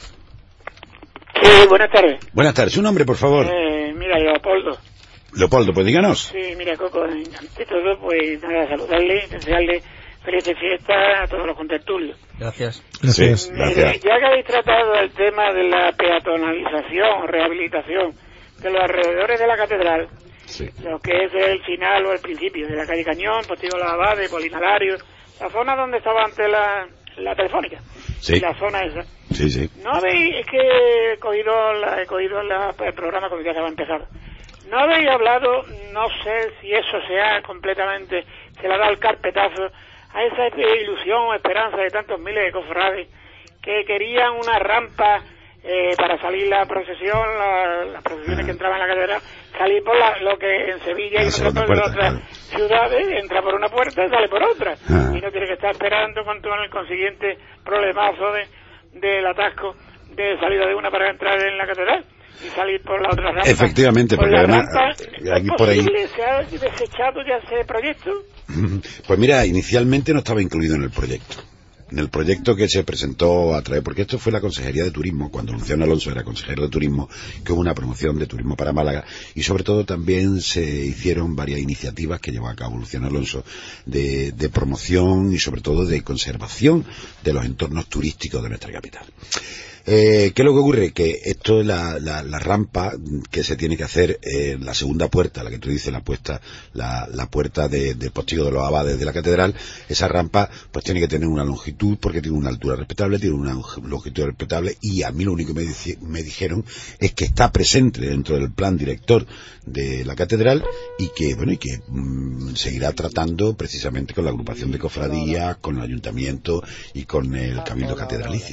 Sí, buenas tardes. Buenas tardes. ¿Su nombre, por favor? Eh, mira, Leopoldo. Leopoldo, pues díganos. Sí, mira, Coco, ante todo, pues nada, saludarle, desearle felices fiestas a todos los contertulios. Gracias. Gracias. Sí, gracias. Ya que habéis tratado el tema de la peatonalización, rehabilitación de los alrededores de la catedral, sí, lo que es el final o el principio de la calle Cañón, Postigo de la Abade, Polinalario, la zona donde estaba antes la, la telefónica, sí, la zona esa. Sí, sí. No habéis, es que he cogido, la, he cogido la, el programa cuando ya se va a empezar. No habéis hablado, no sé si eso sea completamente, se le ha dado el carpetazo a esa ilusión o esperanza de tantos miles de cofrades que querían una rampa eh, para salir la procesión, la, las procesiones ah. que entraban en la catedral, salir por la, lo que en Sevilla y en otras claro. ciudades, entra por una puerta y sale por otra. Ah. Y no tiene que estar esperando con todo el consiguiente problemazo de, del atasco de salida de una para entrar en la catedral y salir por la otra rampa. Efectivamente, porque además rampa, aquí por ahí se ha desechado ya ese proyecto. Pues mira, inicialmente no estaba incluido en el proyecto. En el proyecto que se presentó a través, porque esto fue la Consejería de Turismo, cuando Luciano Alonso era consejero de Turismo, que hubo una promoción de turismo para Málaga, y sobre todo también se hicieron varias iniciativas que llevó a cabo Luciano Alonso de, de promoción y sobre todo de conservación de los entornos turísticos de nuestra capital. Eh, ¿Qué es lo que ocurre? Que esto es la, la, la rampa que se tiene que hacer en la segunda puerta, la que tú dices, la puesta, la, la puerta de, de Postigo de los Abades de la catedral. Esa rampa pues tiene que tener una longitud, porque tiene una altura respetable, tiene una longitud respetable, y a mí lo único que me, dice, me dijeron es que está presente dentro del plan director de la catedral y que, bueno, y que mmm, seguirá tratando precisamente con la agrupación de cofradías, con el ayuntamiento y con el cabildo catedralicio.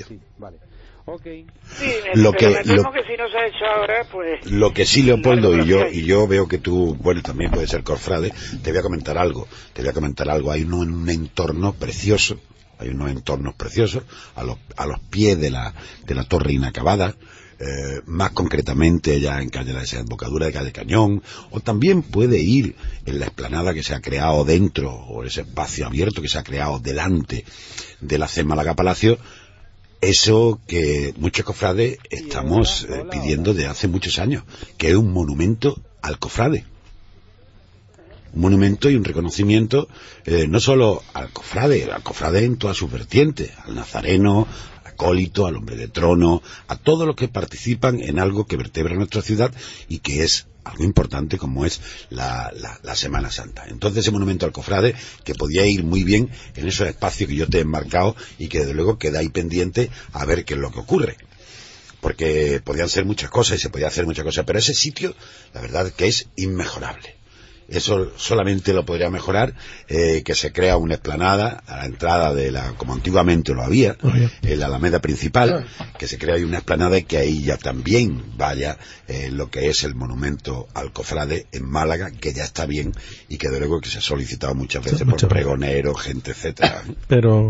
Okay. Sí, lo que, me temo lo, que si no se ha hecho ahora, pues... Lo que sí, Leopoldo, y yo y yo veo que tú, bueno, también puedes ser cofrade, te voy a comentar algo, te voy a comentar algo. Hay un, un entorno precioso, hay unos entornos preciosos a los, a los pies de la, de la torre inacabada, eh, más concretamente ya en calle la desembocadura de calle Cañón, o también puede ir en la explanada que se ha creado dentro, o ese espacio abierto que se ha creado delante de la C E M Málaga Palacio, eso que muchos cofrades estamos eh, pidiendo de hace muchos años, que es un monumento al cofrade. Un monumento y un reconocimiento eh, no solo al cofrade, al cofrade en todas sus vertientes, al nazareno, al acólito, al hombre de trono, a todos los que participan en algo que vertebra nuestra ciudad y que es algo importante como es la, la, la Semana Santa. Entonces ese monumento al cofrade, que podía ir muy bien en esos espacios que yo te he enmarcado y que desde luego queda ahí pendiente a ver qué es lo que ocurre. Porque podían ser muchas cosas y se podía hacer muchas cosas, pero ese sitio, la verdad que es inmejorable. Eso solamente lo podría mejorar eh, que se crea una explanada a la entrada de la, como antiguamente lo había, oh, yeah. en la Alameda principal, que se crea ahí una explanada y que ahí ya también vaya eh, lo que es el monumento al cofrade en Málaga, que ya está bien y que de luego que se ha solicitado muchas veces sí, por muchas pregoneros, gente, etcétera. Pero,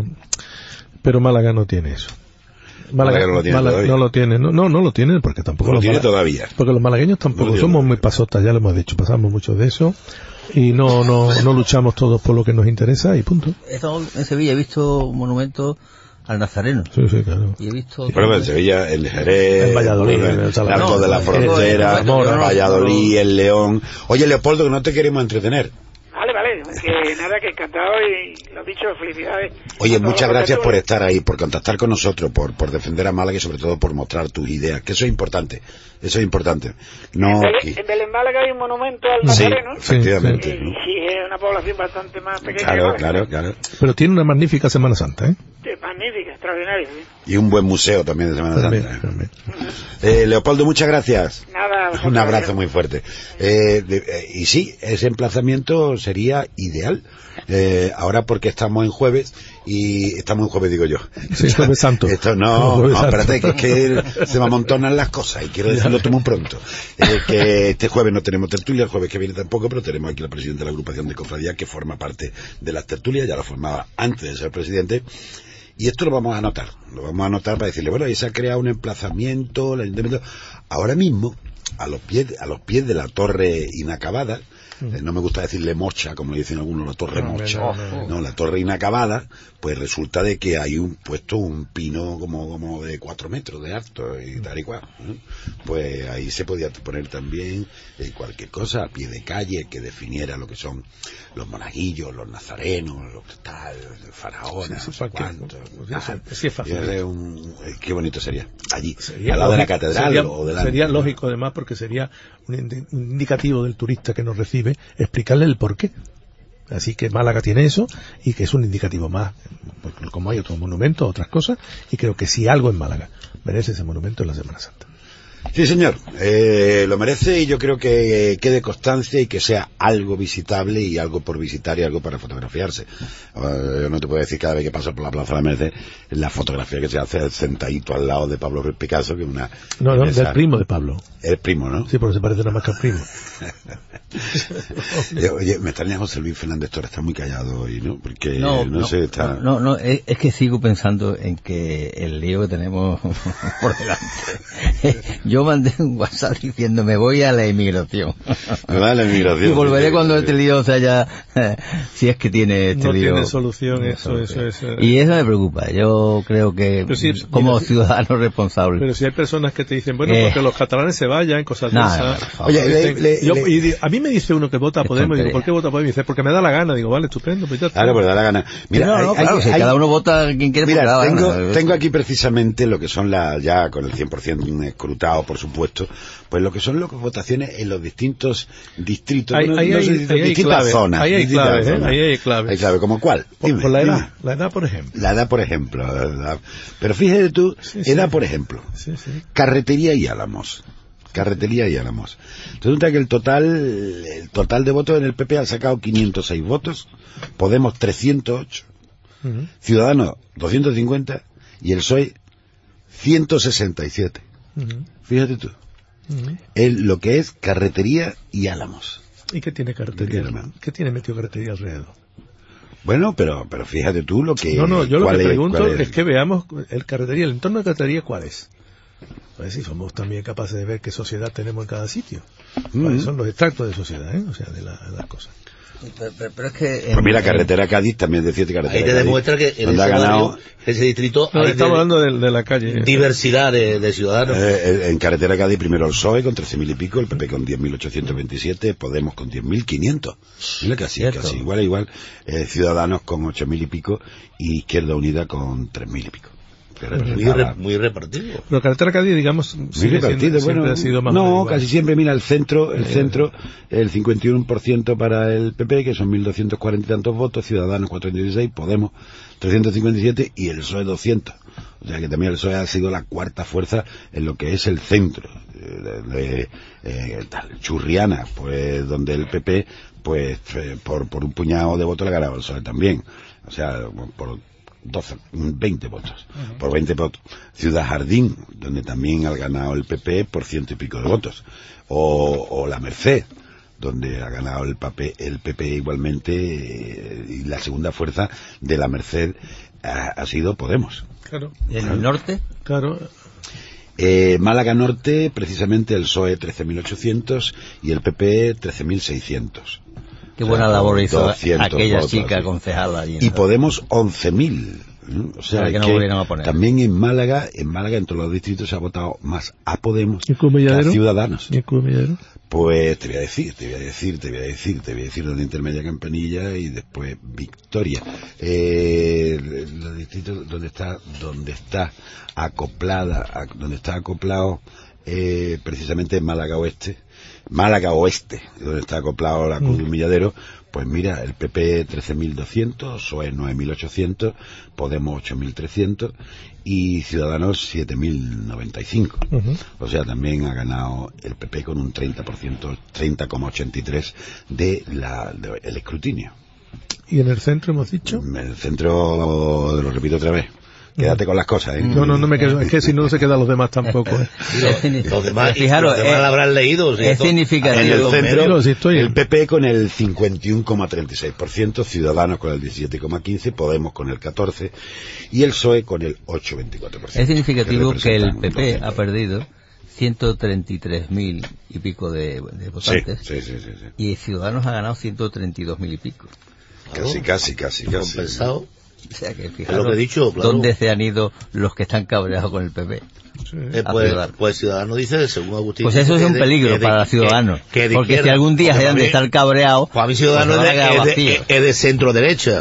pero Málaga no tiene eso. Málaga, Málaga no lo tiene Málaga, no lo tiene, no, no, no lo tiene porque tampoco no lo tiene Málaga, todavía. Porque los malagueños tampoco no somos muy pasotas, ya lo hemos dicho, pasamos mucho de eso y no, no, no luchamos todos por lo que nos interesa y punto. En Sevilla he visto monumentos al Nazareno. Sí, sí, claro. Y he visto. Sí, pero en Sevilla, en Jerez, en Valladolid, en el, el Arco no, de la Frontera, en Valladolid, en León. Oye, Leopoldo, que no te queremos entretener. Vale, vale, que nada, que encantado y lo dicho, felicidades. Oye, muchas gracias por estar ahí, por contactar con nosotros, por, por defender a Málaga y sobre todo por mostrar tus ideas, que eso es importante, eso es importante. No, en, Belén, en Belén Málaga hay un monumento al Nazareno. Sí, efectivamente. Y, y es una población bastante más pequeña. Claro, claro, claro. Pero tiene una magnífica Semana Santa, ¿eh? Sí, magnífica, extraordinaria. ¿Sí? Y un buen museo también de Semana también, Santa. También. Eh, Leopoldo, muchas gracias. Nada. Un abrazo gracias. Muy fuerte. Eh, de, eh, y sí, ese emplazamiento sería ideal. Eh, ahora porque estamos en jueves y estamos en jueves digo yo sí, jueves santo esto no, no, no espérate que, que se me amontonan las cosas y quiero decirlo todo muy pronto eh, que este jueves no tenemos tertulia, el jueves que viene tampoco, pero tenemos aquí la presidenta de la agrupación de cofradía que forma parte de las tertulias, ya la formaba antes de ser presidente. Y esto lo vamos a anotar, lo vamos a anotar para decirle, bueno, ahí se ha creado un emplazamiento, el ayuntamiento, ahora mismo, a los pies, a los pies de la torre inacabada, eh, no me gusta decirle mocha, como le dicen algunos, la torre no, mocha, no, no, no, la torre inacabada, pues resulta de que hay un puesto un pino como, como de cuatro metros de alto y tal y cual, ¿no? Pues ahí se podía poner también eh, cualquier cosa a pie de calle que definiera lo que son los monaguillos, los nazarenos, los tal, faraonas, sí, sí, no sé cuánto. Sí, es fácil. Un, qué bonito sería allí, sería al lado lógico, de la catedral sería, o delante. Sería lógico además porque sería un, indi un indicativo del turista que nos recibe explicarle el porqué. Así que Málaga tiene eso y que es un indicativo más, como hay otros monumentos, otras cosas, y creo que si algo en Málaga merece ese monumento en la Semana Santa. Sí, señor, eh, lo merece y yo creo que quede constancia y que sea algo visitable y algo por visitar y algo para fotografiarse. Uh, yo no te puedo decir cada vez que paso por la Plaza de la Merced la fotografía que se hace sentadito al lado de Pablo Picasso, que es una... No, no, del primo de Pablo. El primo, ¿no? Sí, porque se parece nada más que al primo. Oye, me extraña José Luis Fernández Torres, está muy callado hoy, ¿no? Porque, no, no, no sé, está... No, no, es, es que sigo pensando en que el lío que tenemos por delante... Yo mandé un WhatsApp diciendo me voy a la emigración. Me va a la emigración. Y volveré cuando este lío se haya, si es que tiene este no lío. No tiene solución, eso, solución. eso, eso. Y eso me preocupa. Yo creo que si, como mira, ciudadano responsable. Pero si hay personas que te dicen, bueno, eh, porque los catalanes se vayan, cosas de esas. Oye, le, le, yo, le, y a mí me dice uno que vota a Podemos, y digo, ¿por qué vota a Podemos? Y dice, porque me da la gana. Digo, vale, estupendo. Pues ya claro, pues da la gana. Mira, no, no, hay, claro, hay, si hay, cada uno vota quien quiere. Mira, tengo, gana, tengo aquí precisamente lo que son las, ya con el cien por ciento escrutado, por supuesto, pues lo que son las votaciones en los distintos distritos, hay, no, hay, no sé, hay, distintas hay clave, zonas. Ahí hay claves, ¿eh? Ahí hay claves. Hay clave, ¿como cuál? Por, Dime, por la edad, dime. la edad, por ejemplo. La edad, por ejemplo. La, pero fíjate tú, sí, edad, sí. por ejemplo. Sí, sí. Carretería y Álamos. Carretería y Álamos. Resulta que el total, el total de votos en el P P ha sacado quinientos seis votos, Podemos trescientos ocho, uh-huh. Ciudadanos doscientos cincuenta y el P S O E ciento sesenta y siete. Uh-huh. Fíjate tú. Uh-huh. En lo que es carretería y Álamos. ¿Y qué tiene carretería? ¿Qué tiene metido carretería alrededor? Bueno, pero pero fíjate tú lo que... No, no, yo lo que es, pregunto es? es es que veamos el carretería, el entorno de carretería, ¿cuál es? A ver si somos también capaces de ver qué sociedad tenemos en cada sitio. ¿Cuáles uh-huh. son los extractos de sociedad, eh? O sea, de, la, de las cosas. Pero, pero, pero es que... Pues mira, carretera Cádiz, también decirte carretera Ahí te Cádiz, demuestra que en ese, ha ganado, barrio, ese distrito... No, hay estamos de, hablando de, de la calle. Diversidad de, de ciudadanos. Eh, en carretera Cádiz primero el P S O E con trece mil y pico, el P P con diez mil ochocientos veintisiete, Podemos con diez mil quinientos. Mira, casi, casi igual, igual. Eh, Ciudadanos con ocho mil y pico y Izquierda Unida con tres mil y pico. Muy, re, muy repartido. Pero carretera Cádiz, digamos, muy repartido, bueno, ha sido más no, casi siempre, mira, el centro, el eh, centro, el cincuenta y uno por ciento para el P P, que son mil doscientos cuarenta y tantos votos, Ciudadanos cuatrocientos dieciséis, Podemos trescientos cincuenta y siete y el P S O E doscientos. O sea que también el P S O E ha sido la cuarta fuerza en lo que es el centro. De, de, eh, tal, Churriana, pues donde el P P, pues eh, por, por un puñado de votos le ha ganado el P S O E también. O sea, por doce, veinte votos, uh-huh. por veinte votos. Ciudad Jardín, donde también ha ganado el P P por ciento y pico de votos. O, o La Merced, donde ha ganado el P P, el P P igualmente, eh, y la segunda fuerza de La Merced ha, ha sido Podemos. Claro. ¿En el norte? Claro. Eh, Málaga Norte, precisamente el P S O E trece mil ochocientos y el P P trece mil seiscientos. Qué buena o sea, labor hizo aquella votos, chica sí. concejala. Y, y Podemos once mil. O sea, que, que, no que también en Málaga, en Málaga en todos los distritos se ha votado más a Podemos que a Ciudadanos. ¿Y pues te voy a decir, te voy a decir, te voy a decir, te voy a decir donde intermedia Campanilla y después Victoria. Eh, los distritos donde está, donde está acoplada, donde está acoplado eh, precisamente en Málaga Oeste. Málaga Oeste, donde está acoplado la Cruz de Humilladero, pues mira, el P P trece mil doscientos, P S O E nueve mil ochocientos, Podemos ocho mil trescientos y Ciudadanos siete mil noventa y cinco. Uh-huh. O sea, también ha ganado el P P con un treinta por ciento, treinta coma ochenta y tres de la, de, el escrutinio. ¿Y en el centro hemos dicho? En el centro, lo repito otra vez. Quédate con las cosas, ¿eh? No, no, no me quedo. Es que si no, no se quedan los demás tampoco, ¿eh? los, los demás, Fijaros, los demás eh, la habrán leído. ¿Sí? Es significativo. En el centro, sí estoy el P P con el cincuenta y uno coma treinta y seis por ciento, Ciudadanos con el diecisiete coma quince por ciento, Podemos con el catorce por ciento y el P S O E con el ocho coma veinticuatro por ciento. Es significativo que, que el P P ha perdido ciento treinta y tres mil y pico de, de votantes. Sí, sí, sí, sí, sí. Y Ciudadanos ha ganado ciento treinta y dos mil y pico. Casi, casi, casi, casi. Compensado. O sea que fijaros, es lo que he dicho, claro. ¿Dónde se han ido los que están cabreados con el P P? Sí. Eh, pues, pues Ciudadanos dice, según Agustín... Pues eso es un de, peligro de, para Ciudadanos. Que, que porque si algún día se han de estar cabreados... Pues a mí Ciudadanos pues es, de, es, es de centro derecha.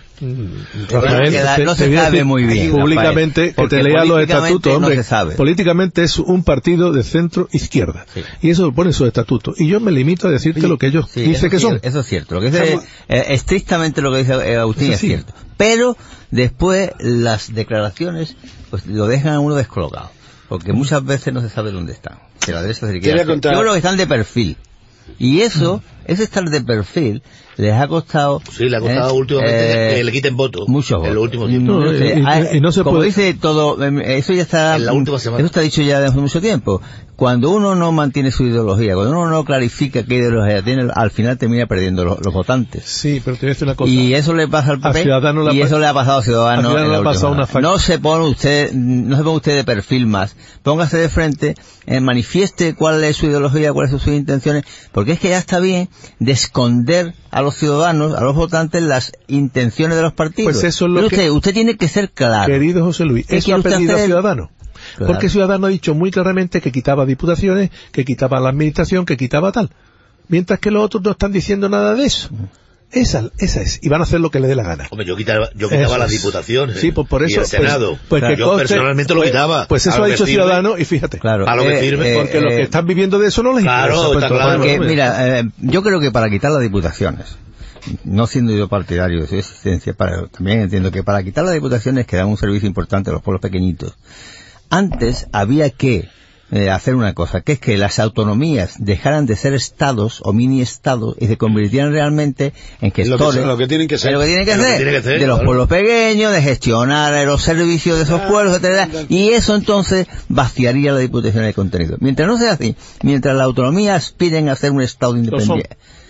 Rafael, queda, no se, se sabe muy bien públicamente Rafael, que te lea los estatutos, hombre. No se sabe. Políticamente es un partido de centro izquierda, sí. Y eso lo pone en sus estatutos. Y yo me limito a decirte sí, lo que ellos sí, dicen que sí, son. Eso es cierto. Lo que dice, eh, estrictamente lo que dice Agustín es, es cierto. Pero después las declaraciones pues lo dejan a uno descolocado, porque muchas veces no se sabe dónde están. Si la derecha se quiere hacer. Yo creo que están de perfil. Y eso, ese estar de perfil, les ha costado... Sí, le ha costado eh, últimamente eh, que le quiten votos. Muchos votos. En los últimos tiempos. No, y, y, y no se como puede... dice todo, eso ya está... En la última semana. Eso está dicho ya desde hace mucho tiempo. Cuando uno no mantiene su ideología, cuando uno no clarifica qué ideología tiene, al final termina perdiendo los, los votantes. Sí, pero te voy a decir una cosa. Y eso le pasa al P P, y eso le ha pasado a Ciudadanos. A en pasado una no se pone usted, no se ponga usted de perfil más. Póngase de frente, eh, manifieste cuál es su ideología, cuáles son sus intenciones, porque es que ya está bien de esconder a los ciudadanos, a los votantes, las intenciones de los partidos. Pues eso es lo Pero que... usted, usted tiene que ser claro. Querido José Luis, eso ha pedido a Ciudadanos. Claro. Porque Ciudadanos ha dicho muy claramente que quitaba diputaciones, que quitaba la administración, que quitaba tal. Mientras que los otros no están diciendo nada de eso. Esa, esa es. Y van a hacer lo que les dé la gana. Hombre, yo quitaba, yo quitaba las diputaciones. Sí, pues por eso. Y el Senado. Pues, pues claro, yo coste, personalmente pues, lo quitaba. Pues eso ha dicho Ciudadanos y fíjate. Claro. A lo que eh, sirve. Eh, porque eh, los que están viviendo de eso no les claro, interesa. Está claro, porque, no, mira, eh, yo creo que para quitar las diputaciones, no siendo yo partidario de su existencia, para, también entiendo que para quitar las diputaciones que dan un servicio importante a los pueblos pequeñitos, antes había que eh, hacer una cosa, que es que las autonomías dejaran de ser estados o mini estados y se convirtieran realmente en gestores. Lo que, lo que tienen que ser. Lo que tienen que, hacer, que, tiene que ser, de los claro. pueblos pequeños, de gestionar los servicios de esos ah, pueblos, etcétera. Y eso entonces vaciaría la diputación de contenido. Mientras no sea así, mientras las autonomías aspiren a ser un estado independiente.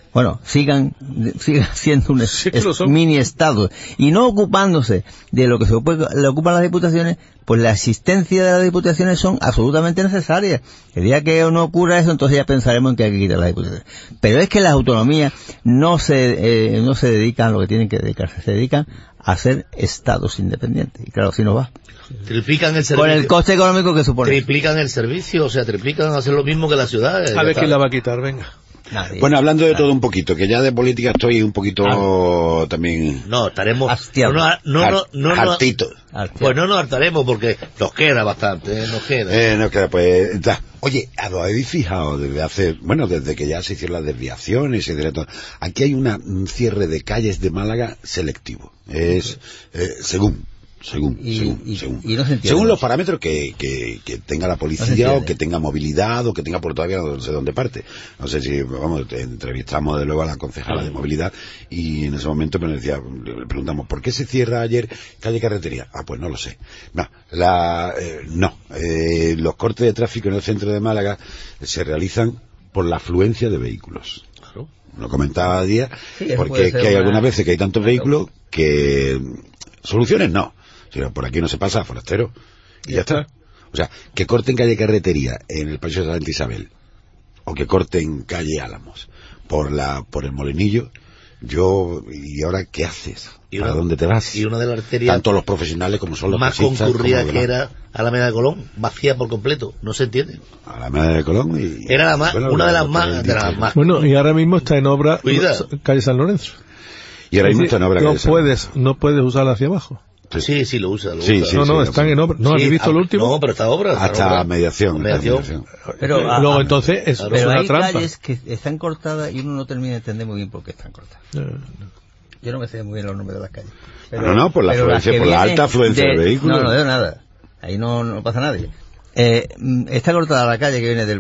bueno, sigan, sigan siendo un Sí, mini Estado y no ocupándose de lo que se ocupa, le ocupan las diputaciones, pues la existencia de las diputaciones son absolutamente necesarias. El día que no ocurra eso, entonces ya pensaremos en que hay que quitar las diputaciones. Pero es que las autonomías no se, eh, no se dedican a lo que tienen que dedicarse, se dedican a ser estados independientes. Y claro, si no va. Triplican el servicio. Con el coste económico que supone. Triplican el servicio, o sea, triplican hacer lo mismo que la ciudad. A ver quién la va a quitar, venga. Nadie. Bueno, hablando de todo un poquito, que ya de política estoy un poquito ah. también... No, estaremos... No, no, no, no, no, hartito. Pues no nos hartaremos porque nos queda bastante, ¿eh? nos queda. Eh, nos queda, pues... Da. Oye, ¿os habéis fijado desde hace... Bueno, desde que ya se hicieron las desviaciones y de todo, aquí hay una, un cierre de calles de Málaga selectivo. Es, eh, según... Según, y, según, y, según, y no según los parámetros que, que, que tenga la policía no o que tenga movilidad o que tenga, por todavía no sé dónde parte. No sé si, vamos, entrevistamos de luego a la concejala de movilidad y en ese momento me decía, le preguntamos, ¿por qué se cierra ayer calle Carretería? Ah, pues no lo sé. No, la, eh, no, eh, los cortes de tráfico en el centro de Málaga se realizan por la afluencia de vehículos. Claro. Lo comentaba Díaz, sí, porque es que hay una... algunas veces que hay tantos vehículos que soluciones no. Sino por aquí no se pasa, forastero, y ya está. O sea, que corten calle Carretería en el Paseo de Santa Isabel, o que corten calle Álamos por la por el Molinillo, yo, ¿y ahora qué haces? ¿A dónde te vas? Y una de las arterias... Tanto los profesionales como son los más concurrida que era Alameda de Colón, vacía por completo, no se entiende. Alameda de Colón y... Era la más, bueno, una de las más, de las más... Bueno, y ahora mismo está en obra Cuida. calle San Lorenzo. Y ahora mismo está en obra no calle San puedes, no puedes usarla hacia abajo. Sí, sí, lo usa. Lo sí, usa. Sí, no, no, sí, están sí. en obra. ¿No sí, has visto a, el último? No, pero está obra. Está hasta obra. mediación. mediación. mediación. Pero, a, Luego, entonces, es, pero es una hay trampa. calles que están cortadas y uno no termina de entender muy bien por qué están cortadas. No, no. Yo no me sé muy bien los nombres de las calles. Pero, no, no, por la afluencia, por la alta afluencia de, de vehículos. No, no veo nada. Ahí no, no pasa nadie. Eh, está cortada la calle que viene del,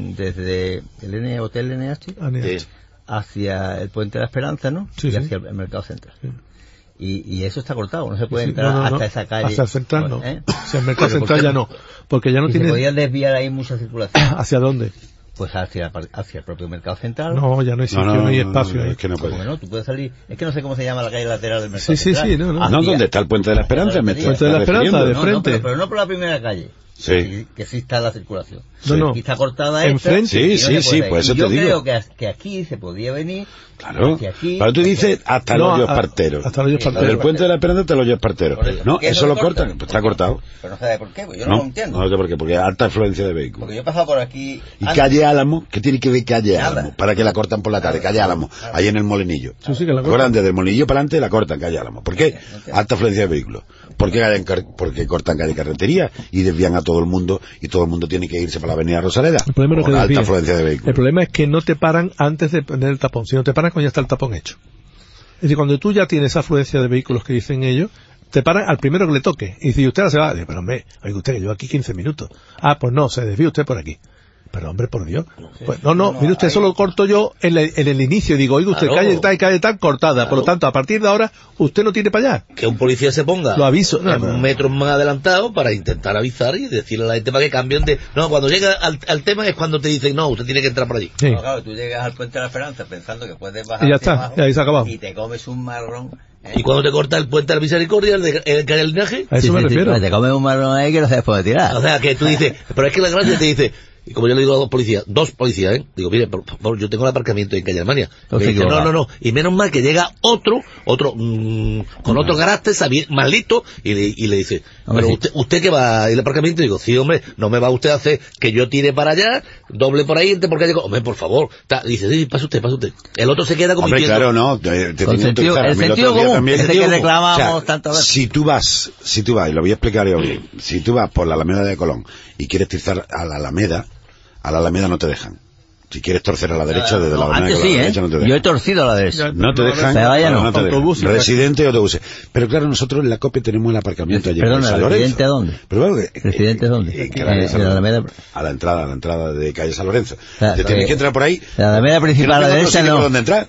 desde el N, Hotel N H sí. hacia el Puente de la Esperanza, ¿no? Sí, y sí. hacia el Mercado Central. Sí. Y, y eso está cortado, no se puede sí, entrar no, no, hasta no. esa calle. Hasta el central no. ¿Eh? O sea, el Mercado Central ya no. Porque ya no y tiene... se podía desviar ahí mucha circulación. ¿Hacia dónde? Pues hacia, hacia el propio Mercado Central. No, ya no hay sitio, no, no, no hay espacio. No, no, es que no puede. No, tú puedes salir. Es que no sé cómo se llama la calle lateral del Mercado sí, Central. Sí, sí, no, no. Hacia, no, ¿dónde está el Puente de la Esperanza? El Puente de la Esperanza, de no, frente. No, pero, pero no por la primera calle. Sí. Que sí está la circulación. No, no. Aquí está cortada enfrente. Sí, sí, sí, pues eso yo te digo. Yo creo que, que aquí se podía venir. Claro. Aquí, pero tú dices hasta no, los hoyos a, parteros. Hasta los hoyos parteros. Del Puente de la Esperanza hasta los hoyos parteros. Eso. No, eso lo cortan. cortan. Pues está cortado. Pero no sabe por qué, pues yo no, no lo entiendo. No sé por qué, porque hay alta afluencia de vehículos. Porque yo he pasado por aquí. Y antes. Calle Álamo, ¿qué tiene que ver calle Nada. Álamo? ¿Para que la cortan por la tarde? Calle Álamo, Nada. ahí en el Molinillo. Sí, sí, que la cortan. Desde el Molinillo para adelante la cortan, calle Álamo. ¿Por qué? No alta afluencia de vehículos. ¿Por qué? Porque cortan calle Carretería y desvían a todo el mundo y todo el mundo tiene que irse para la avenida Rosaleda. El problema, con alta afluencia de vehículos. El problema es que no te paran antes de poner el tapón, sino te paran cuando ya está el tapón hecho. Es decir, cuando tú ya tienes afluencia de vehículos que dicen ellos, te paran al primero que le toque. Y si usted ahora se va, dice, pero hombre, oiga usted que llevo aquí quince minutos. Ah, pues no, se desvía usted por aquí. Pero hombre, por Dios. Pues, no, no, mire usted, eso lo corto yo en, la, en el inicio. Digo, oiga usted, claro. calle tal, calle tal, cortada. Claro. Por lo tanto, a partir de ahora, usted no tiene para allá. Que un policía se ponga. Lo aviso. No, no. metros más adelantado para intentar avisar y decirle a la gente para que cambien de... No, cuando llega al, al tema es cuando te dicen, no, usted tiene que entrar por allí. Sí. No, claro, tú llegas al Puente de la Esperanza pensando que puedes bajar. Y ya está, abajo, y ahí se ha acabado. Y te comes un marrón. ¿Eh? ¿Y cuando te corta el Puente de la Misericordia, el de el, el linaje? A eso sí, me sí, refiero. Sí, te comes un marrón ahí que no sabes por tirar. O sea, que tú dices, pero es que la gracia te dice... Y como yo le digo a dos policías, dos policías, ¿eh? Digo, mire, por favor, yo tengo el aparcamiento en calle Alemania. Me dice, no, no, no. Y menos mal que llega otro, otro, mmm, con otro carácter, más listo, y le, y le dice, pero sí. usted, usted que va al aparcamiento, y digo, sí, hombre, no me va usted a hacer que yo tire para allá, doble por ahí, entre por calle, hombre, por favor. Ta, dice, sí, pasa usted, pasa usted. El otro se queda como hombre, claro, no, te, te con sentido, el sentido común, ese que reclamamos o sea, tantas veces. Si tú vas, si tú vas, y lo voy a explicar yo bien, si tú vas por la Alameda de Colón, y quieres tirzar a la Alameda, a la Alameda no te dejan. Si quieres torcer a la derecha desde no, la Alameda antes sí, a la ¿eh? derecha no te dejan. Yo he torcido a la derecha. No te dejan. No, vaya, no. no te autobuses, dejan. Residente y autobuses. Pero claro, nosotros en la COPE tenemos el aparcamiento allí. Perdona, ¿residente a dónde? Pero bueno, eh, ¿residente a dónde? Eh, eh, la eh, la Alameda... A la entrada, a la entrada de calle San Lorenzo. O sea, te tienes que entrar por ahí. La Alameda principal a la derecha no. ¿Dónde entrar?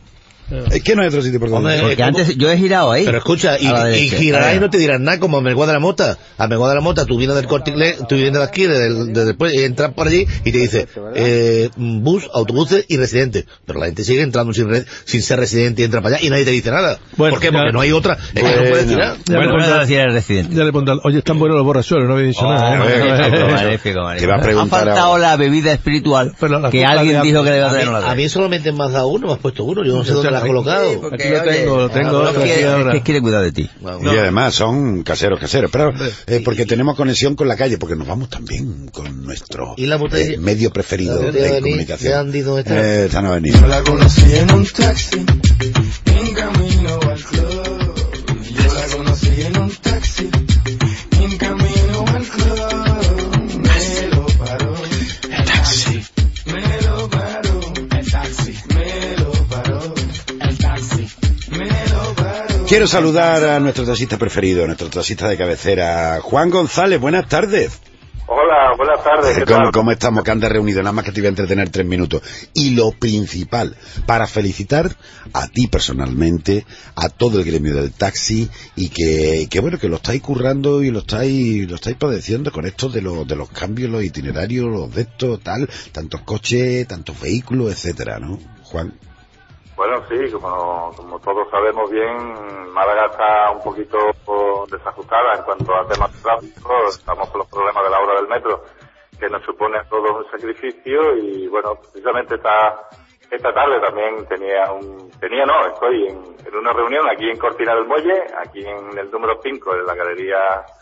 Es que no hay otro sitio por donde. Porque como... antes yo he girado ahí. Pero escucha, y, y girarás y no te dirán nada, como a Melguá de la Mota. A Melguá de la Mota, tú vienes del Corte Inglés, tú vienes de aquí, de, de después, y entras por allí y te dice eh, bus, autobuses y residentes. Pero la gente sigue entrando sin, re, sin ser residente y entra para allá y nadie te dice nada. Bueno, ¿por qué? Porque ya, no hay otra. Es que no puedes tirar. Ya bueno, le decir al residente. Ya le pondrá, oye, están buenos los borrachuelos, no había dicho oh, nada. ¿eh? Magnífico, magnífico. Ha faltado la bebida espiritual que alguien dijo que le iba a traer. A mí solamente me has dado uno, me has puesto uno, yo no sé dónde lo has colocado. Aquí lo tengo, lo tengo. Es que quiere cuidar de ti. Y además son caseros, caseros. Pero eh, porque tenemos conexión con la calle, porque nos vamos también con nuestro eh, medio preferido de comunicación. Eh, esta no ha venido. Yo la conocí en un taxi, en camino al club. Yo la conocí en un taxi, en camino al club. Me lo paró el taxi, me lo paró el taxi, me lo paró el taxi, me lo paró. Quiero saludar a nuestro taxista preferido, nuestro taxista de cabecera, Juan González. Buenas tardes. Hola, buenas tardes. ¿Qué ¿Cómo, tal? ¿Cómo estamos? Que andas reunido, nada más que te voy a entretener tres minutos. Y lo principal, para felicitar a ti personalmente, a todo el gremio del taxi, y que, que bueno, que lo estáis currando y lo estáis, lo estáis padeciendo con esto de los, de los cambios, los itinerarios, los de estos, tal, tantos coches, tantos vehículos, etcétera, ¿no, Juan? Bueno, sí, como, como todos sabemos bien, Málaga está un poquito desajustada en cuanto a temas de tráfico. Estamos con los problemas de la hora del metro, que nos supone a todos un sacrificio. Y bueno, precisamente esta, esta tarde también tenía un, tenía no, estoy en, en una reunión aquí en Cortina del Muelle, aquí en el número cinco, en la galería,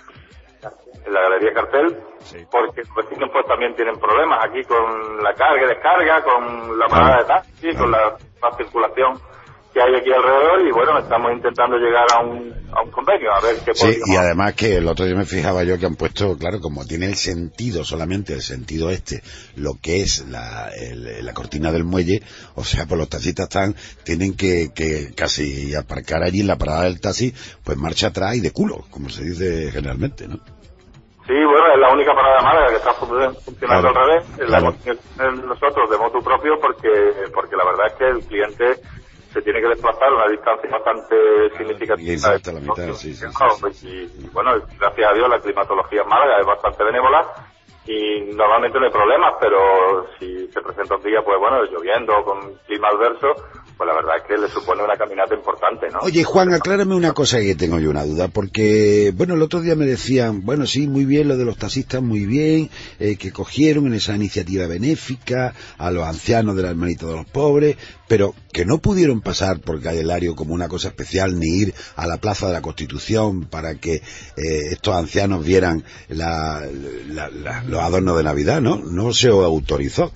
en la galería Cartel, sí. Porque los vecinos pues también tienen problemas aquí con la carga y descarga, con la parada ah, de taxi, ah. con la, la circulación que hay aquí alrededor, y bueno, estamos intentando llegar a un, a un convenio, a ver qué podemos. Sí, y además que el otro día me fijaba yo que han puesto, claro, como tiene el sentido, solamente el sentido este, lo que es la, el, la cortina del muelle, o sea, pues los taxistas están, tienen que, que casi aparcar allí en la parada del taxi, pues marcha atrás y de culo, como se dice generalmente, ¿no? Sí, bueno, es la única parada de Málaga que está funcionando claro, al revés, claro. La, nosotros de motu propio, porque, porque la verdad es que el cliente se tiene que desplazar a una distancia bastante significativa. Exacto, la mitad, sí, sí, sí, sí. Y, y bueno, gracias a Dios la climatología en Málaga es bastante benévola y normalmente no hay problemas, pero si se presenta un día, pues bueno, lloviendo, con clima adverso, pues la verdad es que le supone una caminata importante, ¿no? Oye, Juan, aclárame una cosa que tengo yo una duda, porque, bueno, el otro día me decían, bueno, sí, muy bien lo de los taxistas, muy bien, eh, que cogieron en esa iniciativa benéfica a los ancianos de la hermanita de los pobres, pero que no pudieron pasar por Calle Lario como una cosa especial, ni ir a la Plaza de la Constitución para que eh, estos ancianos vieran la, la, la, los adornos de Navidad, ¿no? No se autorizó.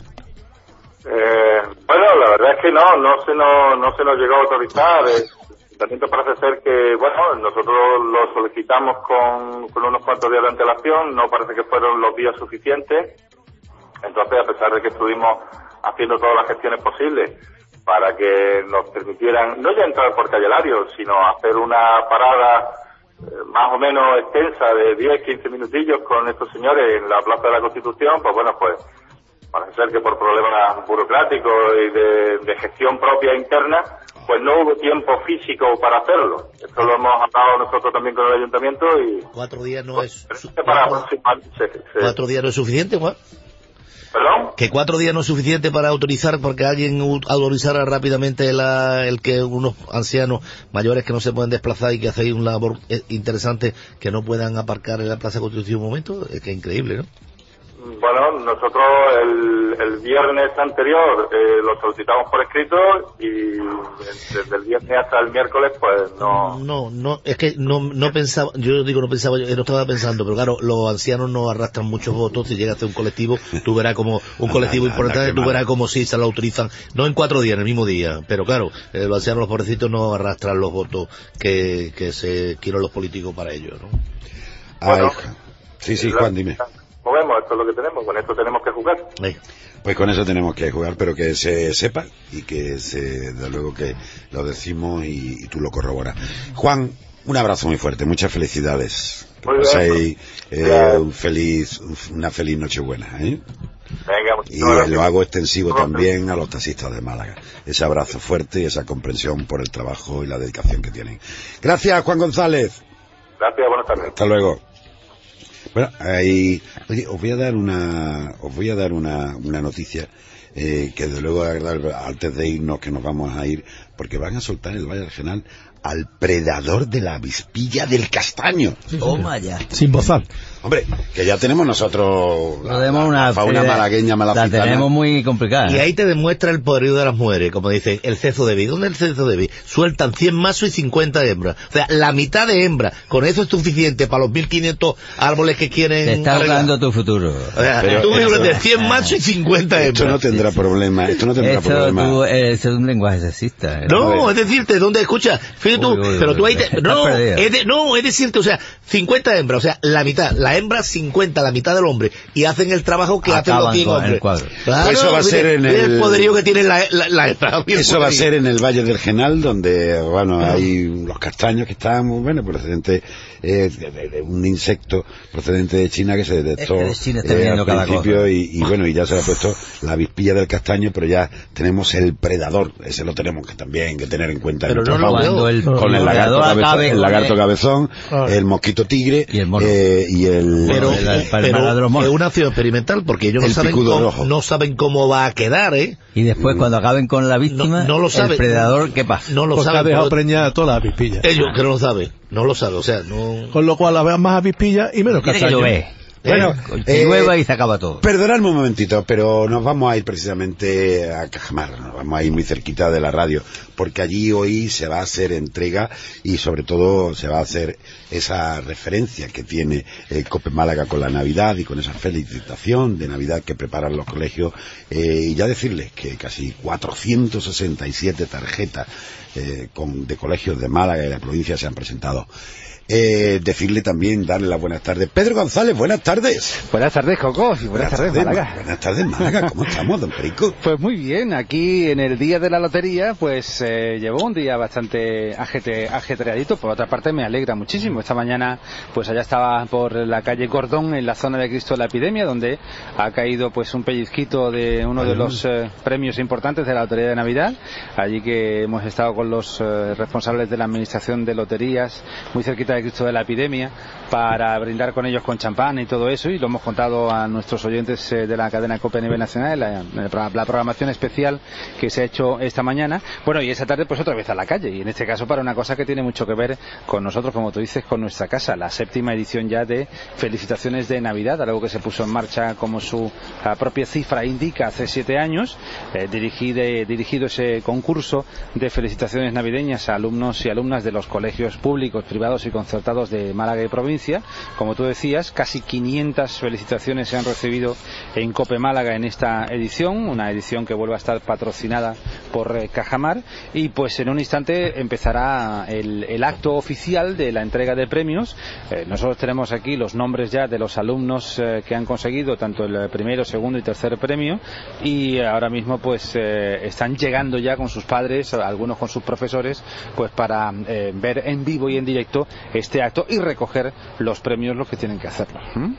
Eh, bueno, la verdad es que no, no se nos, no se nos llegó a autorizar. El ayuntamiento parece ser que, bueno, nosotros lo solicitamos con, con unos cuantos días de antelación, no parece que fueron los días suficientes. Entonces, a pesar de que estuvimos haciendo todas las gestiones posibles para que nos permitieran, no ya entrar por Calle Lario, sino hacer una parada eh, más o menos extensa de diez, quince minutillos con estos señores en la Plaza de la Constitución, pues bueno, pues parece ser que por problemas burocráticos y de, de gestión propia interna, pues no hubo tiempo físico para hacerlo. Esto lo hemos hablado nosotros también con el ayuntamiento y... Cuatro días no es... Para cuatro, se, se, ¿Cuatro días no es suficiente, Juan? ¿Perdón? Que cuatro días no es suficiente para autorizar, porque alguien autorizara rápidamente la, el que unos ancianos mayores que no se pueden desplazar y que hacen una labor interesante, que no puedan aparcar en la Plaza de Constitución un momento, es que es increíble, ¿no? Bueno, nosotros el, el viernes anterior eh, lo solicitamos por escrito y desde el viernes hasta el miércoles pues no... No, no, es que no no pensaba, yo digo no pensaba, yo no estaba pensando, pero claro, los ancianos no arrastran muchos votos, si llega a ser un colectivo, tú verás como un colectivo anda, importante, anda, tú verás como si se lo autorizan, no en cuatro días, en el mismo día, pero claro, eh, los ancianos, los pobrecitos no arrastran los votos que, que se quieren los políticos para ellos, ¿no? Bueno, Ay, sí, sí, Juan, dime. Movemos, esto es lo que tenemos, con esto tenemos que jugar. Sí. Pues con eso tenemos que jugar, pero que se sepa y que se, de luego que lo decimos y, y tú lo corroboras. Juan, un abrazo muy fuerte, muchas felicidades. Que paséis eh, un feliz, una feliz Nochebuena, ¿eh? Venga, y gracias. Lo hago extensivo también a los taxistas de Málaga. Ese abrazo fuerte y esa comprensión por el trabajo y la dedicación que tienen. Gracias, Juan González. Gracias, buenas tardes. Hasta luego. Bueno, ahí, oye, os voy a dar una, os voy a dar una, una noticia, eh, que desde luego, antes de irnos, que nos vamos a ir, porque van a soltar en el Valle del Genal al predador de la avispilla del castaño. Toma ya. Sin bozal. Hombre, que ya tenemos nosotros la, tenemos la, una la fauna malagueña malafitana. La tenemos muy complicada. Y ahí te demuestra el poderío de las mujeres, como dicen, el cezo de vi. ¿Dónde es el cezo de vi? Sueltan cien machos y cincuenta hembras. O sea, la mitad de hembras. Con eso es suficiente para los mil quinientos árboles que quieren... Te está hablando tu futuro. O sea, pero tú vives de cien machos y cincuenta hembras. Esto no tendrá problema, esto no tendrá esto problema. Tú, eh, es un lenguaje sexista. ¿eh? No, es decirte, ¿dónde escuchas? Fíjate tú, uy, uy, pero tú ahí te... No, es de, no, es decirte, o sea, cincuenta hembras, o sea, la mitad. La hembra cincuenta, la mitad del hombre, y hacen el trabajo que Acaban hacen los cien hombres. Claro, eso va a ser en el... el poderío que tiene la, la, la hembra. Eso va a ser en el Valle del Genal, donde, bueno, ah. hay los castaños que están, bueno, procedente eh, de, de, de un insecto procedente de China que se detectó es que China está eh, al cada principio cosa. y, y bueno, y ya se le ha puesto la avispilla del castaño, pero ya tenemos el predador, ese lo tenemos que también que tener en cuenta. Pero en no lo veo. El, con el lagarto cabezón, el lagarto cabezón, ah. el mosquito tigre y el mono. Eh, y el, pero, el, el, pero es una acción experimental porque ellos no saben, cómo, no saben cómo va a quedar, ¿eh? Y después cuando acaben con la víctima, no, no lo sabe. El predador, ¿qué pasa? No lo porque sabe. ha dejado preñada todas las avispillas. Ellos que no lo saben, no lo saben, o sea, no... Con lo cual habrá más avispillas y menos castaños. Bueno, eh, llueva y se acaba todo. Perdonadme un momentito, pero nos vamos a ir precisamente a Cajamar, nos vamos a ir muy cerquita de la radio, porque allí hoy se va a hacer entrega y sobre todo se va a hacer esa referencia que tiene eh, COPE Málaga con la Navidad y con esa felicitación de Navidad que preparan los colegios, eh, y ya decirles que casi cuatrocientas sesenta y siete tarjetas eh, con, de colegios de Málaga y de la provincia se han presentado. Eh, decirle también, darle las buenas tardes. Pedro González, buenas tardes. Buenas tardes, Coco, y buenas, buenas tardes, tardes, Málaga. Buenas tardes, Málaga. ¿Cómo estamos, don Perico? Pues muy bien, aquí en el día de la lotería, pues eh, llevó un día bastante agete, ajetreadito. Por otra parte, me alegra muchísimo. Esta mañana, pues allá estaba por la calle Gordón, en la zona de Cristo de la Epidemia, donde ha caído pues un pellizquito de uno de los eh, premios importantes de la Lotería de Navidad. Allí que hemos estado con los eh, responsables de la Administración de Loterías, muy cerquita de Cristo de la Epidemia, para brindar con ellos con champán y todo eso, y lo hemos contado a nuestros oyentes eh, de la cadena COPE a nivel nacional, la, la, la programación especial que se ha hecho esta mañana. Bueno, y esa tarde pues otra vez a la calle, y en este caso para una cosa que tiene mucho que ver con nosotros, como tú dices, con nuestra casa, la séptima edición ya de Felicitaciones de Navidad, algo que se puso en marcha, como su la propia cifra indica, hace siete años, eh, dirigido, dirigido ese concurso de felicitaciones navideñas a alumnos y alumnas de los colegios públicos, privados y concertados de Málaga y provincia. Como tú decías, casi quinientas felicitaciones se han recibido en COPE Málaga en esta edición, una edición que vuelve a estar patrocinada por eh, Cajamar, y pues en un instante empezará el, el acto oficial de la entrega de premios. Eh, nosotros tenemos aquí los nombres ya de los alumnos eh, que han conseguido tanto el primero, segundo y tercer premio, y ahora mismo pues eh, están llegando ya con sus padres, algunos con sus profesores, pues para eh, ver en vivo y en directo este acto y recoger los premios, los que tienen que hacerlo. ¿Mm?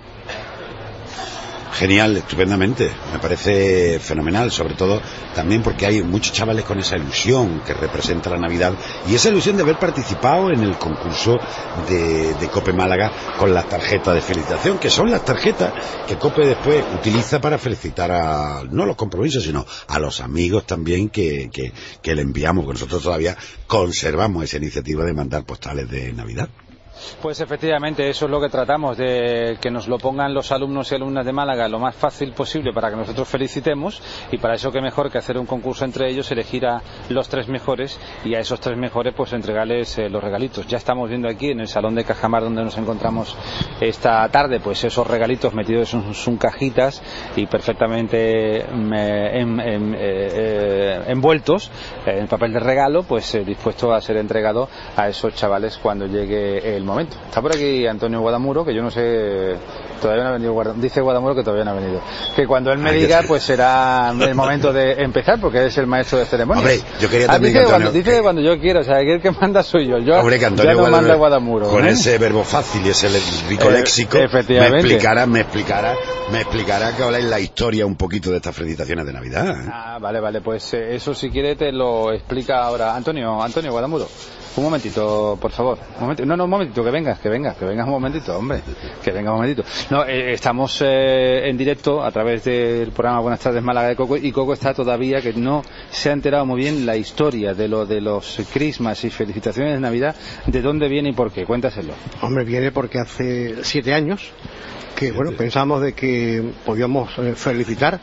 Genial, estupendamente, me parece fenomenal, sobre todo también porque hay muchos chavales con esa ilusión que representa la Navidad y esa ilusión de haber participado en el concurso de, de COPE Málaga con las tarjetas de felicitación, que son las tarjetas que COPE después utiliza para felicitar a, no a los compromisos, sino a los amigos también que, que, que le enviamos, que nosotros todavía conservamos esa iniciativa de mandar postales de Navidad. Pues efectivamente, eso es lo que tratamos, de que nos lo pongan los alumnos y alumnas de Málaga lo más fácil posible para que nosotros felicitemos, y para eso qué mejor que hacer un concurso entre ellos, elegir a los tres mejores y a esos tres mejores pues entregarles eh, los regalitos. Ya estamos viendo aquí en el Salón de Cajamar, donde nos encontramos esta tarde, pues esos regalitos metidos en sus cajitas y perfectamente eh, en, en, eh, envueltos en papel de regalo, pues eh, dispuesto a ser entregado a esos chavales cuando llegue el momento. Está por aquí Antonio Guadamuro, que yo no sé, todavía no ha venido. Dice Guadamuro que todavía no ha venido. Que cuando él me Ay, diga, pues será el momento de empezar, porque es el maestro de ceremonias. Hombre, yo quería ah, también dice, que Antonio, cuando, dice que cuando yo quiero, o sea, que el que manda soy yo. Yo Hombre, que Antonio ya no Guadamuro, manda Guadamuro. con ¿eh? ese verbo fácil y ese rico eh, léxico, me explicara, me explicara me explicará que habláis la historia un poquito de estas felicitaciones de Navidad. ¿eh? Ah, vale, vale, pues eh, eso si quiere te lo explica ahora Antonio, Antonio Guadamuro. Un momentito, por favor. Un momentito. No, no, un momentito, que vengas, que vengas, que vengas un momentito, hombre. Que vengas un momentito. No, eh, estamos eh, en directo a través del programa Buenas tardes Málaga de Coco, y Coco está todavía que no se ha enterado muy bien la historia de lo de los crismas y felicitaciones de Navidad, de dónde viene y por qué. Cuéntaselo. Hombre, viene porque hace siete años que, bueno, pensamos de que podíamos eh, felicitar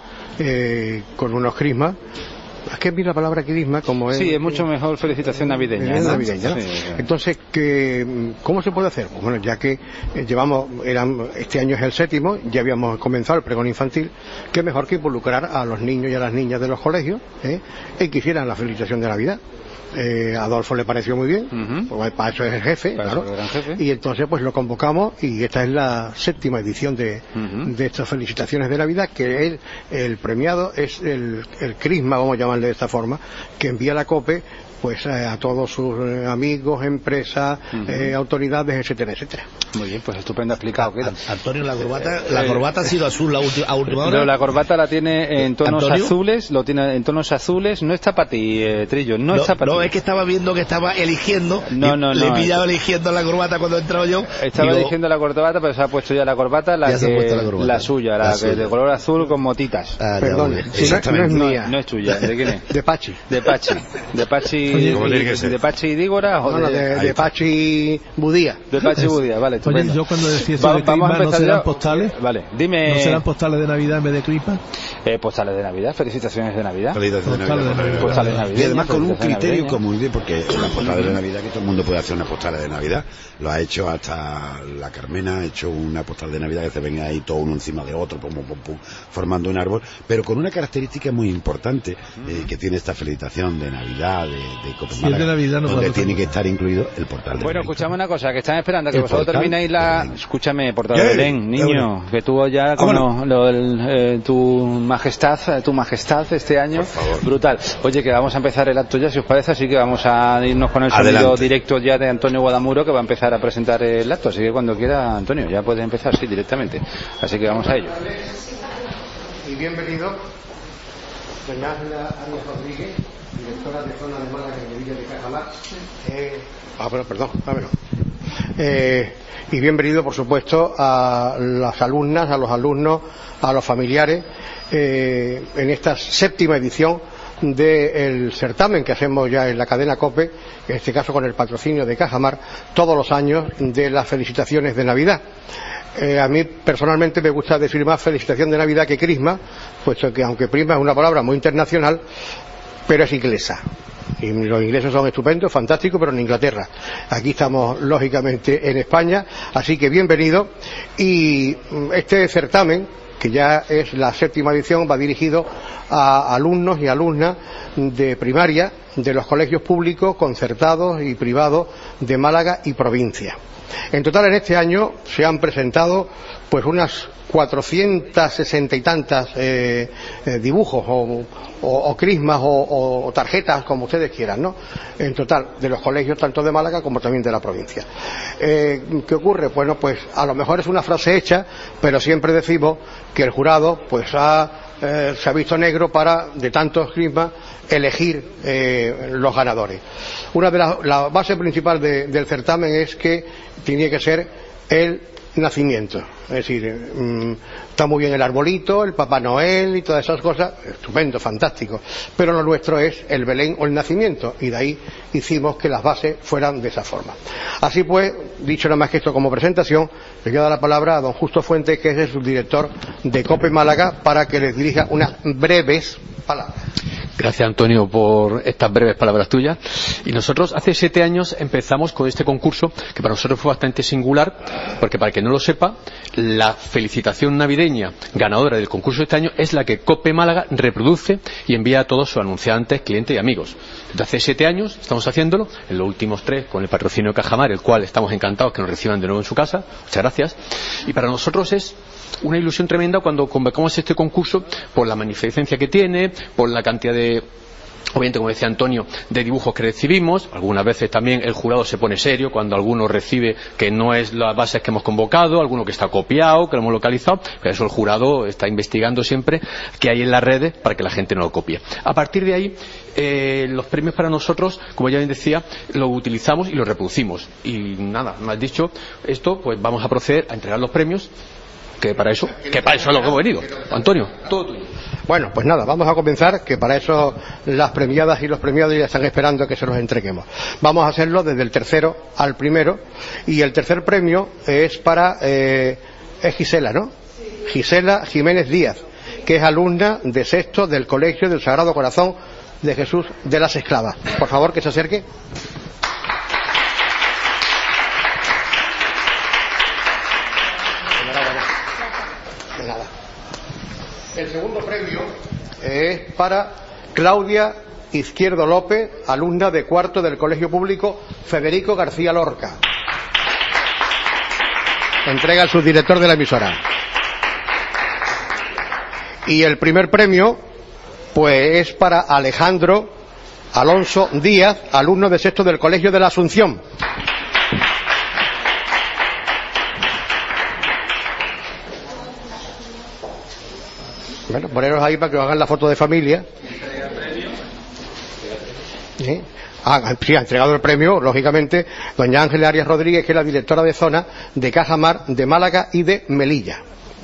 eh, con unos crismas. Es que mira la palabra crisma como es... Sí, es mucho mejor felicitación navideña. Es ¿no? navideña, ¿no? Sí, sí. Entonces, que, ¿cómo se puede hacer? Pues bueno, ya que eh, llevamos, eran, este año es el séptimo, ya habíamos comenzado el pregón infantil, qué mejor que involucrar a los niños y a las niñas de los colegios, ¿eh? y que hicieran la felicitación de Navidad. Eh, a Adolfo le pareció muy bien, uh-huh. pues para eso es el jefe, para claro. El jefe. Y entonces pues lo convocamos y esta es la séptima edición de, uh-huh. de estas felicitaciones de Navidad, que el, el premiado es el, el crisma, vamos a llamarle de esta forma, que envía la COPE pues eh, a todos sus eh, amigos, empresas, uh-huh. eh, autoridades, etcétera, etcétera. Muy bien, pues estupendo explicado queda. Antonio, la corbata, la corbata ha sido azul la ulti, a última hora. No, la corbata la tiene en tonos ¿Antonio? azules, lo tiene en tonos azules, no está para ti, eh, Trillo, no, no está para ti. No, es que estaba viendo que estaba eligiendo, no, no, le he no, pillado es... eligiendo la corbata cuando he entrado yo. Estaba digo... eligiendo la corbata, pero se ha puesto ya la corbata, la, que, la, corbata. la suya, la, la que suya. De color azul con motitas. Ah, Perdón, si no, no es mía. No, no es tuya, ¿de quién es? De Pachi. De Pachi, de Pachi. Oye, ¿cómo tiene que ser? ¿De Pachi y Dígora o no, no, de, de Pachi Budía? De Pachi Budía, vale, estupendo. Oye, yo cuando decía eso de crisma, ¿no serán ya... postales? Vale, dime... ¿No serán postales de Navidad en vez de crisma? Eh, postales de Navidad, felicitaciones de Navidad. Felicitaciones de Navidad. Navidad. Postales de Navidad. Y además con un criterio común, porque las postales de Navidad, que todo el mundo puede hacer una postal de Navidad. Lo ha hecho hasta la Carmena, ha hecho una postal de Navidad que se venga ahí todo uno encima de otro, pum, pum, pum, pum, formando un árbol, pero con una característica muy importante eh, que tiene esta felicitación de Navidad, de, de Cope Málaga, si de Navidad no donde tiene que estar incluido el portal de Bueno, Belén. Escuchame una cosa, que están esperando a que el vosotros terminéis la... Escúchame, portal de Belén, niño, que tú ya con lo, lo del, eh, tu majestad, tu majestad este año, brutal. Oye, que vamos a empezar el acto ya, si os parece, así que vamos a irnos con el sonido Adelante. directo ya de Antonio Guadamuro, que va a empezar a presentar el acto, así que cuando quiera, Antonio, ya puede empezar, sí, directamente. Así que vamos a ello. Y bienvenido, doña Ángela Arias Rodríguez, directora de Zona de Málaga en Villa de Cajamar. Eh, ah, pero, perdón, ah, bueno. Eh, y bienvenido, por supuesto, a las alumnas, a los alumnos, a los familiares, eh, en esta séptima edición del certamen que hacemos ya en la cadena COPE, en este caso con el patrocinio de Cajamar, todos los años de las felicitaciones de Navidad. Eh, a mí personalmente me gusta decir más felicitación de Navidad que crisma, puesto que aunque crisma es una palabra muy internacional, pero es inglesa. Y los ingleses son estupendos, fantásticos, pero en Inglaterra. Aquí estamos, lógicamente, en España, así que bienvenido. Y este certamen, que ya es la séptima edición, va dirigido a alumnos y alumnas de primaria de los colegios públicos, concertados y privados de Málaga y provincia. En total, en este año se han presentado pues unas cuatrocientas sesenta y tantas eh, eh, dibujos o, o, o crismas o, o tarjetas, como ustedes quieran, ¿no? En total, de los colegios tanto de Málaga como también de la provincia. Eh, ¿Qué ocurre? Bueno, pues a lo mejor es una frase hecha, pero siempre decimos que el jurado pues ha, eh, se ha visto negro para, de tantos crismas, elegir eh, los ganadores. Una de las la base principal de, del certamen es que tiene que ser el nacimiento, es decir, mmm, está muy bien el arbolito, el Papá Noel y todas esas cosas, estupendo, fantástico, pero lo nuestro es el Belén o el nacimiento, y de ahí hicimos que las bases fueran de esa forma. Así pues, dicho nada más que esto como presentación, le voy a dar la palabra a don Justo Fuentes, que es el subdirector de COPE Málaga, para que les dirija unas breves palabras. Gracias, Antonio, por estas breves palabras tuyas. Y nosotros hace siete años empezamos con este concurso, que para nosotros fue bastante singular, porque para el que no lo sepa, la felicitación navideña ganadora del concurso de este año es la que COPE Málaga reproduce y envía a todos sus anunciantes, clientes y amigos. Desde hace siete años estamos haciéndolo, en los últimos tres con el patrocinio de Cajamar, el cual estamos encantados que nos reciban de nuevo en su casa. Muchas gracias. Y para nosotros es una ilusión tremenda cuando convocamos este concurso por la magnificencia que tiene, por la cantidad de obviamente, como decía Antonio, de dibujos que recibimos. Algunas veces también el jurado se pone serio cuando alguno recibe que no es las bases que hemos convocado, alguno que está copiado, que lo hemos localizado, pero eso el jurado está investigando siempre qué hay en las redes para que la gente no lo copie. A partir de ahí, eh, los premios para nosotros, como ya bien decía, lo utilizamos y lo reproducimos. Y nada, me has dicho esto, pues vamos a proceder a entregar los premios, que para eso, que para eso es lo que hemos venido. Antonio, todo tuyo. Bueno, pues nada, vamos a comenzar, que para eso las premiadas y los premiados ya están esperando que se los entreguemos. Vamos a hacerlo desde el tercero al primero, y el tercer premio es para eh, es Gisela, ¿no? Gisela Jiménez Díaz, que es alumna de sexto del Colegio del Sagrado Corazón de Jesús de las Esclavas. Por favor, que se acerque. De nada. El segundo premio es para Claudia Izquierdo López, alumna de cuarto del Colegio Público Federico García Lorca. Entrega al subdirector de la emisora. Y el primer premio, pues, es para Alejandro Alonso Díaz, alumno de sexto del Colegio de la Asunción. Bueno, poneros ahí para que os hagan la foto de familia. ¿Sí? Ah, sí, ha entregado el premio, lógicamente, doña Ángeles Arias Rodríguez, que es la directora de zona de Caja Mar de Málaga y de Melilla.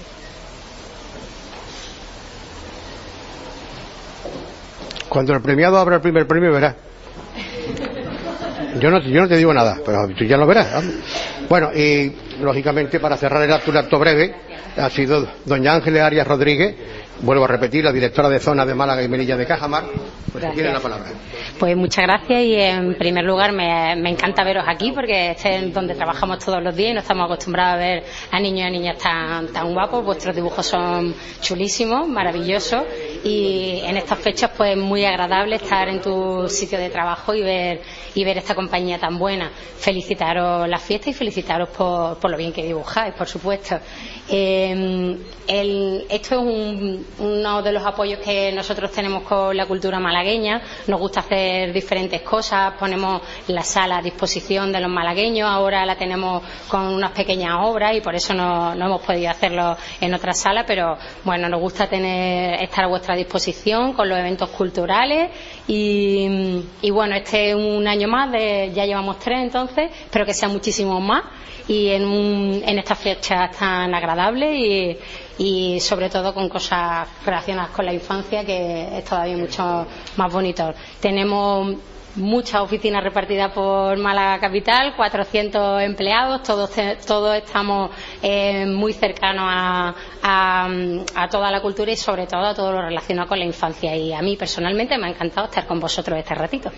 Cuando el premiado abra el primer premio, verás. Yo no, yo no te digo nada, pero tú ya lo verás, ¿no? Bueno, y lógicamente, para cerrar el acto, un acto breve, ha sido doña Ángeles Arias Rodríguez, vuelvo a repetir, la directora de zona de Málaga y Melilla de Cajamar, pues si tiene la palabra. Pues muchas gracias, y en primer lugar me, me encanta veros aquí, porque este es donde trabajamos todos los días y no estamos acostumbrados a ver a niños y a niñas tan, tan guapos. Vuestros dibujos son chulísimos, maravillosos, y en estas fechas pues muy agradable estar en tu sitio de trabajo y ver y ver esta compañía tan buena. Felicitaros la fiesta y felicitaros por, por lo bien que dibujáis, por supuesto. Eh, el, esto es un, uno de los apoyos que nosotros tenemos con la cultura malagueña. Nos gusta hacer diferentes cosas, ponemos la sala a disposición de los malagueños, ahora la tenemos con unas pequeñas obras y por eso no, no hemos podido hacerlo en otra sala, pero bueno, nos gusta tener estar a vuestra disposición con los eventos culturales y, y bueno, este es un año más, de, ya llevamos tres entonces, espero que sean muchísimos más y en, un, en estas fechas tan agradables y, y sobre todo con cosas relacionadas con la infancia, que es todavía mucho más bonito. Tenemos muchas oficinas repartidas por Málaga Capital, cuatrocientos empleados, todos, todos estamos eh, muy cercanos a, a, a toda la cultura y sobre todo a todo lo relacionado con la infancia, y a mí personalmente me ha encantado estar con vosotros este ratito.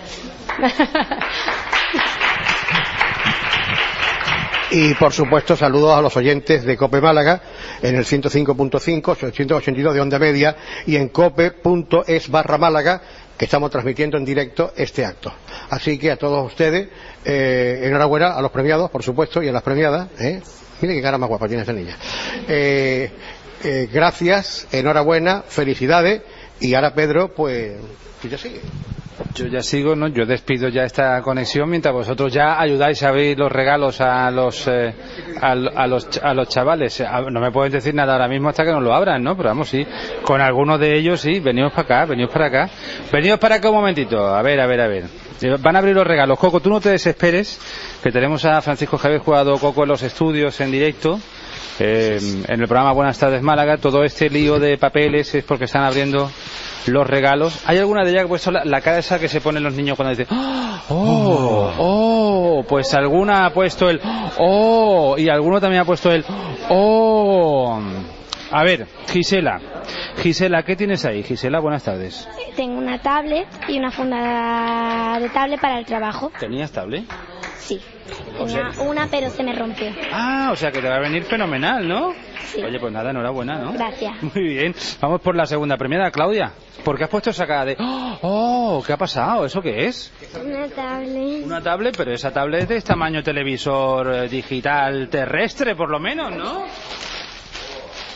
Y por supuesto saludos a los oyentes de COPE Málaga en el ciento cinco punto cinco, ochocientos ochenta y dos de onda media y en cope punto es barra Málaga, que estamos transmitiendo en directo este acto. Así que a todos ustedes, eh, enhorabuena a los premiados, por supuesto, y a las premiadas. ¿eh? Mire qué cara más guapa tiene esa niña. Eh, eh, gracias, enhorabuena, felicidades, y ahora Pedro, pues, tú ya sigue. Yo ya sigo, ¿no? Yo despido ya esta conexión mientras vosotros ya ayudáis a abrir los regalos a los eh, a, a los a los chavales. No me pueden decir nada ahora mismo hasta que nos lo abran, ¿no? Pero vamos, sí, con algunos de ellos sí, venimos para acá, venimos para acá. Venimos para acá un momentito, a ver, a ver, a ver. Van a abrir los regalos. Coco, tú no te desesperes, que tenemos a Francisco Javier Jurado Coco en los estudios en directo. Eh, en el programa Buenas Tardes Málaga. Todo este lío de papeles es porque están abriendo los regalos. ¿Hay alguna de ellas que ha puesto la, la cara esa que se ponen los niños cuando dicen ¡oh! ¡Oh! Pues alguna ha puesto el ¡oh! Y alguno también ha puesto el ¡oh! A ver, Gisela. Gisela, ¿qué tienes ahí? Gisela, buenas tardes. Tengo una tablet y una funda de tablet para el trabajo. ¿Tenías tablet? Sí. Tenía una, pero se me rompió. Ah, o sea que te va a venir fenomenal, ¿no? Sí. Oye, pues nada, enhorabuena, ¿no? Gracias. Muy bien. Vamos por la segunda premiada, Claudia. ¿Por qué has puesto esa cara de ¡oh! ¿Qué ha pasado? ¿Eso qué es? Una tablet. Una tablet, pero esa tablet es tamaño televisor digital terrestre, por lo menos, ¿no?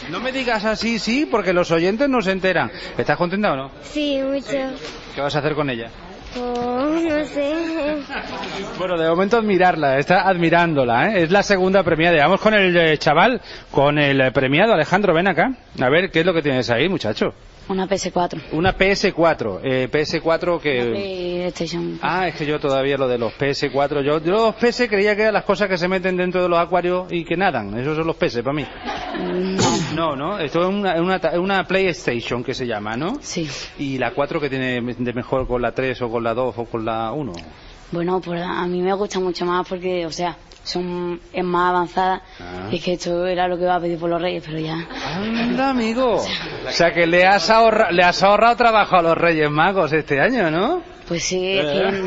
No me digas así, sí, porque los oyentes no se enteran. ¿Estás contenta o no? Sí, mucho. ¿Qué vas a hacer con ella? Oh, no sé. Bueno, de momento admirarla, está admirándola, ¿eh? Es la segunda premiada. Vamos con el eh, chaval, con el eh, premiado. Alejandro, ven acá. A ver, ¿qué es lo que tienes ahí, muchacho? Una P S cuatro. Una P S cuatro. Eh, P S cuatro que... Una PlayStation. Ah, es que yo todavía lo de los P S cuatro... Yo, yo los P S creía que eran las cosas que se meten dentro de los acuarios y que nadan. Esos son los P S para mí. No. No, ¿no? Esto es una, una, una PlayStation que se llama, ¿no? Sí. ¿Y la cuatro que tiene de mejor con la tres o con la dos o con la uno? Bueno, pues a mí me gusta mucho más porque, o sea, son es más avanzada. Ah. Y es que esto era lo que iba a pedir por los Reyes, pero ya... ¡Anda, amigo! O sea, o sea que le has, ahorra, le has ahorrado trabajo a los Reyes Magos este año, ¿no? Pues sí, es que...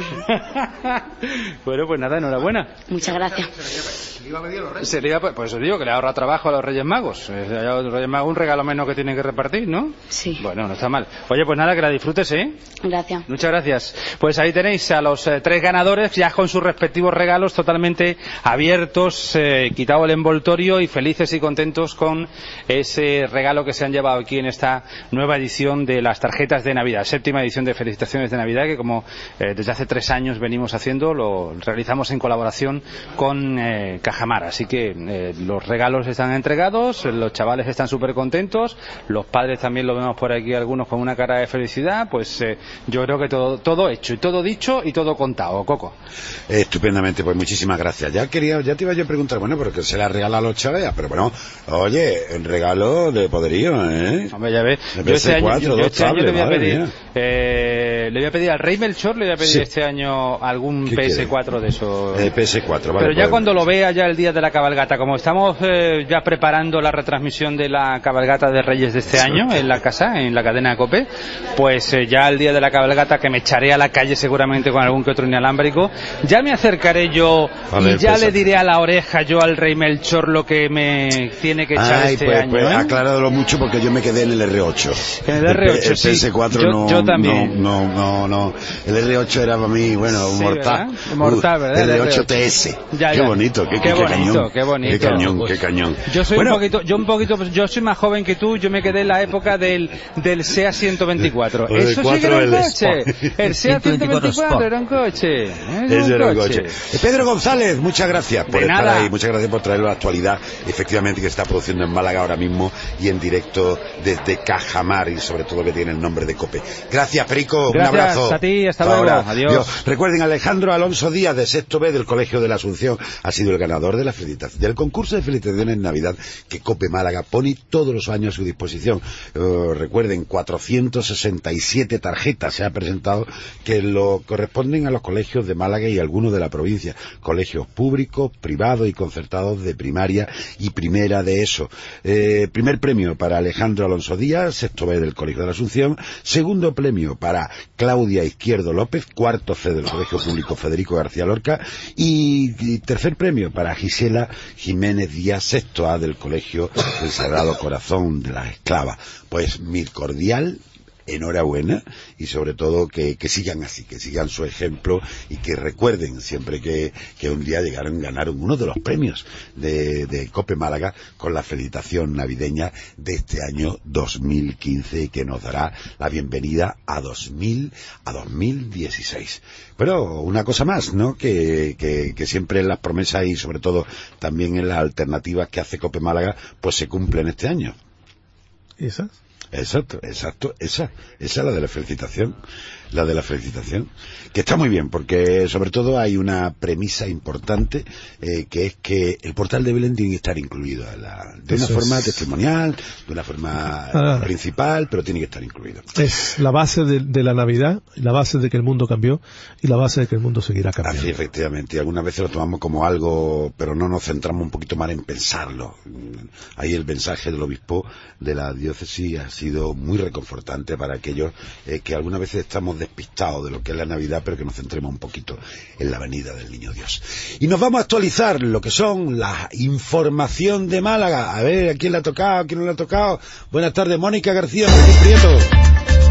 Bueno, pues nada, enhorabuena. Muchas gracias. Se le iba, pues os digo que le ahorra trabajo a los Reyes Magos. Los Reyes Magos un regalo menos que tienen que repartir, ¿no? Sí. Bueno, no está mal. Oye, pues nada, que la disfrutes, ¿eh? Gracias. Muchas gracias. Pues ahí tenéis a los eh, tres ganadores ya con sus respectivos regalos totalmente abiertos, eh, quitado el envoltorio y felices y contentos con ese regalo que se han llevado aquí en esta nueva edición de las tarjetas de Navidad, séptima edición de Felicitaciones de Navidad, que como eh, desde hace tres años venimos haciendo, lo realizamos en colaboración con eh, Cajamar. Así que eh, los regalos están entregados, los chavales están súper contentos, los padres también lo vemos por aquí, algunos con una cara de felicidad. Pues eh, yo creo que todo, todo hecho y todo dicho y todo contado. Coco. Estupendamente, pues muchísimas gracias. Ya quería, ya te iba yo a preguntar, bueno, porque se le ha regalado a los chavales, pero bueno, oye, el regalo de poderío, ¿eh? Hombre, ya ves, yo este año, yo, yo este año le voy a pedir, eh, le voy a pedir al Rey Melchor, le voy a pedir sí. este año algún P S cuatro quiere? De esos. Eh, P S cuatro, vale. Pero ya pues, cuando lo vea ya el día de la cabalgata, como estamos eh, ya preparando la retransmisión de la cabalgata de Reyes de este año en la casa, en la cadena COPE, pues eh, ya el día de la cabalgata, que me echaré a la calle seguramente con algún que otro inalámbrico, ya me acercaré yo ver, y ya le diré a la oreja yo al Rey Melchor lo que me tiene que echar Ay, este pues, año. Pues ¿eh? acláradlo mucho porque yo me quedé en el R ocho. En el R ocho, el, el sí. P S cuatro yo, no, yo también. No, no, no, no. El R ocho era para mí, bueno, sí, mortal. ¿verdad? Mortal, ¿verdad? El R ocho T S. Ya, qué ya. bonito, qué, qué, qué bonito, cañón. Qué bonito. Qué cañón, pues, qué cañón. Yo soy bueno, un poquito, yo un poquito, yo soy más joven que tú, yo me quedé en la época del, del SEA ciento veinticuatro. Eso sí que era un coche. El SEA ciento veinticuatro era un coche. Era un coche. Pedro González, muchas gracias por de estar nada. ahí, muchas gracias por traer la actualidad, efectivamente, que se está produciendo en Málaga ahora mismo y en directo desde Cajamar, y sobre todo que tiene el nombre de COPE. Gracias, Perico, gracias un abrazo. Gracias a ti, hasta luego. Ahora, adiós. Dios. Recuerden, Alejandro Alonso Díaz, de sexto B del Colegio de la Asunción, ha sido el ganador de la felicitación, del concurso de felicitaciones en Navidad que COPE Málaga pone todos los años a su disposición. Uh, recuerden, cuatrocientas sesenta y siete tarjetas se ha presentado que lo corresponden a los colegios de Málaga y algunos de la provincia, colegios públicos, privados y concertados de primaria y primera de eso. Eh, primer premio para Alejandro Alonso Díaz, sexto B del Colegio de la Asunción. Segundo premio para Claudia Izquierdo López, cuarto C del Colegio Público Federico García Lorca. Y, y tercer premio para Gisela Jiménez Díaz, sexto A del Colegio del Sagrado Corazón de las Esclavas. Pues mi cordial enhorabuena, y sobre todo que, que sigan así, que sigan su ejemplo y que recuerden siempre que, que un día llegaron, ganaron uno de los premios de, de COPE Málaga con la felicitación navideña de este año dos mil quince, que nos dará la bienvenida a dos mil, a dos mil dieciséis. Pero una cosa más, ¿no? Que, que, que siempre en las promesas y sobre todo también en las alternativas que hace COPE Málaga, pues se cumplen este año. ¿Y esas? Exacto, exacto, esa, esa es la de la felicitación, la de la felicitación, que está muy bien, porque sobre todo hay una premisa importante, eh, que es que el portal de Belén tiene que estar incluido a la, de una Eso forma es. testimonial, de una forma ah, principal, pero tiene que estar incluido. Es la base de, de la Navidad, la base de que el mundo cambió y la base de que el mundo seguirá cambiando. Así, efectivamente, y algunas veces lo tomamos como algo, pero no nos centramos un poquito más en pensarlo. Ahí el mensaje del obispo de la diócesis ha sido muy reconfortante para aquellos eh, que algunas veces estamos despistados de lo que es la Navidad, pero que nos centremos un poquito en la venida del Niño Dios. Y nos vamos a actualizar lo que son la información de Málaga. A ver, ¿a quién le ha tocado? ¿A quién no le ha tocado? Buenas tardes, Mónica García, Martín Prieto.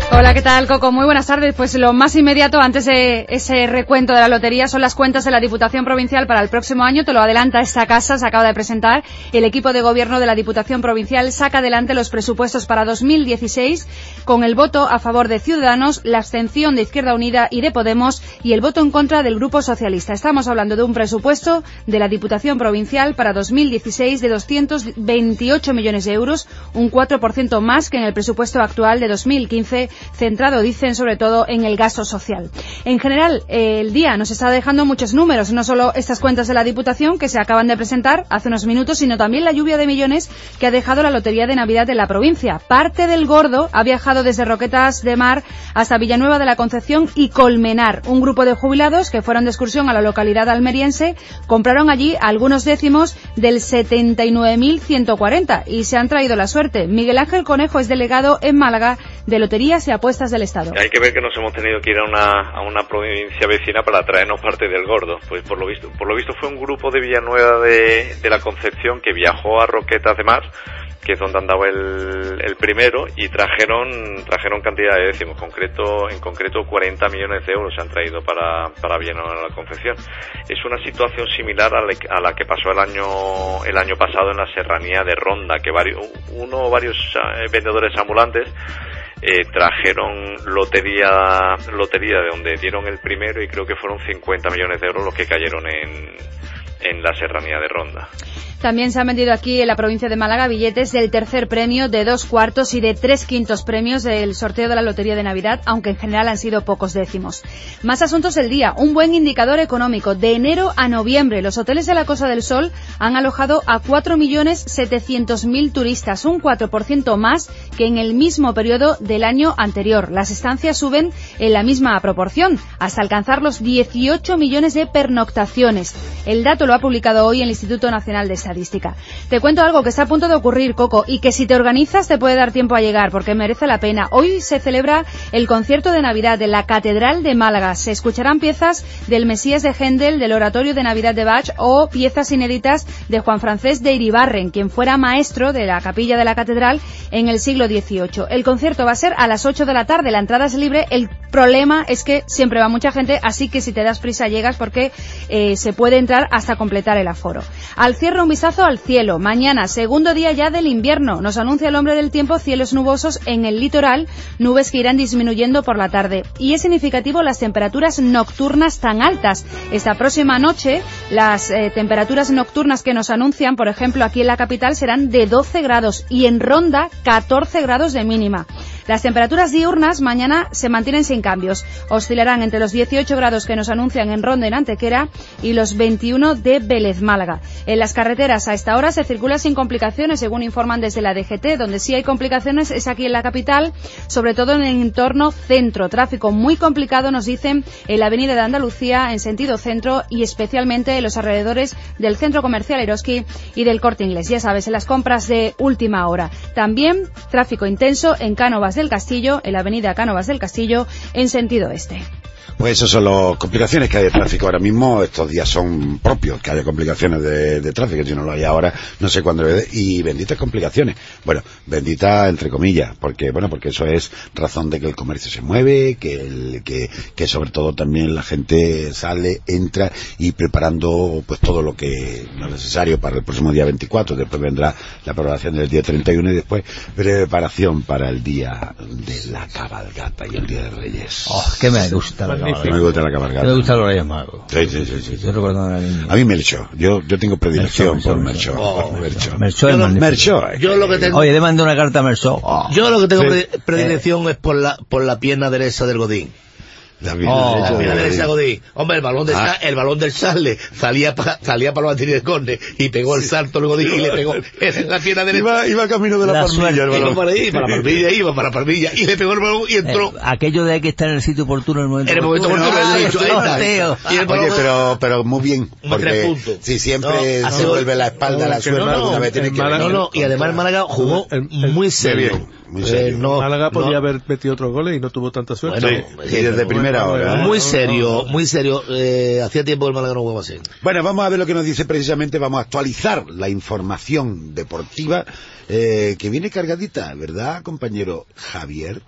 Hola, ¿qué tal, Coco? Muy buenas tardes. Pues lo más inmediato antes de ese recuento de la lotería son las cuentas de la Diputación Provincial para el próximo año. Te lo adelanta esta casa, se acaba de presentar. El equipo de gobierno de la Diputación Provincial saca adelante los presupuestos para dos mil dieciséis con el voto a favor de Ciudadanos, la abstención de Izquierda Unida y de Podemos y el voto en contra del Grupo Socialista. Estamos hablando de un presupuesto de la Diputación Provincial para dos mil dieciséis de doscientos veintiocho millones de euros, un cuatro por ciento más que en el presupuesto actual de dos mil quince, centrado, dicen, sobre todo en el gasto social. En general, eh, el día nos está dejando muchos números, no solo estas cuentas de la Diputación que se acaban de presentar hace unos minutos, sino también la lluvia de millones que ha dejado la Lotería de Navidad de la provincia. Parte del gordo ha viajado desde Roquetas de Mar hasta Villanueva de la Concepción y Colmenar. Un grupo de jubilados que fueron de excursión a la localidad almeriense compraron allí algunos décimos del setenta y nueve mil ciento cuarenta y se han traído la suerte. Miguel Ángel Conejo es delegado en Málaga de Loterías y Apuestas del Estado. Hay que ver que nos hemos tenido que ir a una, a una provincia vecina para traernos parte del gordo. Pues por lo visto, por lo visto fue un grupo de Villanueva de, de la Concepción que viajó a Roquetas de Mar, que es donde andaba el, el primero, y trajeron trajeron cantidad de décimos, concreto, en concreto cuarenta millones de euros se han traído para, para Villanueva de la Concepción. Es una situación similar a la, a la que pasó el año el año pasado en la serranía de Ronda, que varios, uno o varios eh, vendedores ambulantes Eh, trajeron lotería lotería de donde dieron el primero y creo que fueron cincuenta millones de euros los que cayeron en, en la serranía de Ronda. También se han vendido aquí en la provincia de Málaga billetes del tercer premio, de dos cuartos y de tres quintos premios del sorteo de la Lotería de Navidad, aunque en general han sido pocos décimos. Más asuntos del día. Un buen indicador económico. De enero a noviembre, los hoteles de la Costa del Sol han alojado a cuatro millones setecientos mil turistas, un cuatro por ciento más que en el mismo periodo del año anterior. Las estancias suben en la misma proporción, hasta alcanzar los dieciocho millones de pernoctaciones. El dato lo ha publicado hoy el Instituto Nacional de Estadística. Te cuento algo que está a punto de ocurrir, Coco, y que si te organizas te puede dar tiempo a llegar, porque merece la pena. Hoy se celebra el concierto de Navidad de la Catedral de Málaga. Se escucharán piezas del Mesías de Händel, del Oratorio de Navidad de Bach o piezas inéditas de Juan Francés de Iribarren, quien fuera maestro de la capilla de la Catedral en el siglo dieciocho. El concierto va a ser a las ocho de la tarde, la entrada es libre. El problema es que siempre va mucha gente, así que si te das prisa llegas, porque eh, se puede entrar hasta completar el aforo. Al cierre, un vistazo al cielo. Mañana, segundo día ya del invierno. Nos anuncia el hombre del tiempo cielos nubosos en el litoral, nubes que irán disminuyendo por la tarde. Y es significativo las temperaturas nocturnas tan altas. Esta próxima noche, las eh, temperaturas nocturnas que nos anuncian, por ejemplo, aquí en la capital, serán de doce grados y en Ronda catorce grados de mínima. Las temperaturas diurnas mañana se mantienen sin cambios. Oscilarán entre los dieciocho grados que nos anuncian en Ronda y en Antequera y los veintiuno de Vélez, Málaga. En las carreteras a esta hora se circula sin complicaciones, según informan desde la D G T. Donde sí hay complicaciones es aquí en la capital, sobre todo en el entorno centro. Tráfico muy complicado, nos dicen, en la avenida de Andalucía en sentido centro y especialmente en los alrededores del centro comercial Eroski y del Corte Inglés. Ya sabes, en las compras de última hora. También tráfico intenso en Cánovas del Castillo, en la avenida Cánovas del Castillo, en sentido este. Pues esas son las complicaciones que hay de tráfico ahora mismo. Estos días son propios que haya complicaciones de, de tráfico. Si no lo hay ahora, no sé cuándo. Y benditas complicaciones. Bueno, benditas entre comillas, porque bueno, porque eso es razón de que el comercio se mueve, que el, que, que sobre todo también la gente sale, entra y preparando pues todo lo que lo necesario para el próximo día veinticuatro. Después vendrá la programación del día treinta y uno y después preparación para el día de la cabalgata y el día de Reyes. Oh, que me gusta la Que me gusta la cabalgata. Me gusta los Reyes Magos. Sí, sí, sí, sí, sí. Yo recuerdo a, a mí Melchor. Yo, yo tengo predilección por Melchor. Oh, Melchor. Melchor es magnífico. Melchor. Yo lo que tengo... Oye, le mando una carta a Melchor. Oh. Yo lo que tengo Sí. predilección eh. es por la, por la pierna derecha del Godín. La oh, la pierna derecha de Godín. Hombre, el balón del, ah. el balón del Charles salía para salía para los de Conde y pegó el salto el Godín y le pegó en la pierna derecha. Iba, iba camino de la, la palmilla, el balón. Iba para ahí, para la palmilla, iba para la palmilla y le pegó el balón y entró. Eh, aquello de que estar en el sitio oportuno en el momento en el momento oportuno. Ah, dicho, ahí está. Y el balón, oye, pero, pero muy bien. Porque si siempre no, se vuelve la espalda a la suerte, alguna vez tiene que No, no, no, y además el Málaga jugó muy serio. Muy serio. Eh, no, Málaga podía no. haber metido otros goles y no tuvo tanta suerte. Bueno, sí, y desde primera hora. Muy serio, muy serio. Eh, hacía tiempo que el Málaga no jugaba así. Bueno, vamos a ver lo que nos dice precisamente. Vamos a actualizar la información deportiva eh, que viene cargadita, ¿verdad, compañero Javier?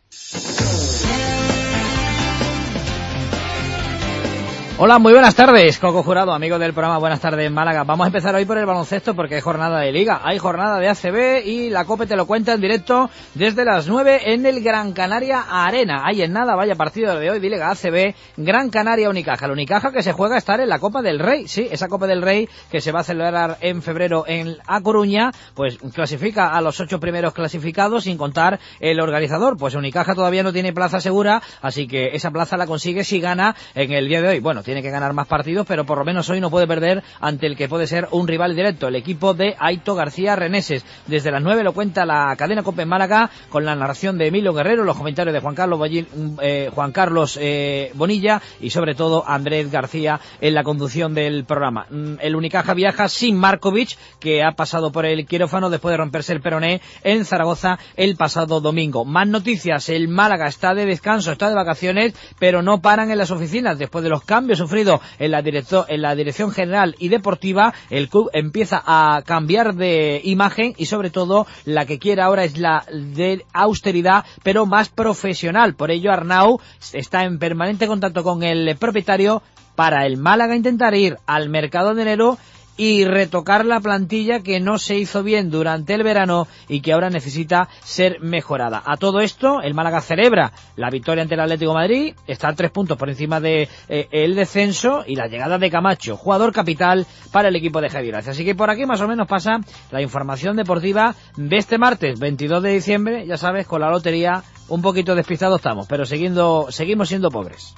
Hola, muy buenas tardes, Coco Jurado, amigo del programa Buenas Tardes Málaga. Vamos a empezar hoy por el baloncesto porque hay jornada de Liga, hay jornada de A C B y la COPE te lo cuenta en directo desde las nueve en el Gran Canaria Arena. Ahí en nada, vaya partido de hoy de Liga A C B, Gran Canaria Unicaja. El Unicaja que se juega a estar en la Copa del Rey, sí, esa Copa del Rey que se va a celebrar en febrero en A Coruña, pues clasifica a los ocho primeros clasificados sin contar el organizador. Pues Unicaja todavía no tiene plaza segura, así que esa plaza la consigue si gana en el día de hoy. Bueno, tiene que ganar más partidos, pero por lo menos hoy no puede perder ante el que puede ser un rival directo, el equipo de Aito García Reneses. Desde las nueve lo cuenta la cadena COPE en Málaga, con la narración de Emilio Guerrero, los comentarios de Juan Carlos Bollín, eh, Juan Carlos eh, Bonilla y sobre todo Andrés García en la conducción del programa. El Unicaja viaja sin Markovic, que ha pasado por el quirófano después de romperse el peroné en Zaragoza el pasado domingo. Más noticias, el Málaga está de descanso, está de vacaciones, pero no paran en las oficinas después de los cambios sufridos en la, directo, en la dirección general y deportiva. El club empieza a cambiar de imagen y sobre todo la que quiere ahora es la de austeridad, pero más profesional. Por ello Arnau está en permanente contacto con el propietario para el Málaga intentar ir al mercado de enero y retocar la plantilla que no se hizo bien durante el verano y que ahora necesita ser mejorada. A todo esto, el Málaga celebra la victoria ante el Atlético de Madrid, está a tres puntos por encima de eh, el descenso y la llegada de Camacho, jugador capital para el equipo de Javier Gracia. Así que por aquí más o menos pasa la información deportiva de este martes, veintidós de diciembre, ya sabes, con la lotería un poquito despistados estamos, pero siguiendo, seguimos siendo pobres.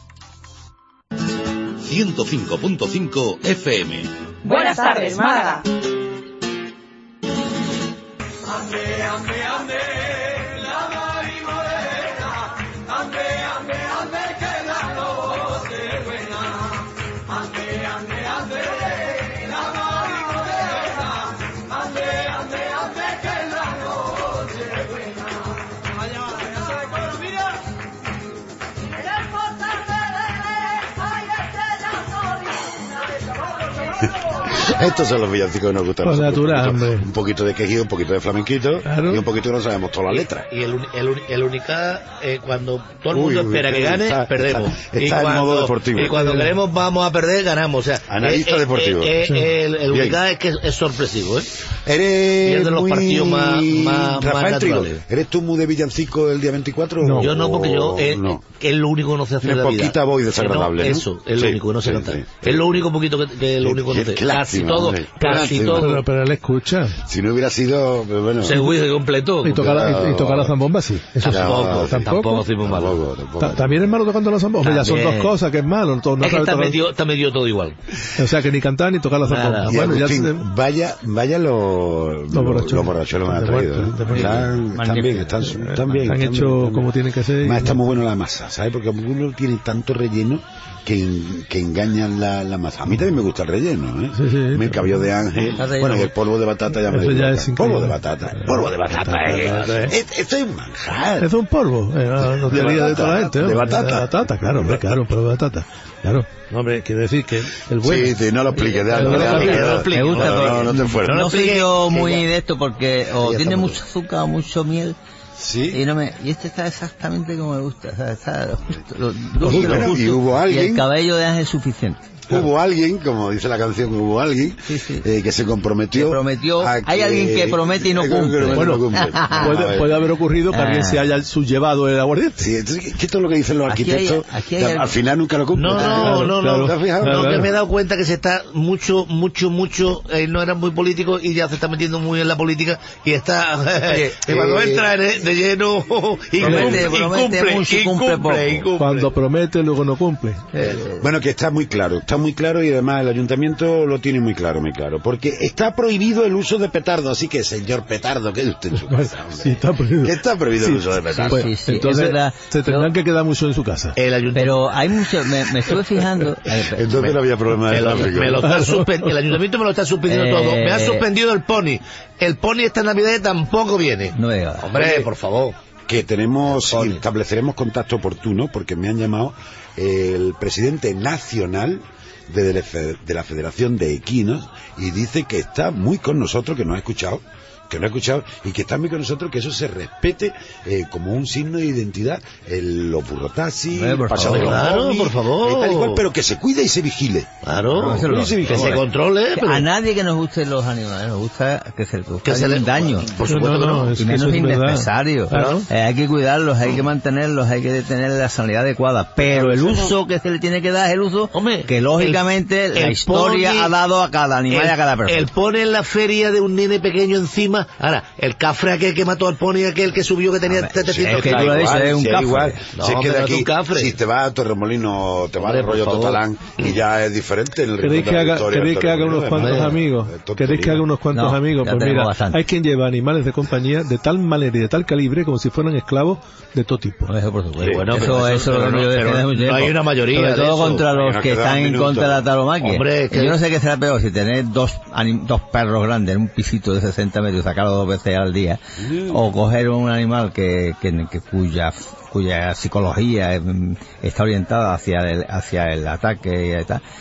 ciento cinco punto cinco F M. Buenas tardes, Málaga. Ande, ande, ande, la marimorena. Ande, ande, ande, que la noche buena. Ande, ande, ande, la marimorena. Ande, ande, ande, que la noche buena. Vaya, vaya, ya sabe cómo, mira. El portal Estos son los villancicos que nos gustan. Pues natural, un, poquito, un poquito de quejido, un poquito de flamenquito, claro. Y un poquito que no sabemos todas las letras. Y el, el, el Unica, eh, cuando todo el mundo Uy, espera que gane, está, perdemos. Está, está y cuando, en modo deportivo. Y cuando queremos vamos a perder, ganamos. O sea, analista eh, deportivo. Eh, eh, sí. El, el Unica es que es sorpresivo, ¿eh? Eres y es de los muy... partidos más, más, Rafael más Trigo, naturales. ¿eres tú muy de villancico el día veinticuatro? No, yo no, porque yo eh, no. es lo único que no sé hacer de la vida. poquita voy desagradable, no, ¿no? Eso, es lo sí, único que no sé sí, cantar. Sí, es lo único poquito que, que es lo único que no sé. Casi todo, casi todo. Pero, pero él escucha. Si no hubiera sido, pero bueno. Se hubiese completó. Y tocar la, y, y tocar la zambomba, sí. Eso tampoco, sí. Tampoco. Tampoco, tampoco, tampoco. También es malo tocando la zambomba. Ya son dos cosas que es malo. No, no es que está medio, está medio todo igual. O sea, que ni cantar ni tocar la zambomba. Bueno, Agustín, ya se... vaya, vaya los los borrachos. Los borrachos los han traído. Están, están bien, están, están bien. Han hecho como tienen que ser. Más está muy bueno la masa, ¿sabes? Porque algunos tienen tanto relleno que, que engañan la, la masa. A mí también me gusta el relleno, ¿eh? Sí, sí, el cabello de ángel. Bueno, y el polvo de batata ya me Eso ya es polvo de batata. Polvo de batata, ¿eh? Esto es un manjar. Es un polvo. Eh, no te rías de toda la gente. De batata. De batata, claro, hombre, claro, polvo de batata. Claro. No, hombre, quiere decir que el bueno. Sí, sí, no lo expliques, de algo. Me gusta, no, no te esfuerces. No soy yo muy de esto porque o tiene mucho azúcar o mucho miel. Sí. Y, no me, y este está exactamente como me gusta. O sea, está justo, lo dulce, y, lo bueno, justo, y hubo alguien. Y el cabello de ángel suficiente. Hubo alguien, como dice la canción, hubo alguien sí, sí. Eh, que se comprometió. Que prometió. A hay que, alguien que promete y no cumple. Bueno, no cumple. puede, puede haber ocurrido que ah. alguien se haya sublevado el aguardiente. Sí, entonces, ¿qué es todo lo que dicen los arquitectos? Aquí hay, aquí hay al final nunca lo cumplen. No, no, claro, no, claro, no. claro, no, claro, que claro. me he dado cuenta que se está mucho, mucho, mucho. Eh, no era muy político y ya se está metiendo muy en la política y está. Oye, que cuando eh, entra de, de lleno y promete, cumple, promete y cumple, mucho, y cumple, cumple, y cumple. Cuando promete, luego no cumple. Eh, bueno, que está muy claro, está muy claro y además el ayuntamiento lo tiene muy claro, muy claro, porque está prohibido el uso de petardo, así que señor petardo, ¿qué es usted en su casa? Sí, está prohibido. Que está prohibido sí, el uso de petardo. Sí, sí, sí, entonces verdad, se tendrán yo, que quedar mucho en su casa. El pero hay mucho, me, me estuve fijando. Entonces me, no había problema de me lo, tráfico. me lo está suspen- el ayuntamiento me lo está suspendiendo eh, todo. Me ha suspendido el pony. El pony esta Navidad tampoco viene. No llega. Hombre, por favor. Que tenemos y estableceremos contacto oportuno porque me han llamado el presidente nacional de, de la Federación de Equinos y dice que está muy con nosotros, que nos ha escuchado, que no he escuchado y que está muy con nosotros, que eso se respete eh, como un signo de identidad, el, los burrotaxis, el pasado de los claro, ovnis, por favor. eh, tal y cual, pero que se cuide y se vigile. Claro, no, no, se que se controle. Pero... A nadie que nos gusten los animales nos gusta que se, que se le daño. Por supuesto no, no, no. Es y menos es innecesario. Claro. Eh, hay que cuidarlos, hay que mantenerlos, hay que tener la sanidad adecuada. Pero el uso que se le tiene que dar es el uso Hombre, que lógicamente el, la el historia pone, ha dado a cada animal el, y a cada persona. El pone en la feria de un nene pequeño encima. Ahora, el cafre aquel que mató al pony, aquel que subió que tenía setecientos es que tú lo dices, es un cafre. Igual, no, si es que de aquí, si te vas a Torremolino, te vas al rollo Totalán y ya es diferente. ¿Queréis que haga, ¿queréis que haga unos cuantos amigos? ¿Queréis que haga unos cuantos amigos? Pues mira, bastante. Hay quien lleva animales de compañía de tal manera y de tal calibre como si fueran esclavos de todo tipo. Eso, por supuesto. Sí, bueno, eso, eso, eso no, pero no hay una mayoría. Sobre todo de eso. contra los que están en contra de la tauromaquia. Hombre, que... Yo no sé qué será peor, si tener dos, dos perros grandes en un pisito de sesenta metros y sacarlos dos veces al día, mm. o coger un animal que, que, que cuya cuya psicología está orientada hacia el, hacia el ataque y tal,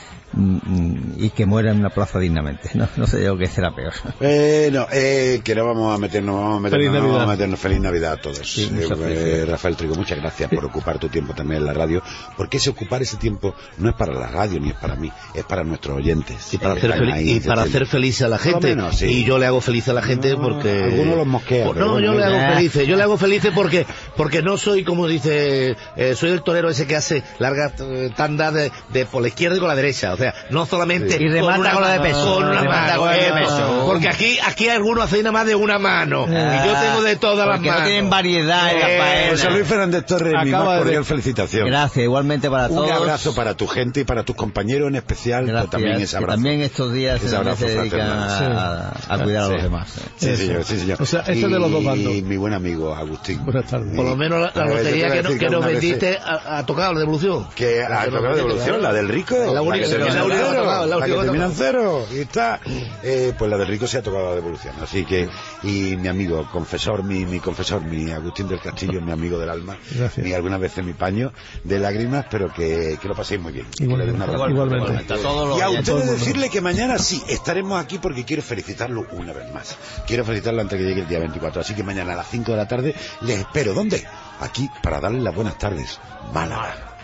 y que muera en una plaza dignamente. No, no sé yo qué será peor. Eh, no, eh, que no vamos a meternos, vamos a meternos, feliz vamos a meternos feliz Navidad a todos. Sí, eh, eh, Rafael Trigo, muchas gracias por ocupar tu tiempo también en la radio, porque ese ocupar ese tiempo no es para la radio ni es para mí, es para nuestros oyentes. Y para hacer, ahí, y para hacer feliz a la gente. Menos, sí. Y yo le hago feliz a la gente no, porque... Algunos los mosquean. Por, no, yo le hago felices, yo le hago felices porque porque no soy, como dice, eh, soy el torero ese que hace largas eh, tandas de, de por la izquierda y con la derecha. O sea, no solamente sí. Y remata con la de peso. Con una mano, con de peso. Porque aquí aquí algunos hacen nada más de una mano. Ah, y yo tengo de todas las manos. No tienen variedad en la faena. José Luis Fernández Torres, mi más cordial felicitación. Gracias, igualmente para todos. Un abrazo para tu gente y para tus compañeros en especial. Gracias, también ese abrazo. También estos días se, se dedican a, a cuidar sí. a los demás. Sí, sí, señor, sí, señor. O sea, esto de los dos bandos. Y mi buen amigo Agustín. Buenas tardes. Por lo menos la, la lotería que, no, que nos vendiste ha, ha tocado la devolución. Que ha tocado la devolución, la del rico. La única que termina en cero y está eh, pues la del rico se ha tocado la devolución, así que y mi amigo confesor mi, mi confesor mi Agustín del Castillo, mi amigo del alma. Gracias. Ni algunas veces mi paño de lágrimas, pero que, que lo paséis muy bien. Igualmente, igualmente. igualmente. igualmente. Y a ustedes decirle que mañana sí estaremos aquí porque quiero felicitarlo una vez más, quiero felicitarlo antes que llegue el día veinticuatro, así que mañana a las cinco de la tarde les espero. ¿Dónde? Aquí para darles las buenas tardes, Málaga.